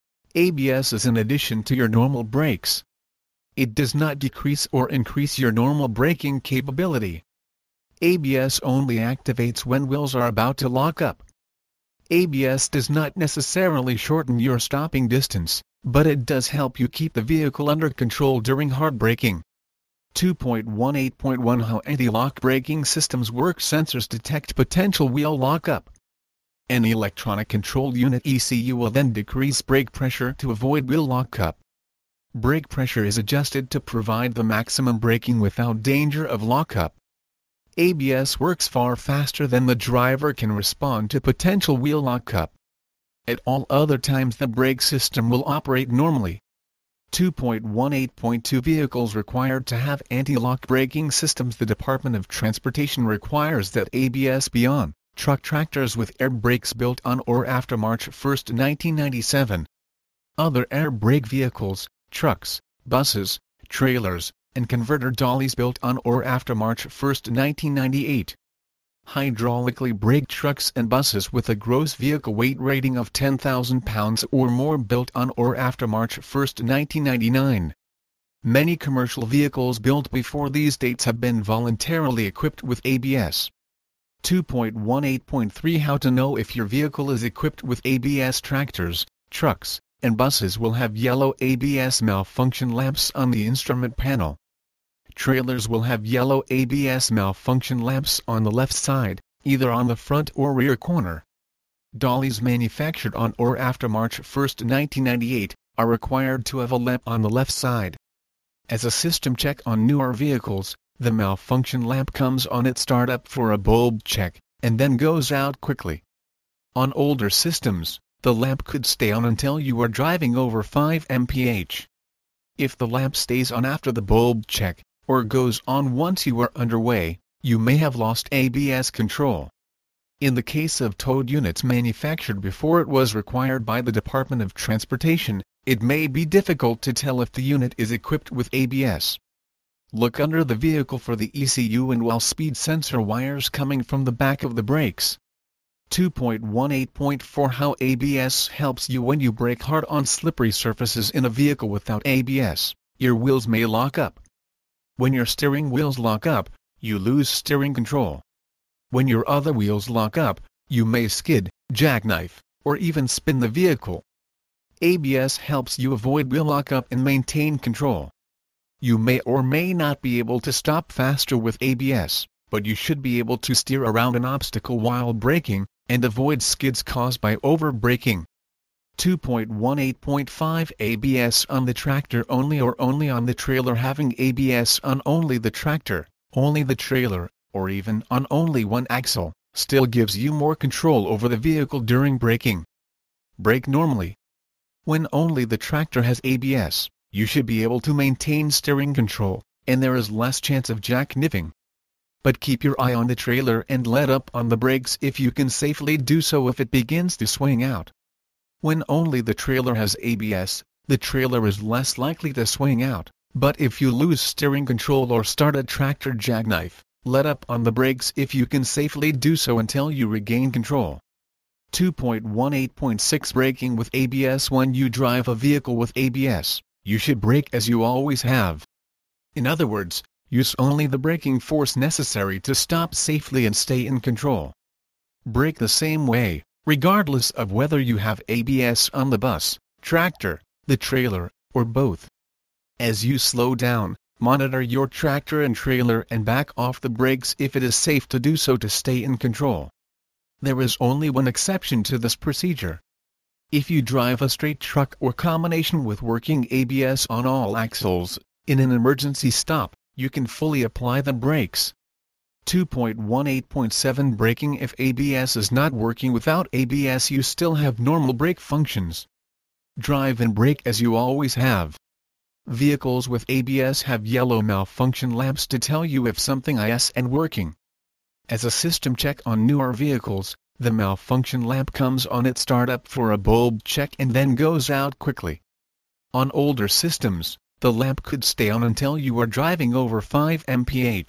A B S is an addition to your normal brakes. It does not decrease or increase your normal braking capability. A B S only activates when wheels are about to lock up. A B S does not necessarily shorten your stopping distance, but it does help you keep the vehicle under control during hard braking. two point eighteen point one How anti-lock braking systems work. Sensors detect potential wheel lockup. An electronic control unit E C U will then decrease brake pressure to avoid wheel lockup. Brake pressure is adjusted to provide the maximum braking without danger of lockup. A B S works far faster than the driver can respond to potential wheel lockup. At all other times the brake system will operate normally. two point eighteen point two Vehicles required to have anti-lock braking systems. The Department of Transportation requires that A B S be on truck tractors with air brakes built on or after March first nineteen ninety-seven. Other air brake vehicles, trucks, buses, trailers, and converter dollies built on or after March first nineteen ninety-eight. Hydraulically braked trucks and buses with a gross vehicle weight rating of ten thousand pounds or more built on or after March first nineteen ninety-nine. Many commercial vehicles built before these dates have been voluntarily equipped with A B S. two point eighteen point three How to know if your vehicle is equipped with A B S. Tractors, trucks, and buses will have yellow A B S malfunction lamps on the instrument panel. Trailers will have yellow A B S malfunction lamps on the left side, either on the front or rear corner. Dollies manufactured on or after March first nineteen ninety-eight, are required to have a lamp on the left side. As a system check on newer vehicles, the malfunction lamp comes on at startup for a bulb check, and then goes out quickly. On older systems, the lamp could stay on until you are driving over five miles per hour. If the lamp stays on after the bulb check, or goes on once you are underway, you may have lost A B S control. In the case of towed units manufactured before it was required by the Department of Transportation, it may be difficult to tell if the unit is equipped with A B S. Look under the vehicle for the E C U and well speed sensor wires coming from the back of the brakes. two point eighteen point four How A B S helps you when you brake hard on slippery surfaces in a vehicle without A B S. Your wheels may lock up. When your steering wheels lock up, you lose steering control. When your other wheels lock up, you may skid, jackknife, or even spin the vehicle. A B S helps you avoid wheel lock-up and maintain control. You may or may not be able to stop faster with A B S, but you should be able to steer around an obstacle while braking, and avoid skids caused by over-braking. two point eighteen point five A B S on the tractor only or only on the trailer. Having A B S on only the tractor, only the trailer, or even on only one axle, still gives you more control over the vehicle during braking. Brake normally. When only the tractor has A B S, you should be able to maintain steering control, and there is less chance of jackknifing. But keep your eye on the trailer and let up on the brakes if you can safely do so if it begins to swing out. When only the trailer has A B S, the trailer is less likely to swing out, but if you lose steering control or start a tractor jackknife, let up on the brakes if you can safely do so until you regain control. two point eighteen point six Braking with A B S. When you drive a vehicle with A B S, you should brake as you always have. In other words, use only the braking force necessary to stop safely and stay in control. Brake the same way, regardless of whether you have A B S on the bus, tractor, the trailer, or both. As you slow down, monitor your tractor and trailer and back off the brakes if it is safe to do so to stay in control. There is only one exception to this procedure. If you drive a straight truck or combination with working A B S on all axles, in an emergency stop, you can fully apply the brakes. two point eighteen point seven Braking. If A B S is not working without A B S, you still have normal brake functions. Drive and brake as you always have. Vehicles with A B S have yellow malfunction lamps to tell you if something is and working. As a system check on newer vehicles, the malfunction lamp comes on at startup for a bulb check and then goes out quickly. On older systems, the lamp could stay on until you are driving over five miles per hour.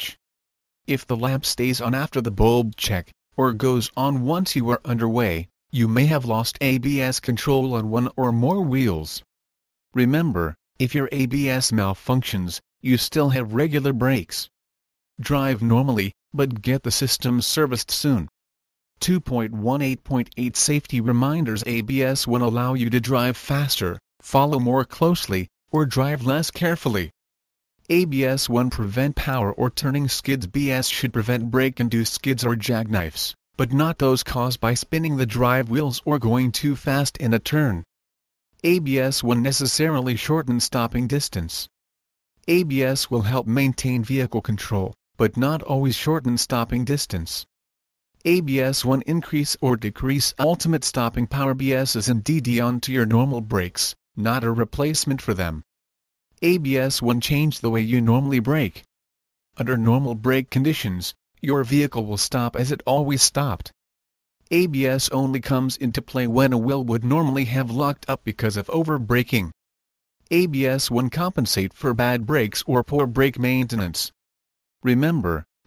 If the lamp stays on after the bulb check, or goes on once you are underway, you may have lost A B S control on one or more wheels. Remember, if your A B S malfunctions, you still have regular brakes. Drive normally, but get the system serviced soon. two point eighteen point eight Safety reminders. A B S will allow you to drive faster, follow more closely, or drive less carefully. A B S won't prevent power or turning skids. A B S should prevent brake-induced skids or jackknifes, but not those caused by spinning the drive wheels or going too fast in a turn. A B S won't necessarily shorten stopping distance. A B S will help maintain vehicle control, but not always shorten stopping distance. A B S won't increase or decrease ultimate stopping power. A B S is indeed onto your normal brakes, not a replacement for them. A B S won't change the way you normally brake. Under normal brake conditions, your vehicle will stop as it always stopped. A B S only comes into play when a wheel would normally have locked up because of over-braking. A B S won't compensate for bad brakes or poor brake maintenance. Remember,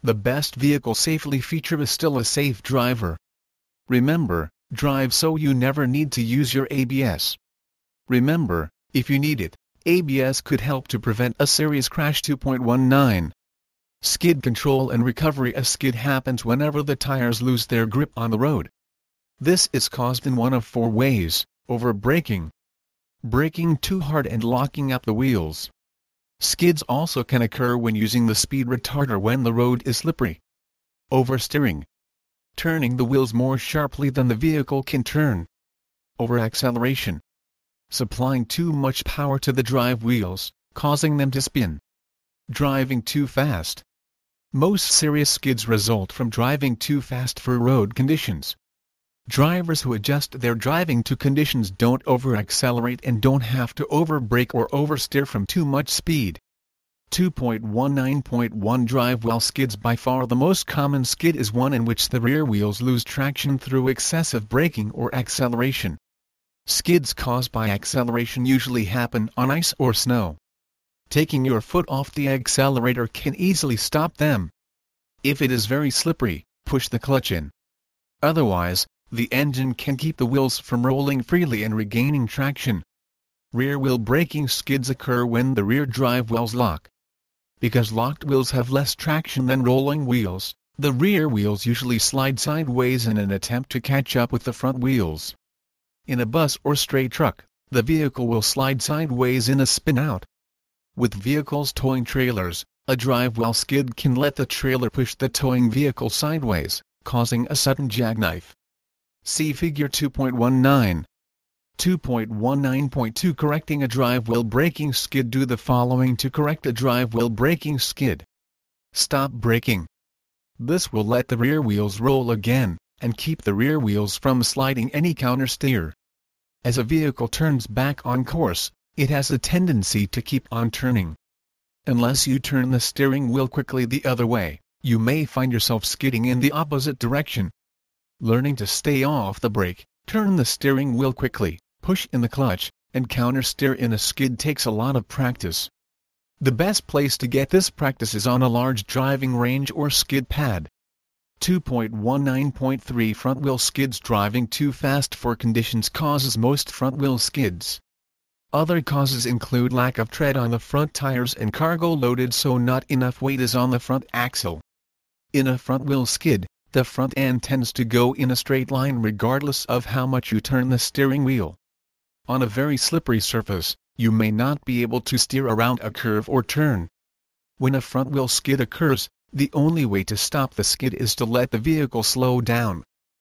the best vehicle safely feature is still a safe driver. Remember, drive so you never need to use your A B S. Remember, if you need it, A B S could help to prevent a serious crash. two point one nine. Skid control and recovery. A skid happens whenever the tires lose their grip on the road. This is caused in one of four ways: over-braking, braking too hard, and locking up the wheels. Skids also can occur when using the speed retarder when the road is slippery. Oversteering, turning the wheels more sharply than the vehicle can turn. Over-acceleration, supplying too much power to the drive wheels, causing them to spin. Driving too fast. Most serious skids result from driving too fast for road conditions. Drivers who adjust their driving to conditions don't over-accelerate and don't have to over-brake or oversteer from too much speed. two point one nine point one Drive while skids. By far the most common skid is one in which the rear wheels lose traction through excessive braking or acceleration. Skids caused by acceleration usually happen on ice or snow. Taking your foot off the accelerator can easily stop them. If it is very slippery, push the clutch in. Otherwise, the engine can keep the wheels from rolling freely and regaining traction. Rear wheel braking. Skids occur when the rear drive wheels lock. Because locked wheels have less traction than rolling wheels, the rear wheels usually slide sideways in an attempt to catch up with the front wheels. In a bus or straight truck, the vehicle will slide sideways in a spin-out. With vehicles towing trailers, a drive while skid can let the trailer push the towing vehicle sideways, causing a sudden jackknife. See Figure two point one nine. two point one nine point two Correcting a drive wheel braking skid. Do the following to correct a drive wheel braking skid. Stop braking. This will let the rear wheels roll again, and keep the rear wheels from sliding any countersteer. As a vehicle turns back on course, it has a tendency to keep on turning. Unless you turn the steering wheel quickly the other way, you may find yourself skidding in the opposite direction. Learning to stay off the brake, turn the steering wheel quickly, push in the clutch, and countersteer in a skid takes a lot of practice. The best place to get this practice is on a large driving range or skid pad. two point one nine point three Front wheel skids. Driving too fast for conditions causes most front wheel skids. Other causes include lack of tread on the front tires and cargo loaded so not enough weight is on the front axle. In a front wheel skid, the front end tends to go in a straight line regardless of how much you turn the steering wheel. On a very slippery surface, you may not be able to steer around a curve or turn. When a front wheel skid occurs, the only way to stop the skid is to let the vehicle slow down.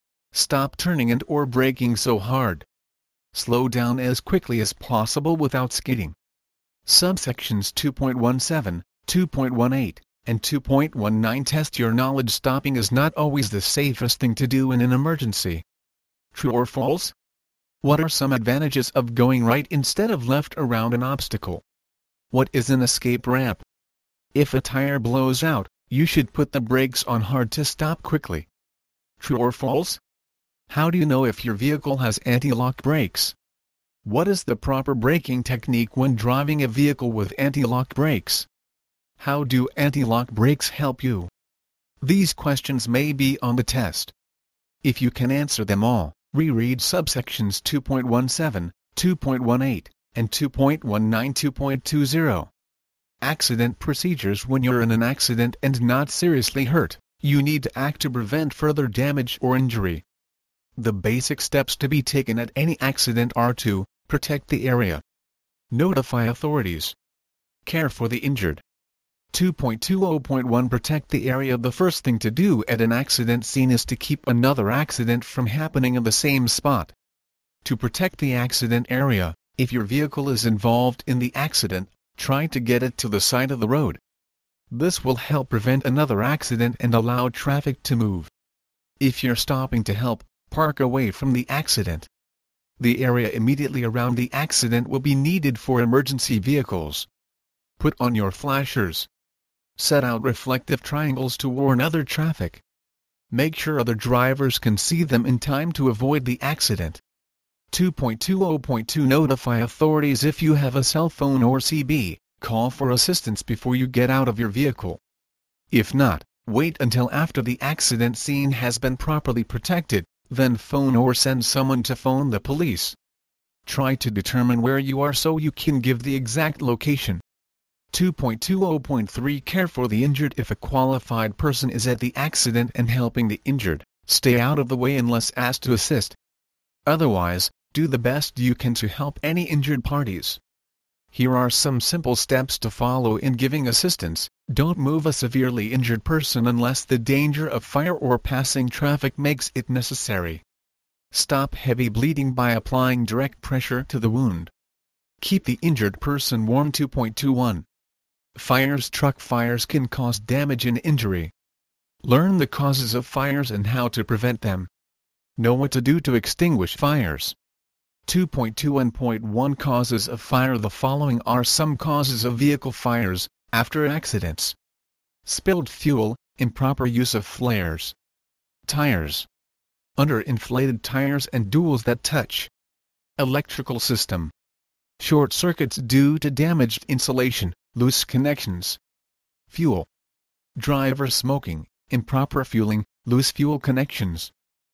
Stop turning and or braking so hard. Slow down as quickly as possible without skidding. Subsections two point one seven, two point one eight, and two point one nine test your knowledge. Stopping is not always the safest thing to do in an emergency. True or false? What are some advantages of going right instead of left around an obstacle? What is an escape ramp? If a tire blows out, you should put the brakes on hard to stop quickly. True or false? How do you know if your vehicle has anti-lock brakes? What is the proper braking technique when driving a vehicle with anti-lock brakes? How do anti-lock brakes help you? These questions may be on the test. If you can answer them all, reread subsections two point one seven, two point one eight, and two point one nine. two point two zero. Accident procedures. When you're in an accident and not seriously hurt, you need to act to prevent further damage or injury. The basic steps to be taken at any accident are to protect the area, notify authorities, care for the injured. two point two zero point one Protect the area. The first thing to do at an accident scene is to keep another accident from happening in the same spot. To protect the accident area, if your vehicle is involved in the accident, try to get it to the side of the road. This will help prevent another accident and allow traffic to move. If you're stopping to help, park away from the accident. The area immediately around the accident will be needed for emergency vehicles. Put on your flashers. Set out reflective triangles to warn other traffic. Make sure other drivers can see them in time to avoid the accident. two point two zero point two Notify authorities. If you have a cell phone or C B, call for assistance before you get out of your vehicle. If not, Wait until after the accident scene has been properly protected, then phone or send someone to phone the police. Try to determine where you are so you can give the exact location. two point two zero point three Care for the injured. If a qualified person is at the accident and helping the injured, stay out of the way unless asked to assist. Otherwise, do the best you can to help any injured parties. Here are some simple steps to follow in giving assistance. Don't move a severely injured person unless the danger of fire or passing traffic makes it necessary. Stop heavy bleeding by applying direct pressure to the wound. Keep the injured person warm. two point two one Fires. Truck fires can cause damage and injury. Learn the causes of fires and how to prevent them. Know what to do to extinguish fires. two point two one point one Causes of fire. The following are some causes of vehicle fires after accidents: spilled fuel, improper use of flares, tires, underinflated tires and duals that touch, electrical system, short circuits due to damaged insulation, loose connections, fuel, driver smoking, improper fueling, loose fuel connections,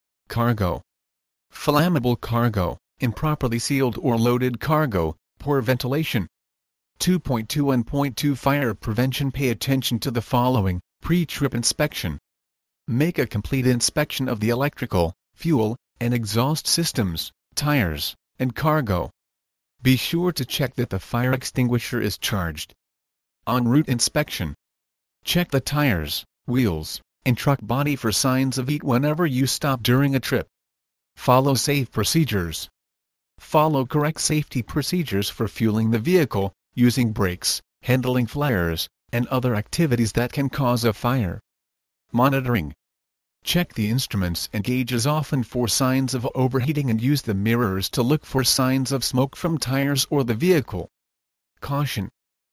cargo, flammable cargo, improperly sealed or loaded cargo, poor ventilation. two point two one point two Fire prevention. Pay attention to the following: pre-trip inspection. Make a complete inspection of the electrical, fuel, and exhaust systems, tires, and cargo. Be sure to check that the fire extinguisher is charged. En route inspection. Check the tires, wheels, and truck body for signs of heat whenever you stop during a trip. Follow safe procedures. Follow correct safety procedures for fueling the vehicle, using brakes, handling flares, and other activities that can cause a fire. Monitoring. Check the instruments and gauges often for signs of overheating and use the mirrors to look for signs of smoke from tires or the vehicle. Caution.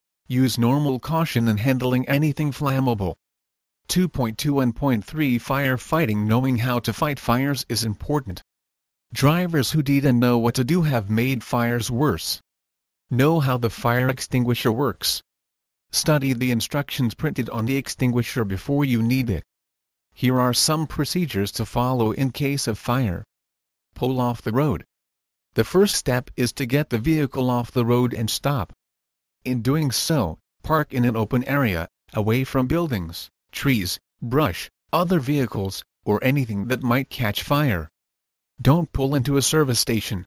Use normal caution in handling anything flammable. two point two one point three Firefighting. Knowing how to fight fires is important. Drivers who didn't know what to do have made fires worse. Know how the fire extinguisher works. Study the instructions printed on the extinguisher before you need it. Here are some procedures to follow in case of fire. Pull off the road. The first step is to get the vehicle off the road and stop. In doing so, park in an open area, away from buildings, trees, brush, other vehicles, or anything that might catch fire. Don't pull into a service station.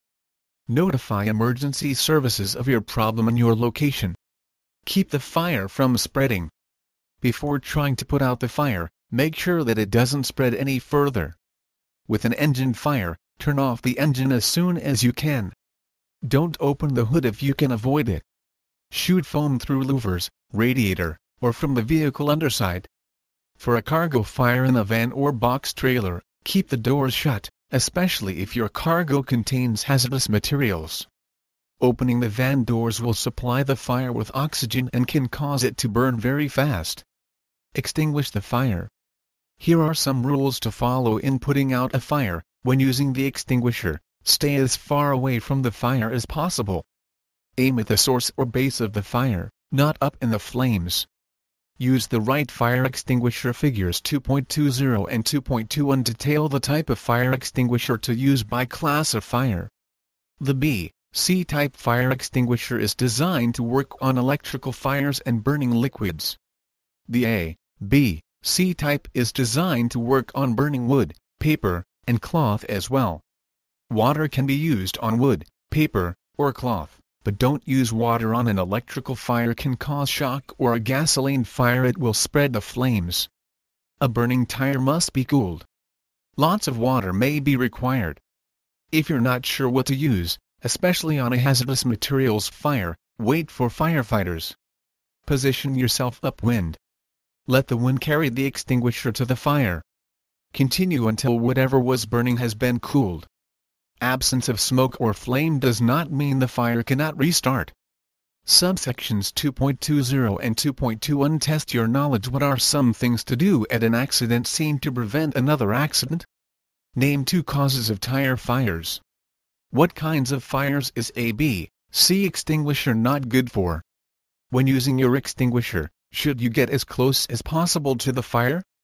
Notify emergency services of your problem and your location. Keep the fire from spreading. Before trying to put out the fire, make sure that it doesn't spread any further. With an engine fire, turn off the engine as soon as you can. Don't open the hood if you can avoid it. Shoot foam through louvers, radiator, or from the vehicle underside. For a cargo fire in a van or box trailer, keep the doors shut, especially if your cargo contains hazardous materials. Opening the van doors will supply the fire with oxygen and can cause it to burn very fast. Extinguish the fire. Here are some rules to follow in putting out a fire. When using the extinguisher, stay as far away from the fire as possible. Aim at the source or base of the fire, not up in the flames. Use the right fire extinguisher. Figures two point two zero and two point two one detail the type of fire extinguisher to use by class of fire. The B, C type fire extinguisher is designed to work on electrical fires and burning liquids. The A, B, C type is designed to work on burning wood, paper, and cloth as well. Water can be used on wood, paper, or cloth, but don't use water on an electrical fire. Can cause shock, or a gasoline fire it will spread the flames. A burning tire must be cooled. Lots of water may be required. If you're not sure what to use, especially on a hazardous materials fire, wait for firefighters. Position yourself upwind. Let the wind carry the extinguisher to the fire. Continue until whatever was burning has been cooled. Absence of smoke or flame does not mean the fire cannot restart. Subsections two point two zero and two point two one test your knowledge. What are some things to do at an accident scene to prevent another accident? Name two causes of tire fires. What kinds of fires is a B, C extinguisher not good for? When using your extinguisher, should you get as close as possible to the fire?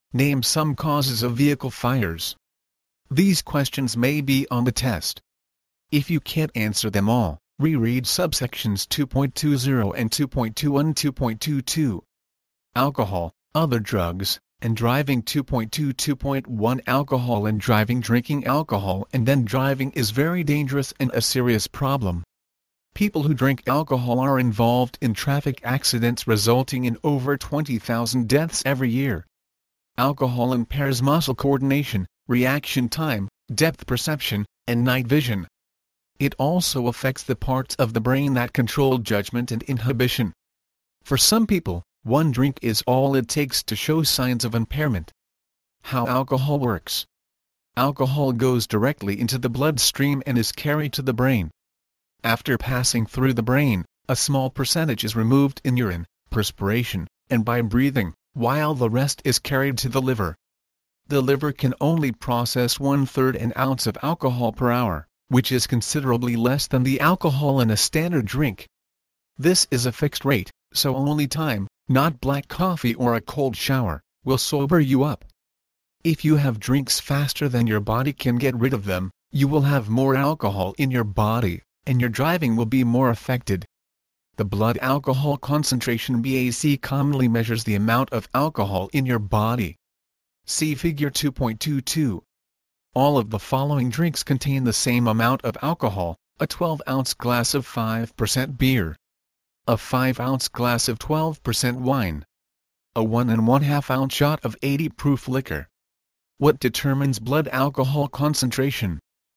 Name some causes of vehicle fires. These questions may be on the test. If you can't answer them all, reread subsections two point two zero and two point two one and two point two two. Alcohol, other drugs, and driving. Two point two two point one Alcohol and driving. Drinking alcohol and then driving is very dangerous and a serious problem. People who drink alcohol are involved in traffic accidents resulting in over twenty thousand deaths every year. Alcohol impairs muscle coordination, reaction time, depth perception, and night vision. It also affects the parts of the brain that control judgment and inhibition. For some people, one drink is all it takes to show signs of impairment. How alcohol works. Alcohol goes directly into the bloodstream and is carried to the brain. After passing through the brain, a small percentage is removed in urine, perspiration, and by breathing, while the rest is carried to the liver. The liver can only process one-third an ounce of alcohol per hour, which is considerably less than the alcohol in a standard drink. This is a fixed rate, so only time, not black coffee or a cold shower, will sober you up. If you have drinks faster than your body can get rid of them, you will have more alcohol in your body, and your driving will be more affected. The blood alcohol concentration B A C commonly measures the amount of alcohol in your body. See Figure two point two two. All of the following drinks contain the same amount of alcohol: a twelve ounce glass of five percent beer, a five ounce glass of twelve percent wine, a one and one half ounce shot of eighty proof liquor. What determines blood alcohol concentration?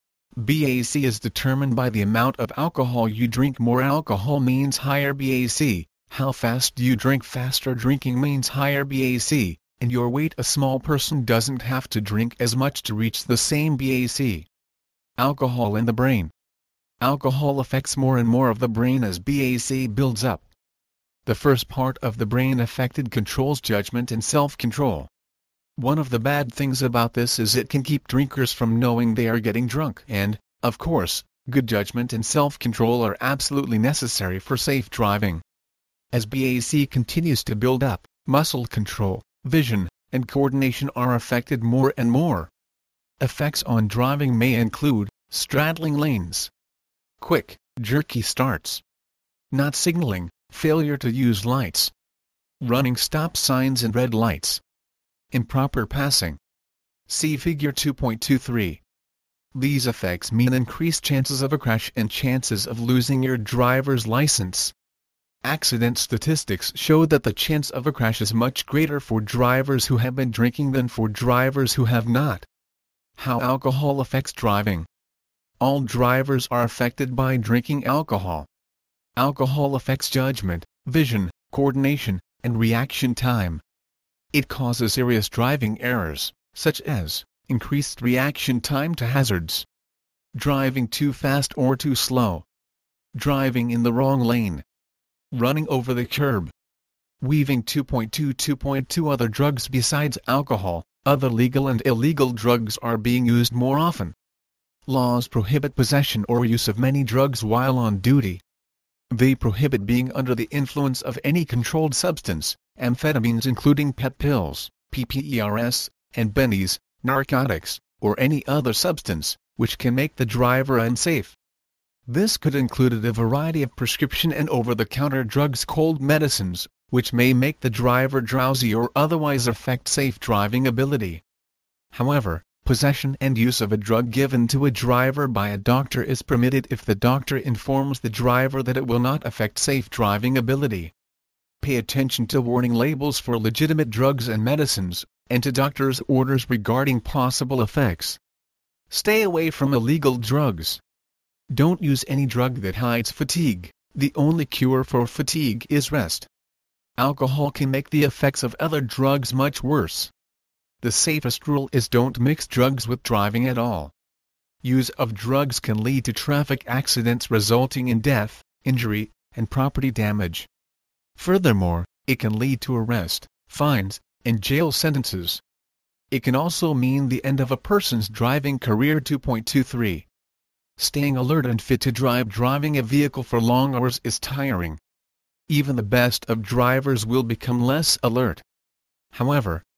B A C is determined by the amount of alcohol you drink. More alcohol means higher B A C. How fast you drink? Faster drinking means higher B A C, and your weight. A small person doesn't have to drink as much to reach the same B A C. Alcohol in the brain. Alcohol affects more and more of the brain as B A C builds up. The first part of the brain affected controls judgment and self-control. One of the bad things about this is it can keep drinkers from knowing they are getting drunk, and, of course, good judgment and self-control are absolutely necessary for safe driving. As B A C continues to build up, muscle control, vision, and coordination are affected more and more. Effects on driving may include straddling lanes, quick, jerky starts, not signaling, failure to use lights, running stop signs and red lights, improper passing. See Figure two point two three. These effects mean increased chances of a crash and chances of losing your driver's license. Accident statistics show that the chance of a crash is much greater for drivers who have been drinking than for drivers who have not. How alcohol affects driving. All drivers are affected by drinking alcohol. Alcohol affects judgment, vision, coordination, and reaction time. It causes serious driving errors, such as increased reaction time to hazards, driving too fast or too slow, driving in the wrong lane, running over the curb, weaving. Two point two two point two Other drugs. Besides alcohol, other legal and illegal drugs are being used more often. Laws prohibit possession or use of many drugs while on duty. They prohibit being under the influence of any controlled substance, amphetamines including pet pills, P P E R S, and bennies, narcotics, or any other substance, which can make the driver unsafe. This could include a variety of prescription and over-the-counter drugs called medicines, which may make the driver drowsy or otherwise affect safe driving ability. However, possession and use of a drug given to a driver by a doctor is permitted if the doctor informs the driver that it will not affect safe driving ability. Pay attention to warning labels for legitimate drugs and medicines, and to doctors' orders regarding possible effects. Stay away from illegal drugs. Don't use any drug that hides fatigue. The only cure for fatigue is rest. Alcohol can make the effects of other drugs much worse. The safest rule is don't mix drugs with driving at all. Use of drugs can lead to traffic accidents resulting in death, injury, and property damage. Furthermore, it can lead to arrest, fines, and jail sentences. It can also mean the end of a person's driving career. Two point two three. Staying alert and fit to drive. Driving a vehicle for long hours is tiring. Even the best of drivers will become less alert. However,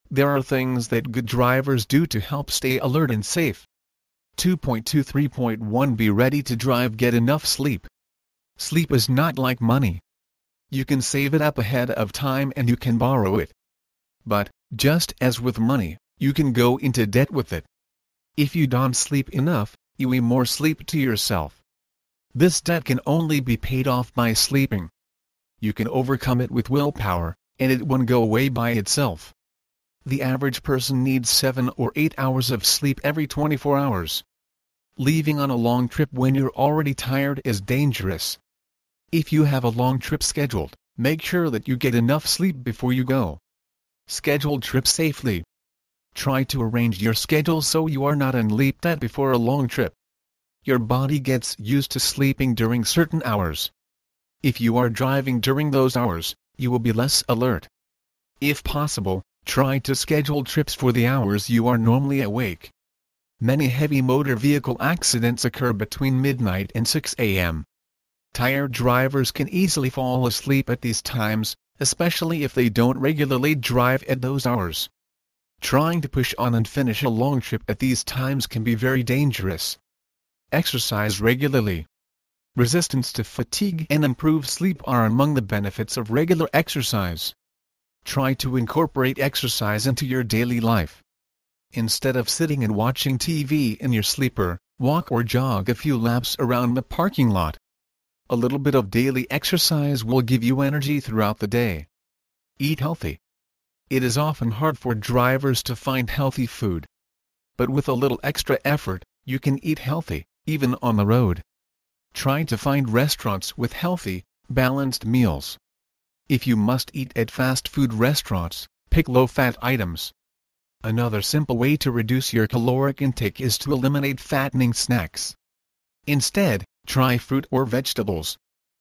There are things that good drivers do to help stay alert and safe. two point two three point one Be ready to drive. Get enough sleep. Sleep is not like money. You can save it up ahead of time and you can borrow it. But, just as with money, you can go into debt with it. If you don't sleep enough, you owe more sleep to yourself. This debt can only be paid off by sleeping. You can overcome it with willpower, and it won't go away by itself. The average person needs seven or eight hours of sleep every twenty-four hours. Leaving on a long trip when you're already tired is dangerous. If you have a long trip scheduled, make sure that you get enough sleep before you go. Schedule trips safely. Try to arrange your schedule so you are not in sleep debt before a long trip. Your body gets used to sleeping during certain hours. If you are driving during those hours, you will be less alert. If possible, try to schedule trips for the hours you are normally awake. Many heavy motor vehicle accidents occur between midnight and six A M Tired drivers can easily fall asleep at these times, especially if they don't regularly drive at those hours. Trying to push on and finish a long trip at these times can be very dangerous. Exercise regularly. Resistance to fatigue and improved sleep are among the benefits of regular exercise. Try to incorporate exercise into your daily life. Instead of sitting and watching T V in your sleeper, walk or jog a few laps around the parking lot. A little bit of daily exercise will give you energy throughout the day. Eat healthy. It is often hard for drivers to find healthy food. But with a little extra effort, you can eat healthy, even on the road. Try to find restaurants with healthy, balanced meals. If you must eat at fast food restaurants, pick low-fat items. Another simple way to reduce your caloric intake is to eliminate fattening snacks. Instead, try fruit or vegetables.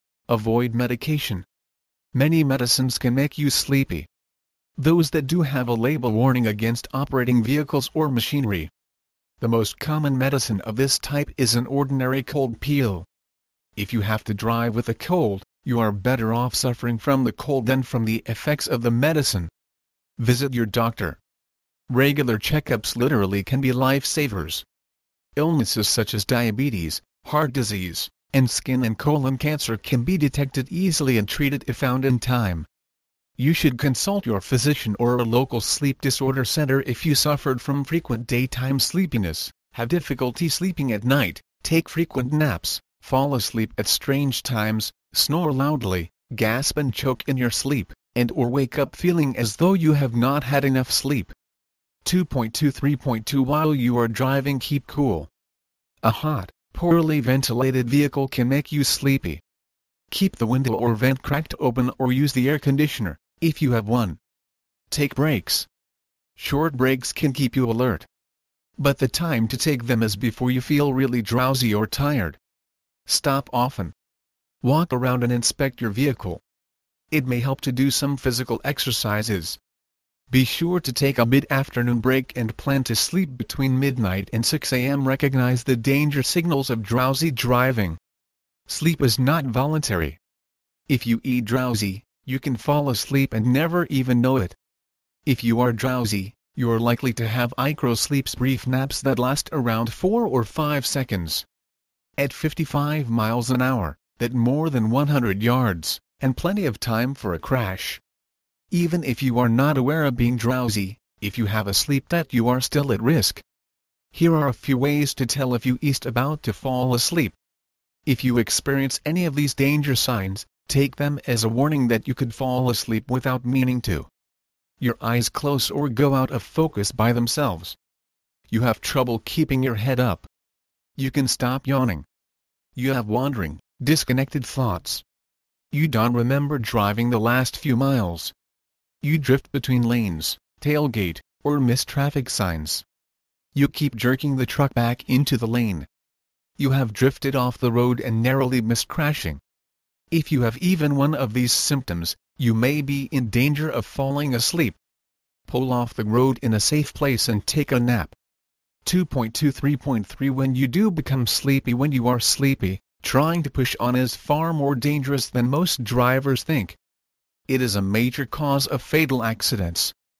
Avoid medication. Many medicines can make you sleepy. Those that do have a label warning against operating vehicles or machinery. The most common medicine of this type is an ordinary cold pill. If you have to drive with a cold, you are better off suffering from the cold than from the effects of the medicine. Visit your doctor. Regular checkups literally can be lifesavers. Illnesses such as diabetes, heart disease, and skin and colon cancer can be detected easily and treated if found in time. You should consult your physician or a local sleep disorder center if you suffered from frequent daytime sleepiness, have difficulty sleeping at night, take frequent naps, fall asleep at strange times, snore loudly, gasp and choke in your sleep, and or wake up feeling as though you have not had enough sleep. two point two three point two While you are driving, keep cool. A hot, poorly ventilated vehicle can make you sleepy. Keep the window or vent cracked open or use the air conditioner, if you have one. Take breaks. Short breaks can keep you alert. But the time to take them is before you feel really drowsy or tired. Stop often. Walk around and inspect your vehicle. It may help to do some physical exercises. Be sure to take a mid-afternoon break and plan to sleep between midnight and six A M Recognize the danger signals of drowsy driving. Sleep is not voluntary. If you eat drowsy, you can fall asleep and never even know it. If you are drowsy, you are likely to have micro-sleeps, brief naps that last around four or five seconds. At fifty-five miles an hour, that's more than one hundred yards, and plenty of time for a crash. Even if you are not aware of being drowsy, if you have a sleep debt, you are still at risk. Here are a few ways to tell if you are about to fall asleep. If you experience any of these danger signs, take them as a warning that you could fall asleep without meaning to. Your eyes close or go out of focus by themselves. You have trouble keeping your head up. You can stop yawning. You have wandering, disconnected thoughts. You don't remember driving the last few miles. You drift between lanes, tailgate, or miss traffic signs. You keep jerking the truck back into the lane. You have drifted off the road and narrowly missed crashing. If you have even one of these symptoms, you may be in danger of falling asleep. Pull off the road in a safe place and take a nap. two point two three point three When you do become sleepy when you are sleepy, trying to push on is far more dangerous than most drivers think. It is a major cause of fatal accidents.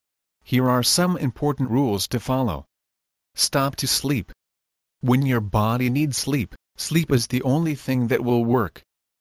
Here are some important rules to follow. Stop to sleep. When your body needs sleep, sleep is the only thing that will work.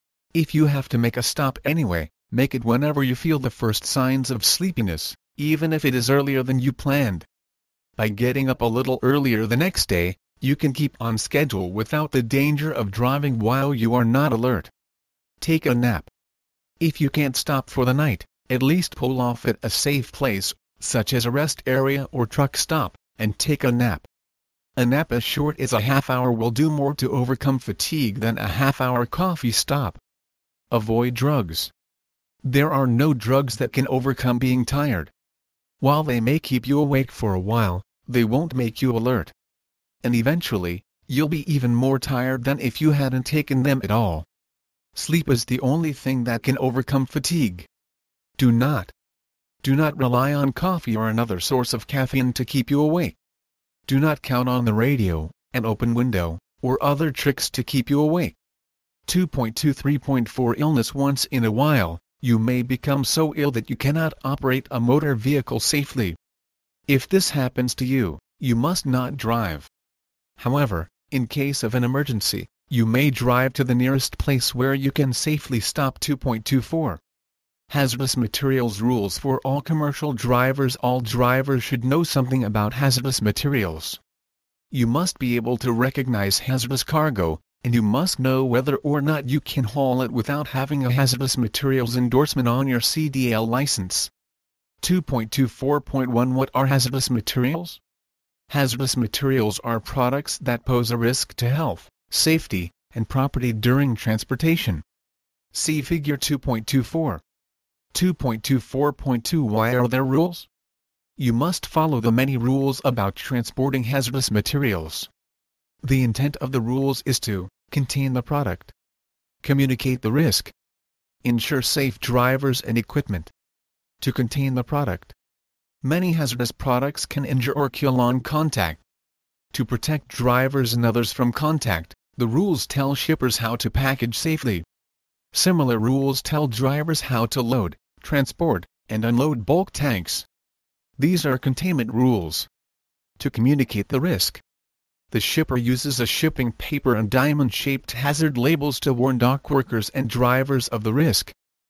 If you have to make a stop anyway, make it whenever you feel the first signs of sleepiness, even if it is earlier than you planned. By getting up a little earlier the next day, you can keep on schedule without the danger of driving while you are not alert. Take a nap. If you can't stop for the night, at least pull off at a safe place, such as a rest area or truck stop, and take a nap. A nap as short as a half hour will do more to overcome fatigue than a half-hour coffee stop. Avoid drugs. There are no drugs that can overcome being tired. While they may keep you awake for a while, they won't make you alert. And eventually, you'll be even more tired than if you hadn't taken them at all. Sleep is the only thing that can overcome fatigue. Do not. Do not rely on coffee or another source of caffeine to keep you awake. Do not count on the radio, an open window, or other tricks to keep you awake. two point two three point four Illness. Once in a while, you may become so ill that you cannot operate a motor vehicle safely. If this happens to you, you must not drive. However, in case of an emergency, you may drive to the nearest place where you can safely stop. two point two four Hazardous materials rules for all commercial drivers. All drivers should know something about hazardous materials. You must be able to recognize hazardous cargo, and you must know whether or not you can haul it without having a hazardous materials endorsement on your C D L license. two point two four point one What are hazardous materials? Hazardous materials are products that pose a risk to health, safety, and property during transportation. See Figure two point two four. two point two four point two Why are there rules? You must follow the many rules about transporting hazardous materials. The intent of the rules is to contain the product, communicate the risk, ensure safe drivers and equipment. To contain the product. Many hazardous products can injure or kill on contact. To protect drivers and others from contact, the rules tell shippers how to package safely. Similar rules tell drivers how to load, transport, and unload bulk tanks. These are containment rules. To communicate the risk. The shipper uses a shipping paper and diamond-shaped hazard labels to warn dock workers and drivers of the risk.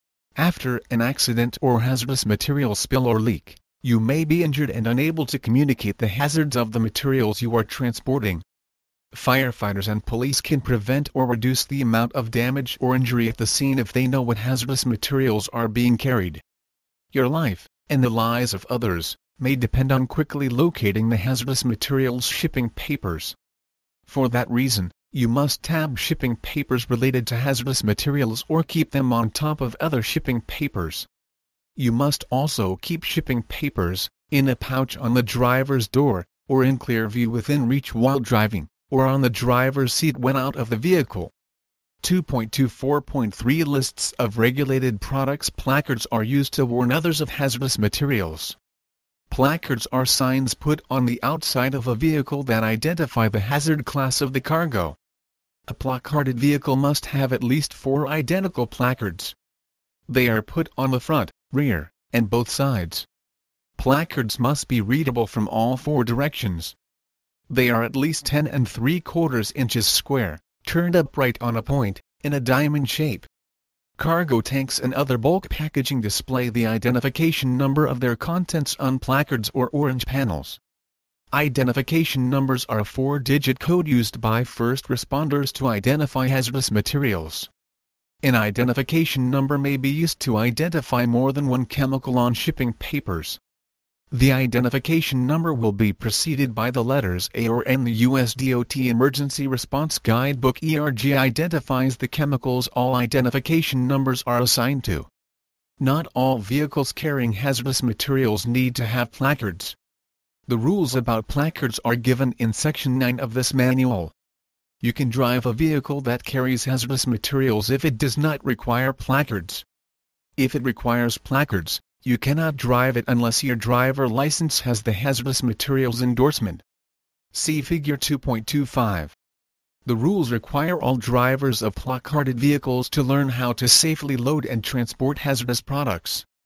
After an accident or hazardous material spill or leak, you may be injured and unable to communicate the hazards of the materials you are transporting. Firefighters and police can prevent or reduce the amount of damage or injury at the scene if they know what hazardous materials are being carried. Your life, and the lives of others, may depend on quickly locating the hazardous materials shipping papers. For that reason, you must tab shipping papers related to hazardous materials or keep them on top of other shipping papers. You must also keep shipping papers in a pouch on the driver's door, or in clear view within reach while driving, or on the driver's seat when out of the vehicle. two point two four point three Lists of regulated products. Placards are used to warn others of hazardous materials. Placards are signs put on the outside of a vehicle that identify the hazard class of the cargo. A placarded vehicle must have at least four identical placards. They are put on the front, rear, and both sides. Placards must be readable from all four directions. They are at least ten and three quarters inches square, turned upright on a point, in a diamond shape. Cargo tanks and other bulk packaging display the identification number of their contents on placards or orange panels. Identification numbers are a four-digit code used by first responders to identify hazardous materials. An identification number may be used to identify more than one chemical on shipping papers. The identification number will be preceded by the letters A or N. The U S D O T Emergency Response Guidebook E R G identifies the chemicals all identification numbers are assigned to. Not all vehicles carrying hazardous materials need to have placards. The rules about placards are given in Section nine of this manual. You can drive a vehicle that carries hazardous materials if it does not require placards. If it requires placards, you cannot drive it unless your driver license has the hazardous materials endorsement. See Figure two point two five. The rules require all drivers of placarded vehicles to learn how to safely load and transport hazardous products.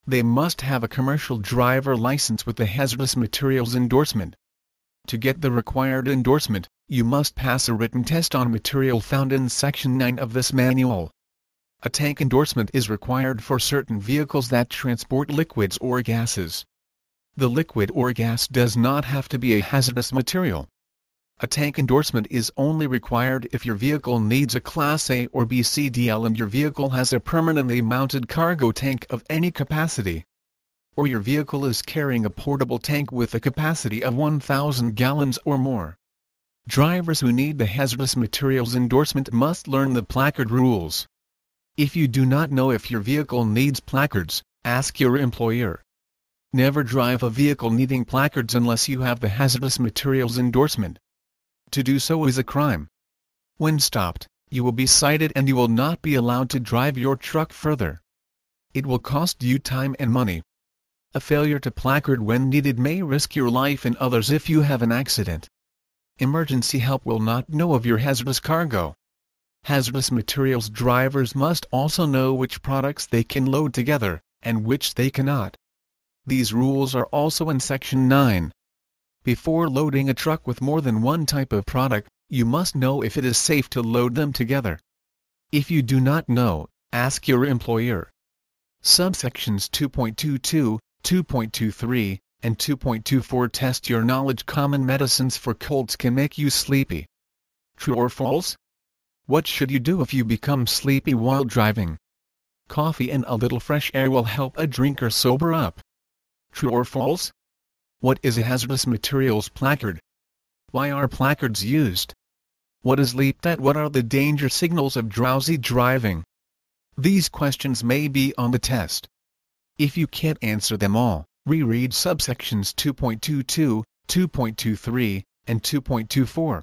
They must have a commercial driver license with the hazardous materials endorsement. To get the required endorsement, you must pass a written test on material found in Section nine of this manual. A tank endorsement is required for certain vehicles that transport liquids or gases. The liquid or gas does not have to be a hazardous material. A tank endorsement is only required if your vehicle needs a Class A or B C D L and your vehicle has a permanently mounted cargo tank of any capacity. Or your vehicle is carrying a portable tank with a capacity of one thousand gallons or more. Drivers who need the hazardous materials endorsement must learn the placard rules. If you do not know if your vehicle needs placards, ask your employer. Never drive a vehicle needing placards unless you have the hazardous materials endorsement. To do so is a crime. When stopped, you will be cited and you will not be allowed to drive your truck further. It will cost you time and money. A failure to placard when needed may risk your life and others if you have an accident. Emergency help will not know of your hazardous cargo. Hazardous materials drivers must also know which products they can load together, and which they cannot. These rules are also in Section nine. Before loading a truck with more than one type of product, you must know if it is safe to load them together. If you do not know, ask your employer. Subsections two point two two, two point two three, and two point two four test your knowledge. Common medicines for colds can make you sleepy. True or false? What should you do if you become sleepy while driving? Coffee and a little fresh air will help a drinker sober up. True or false? What is a hazardous materials placard? Why are placards used? What is LEAPTAT? What are the danger signals of drowsy driving? These questions may be on the test. If you can't answer them all, reread subsections two point two two, two point two three, and two point two four.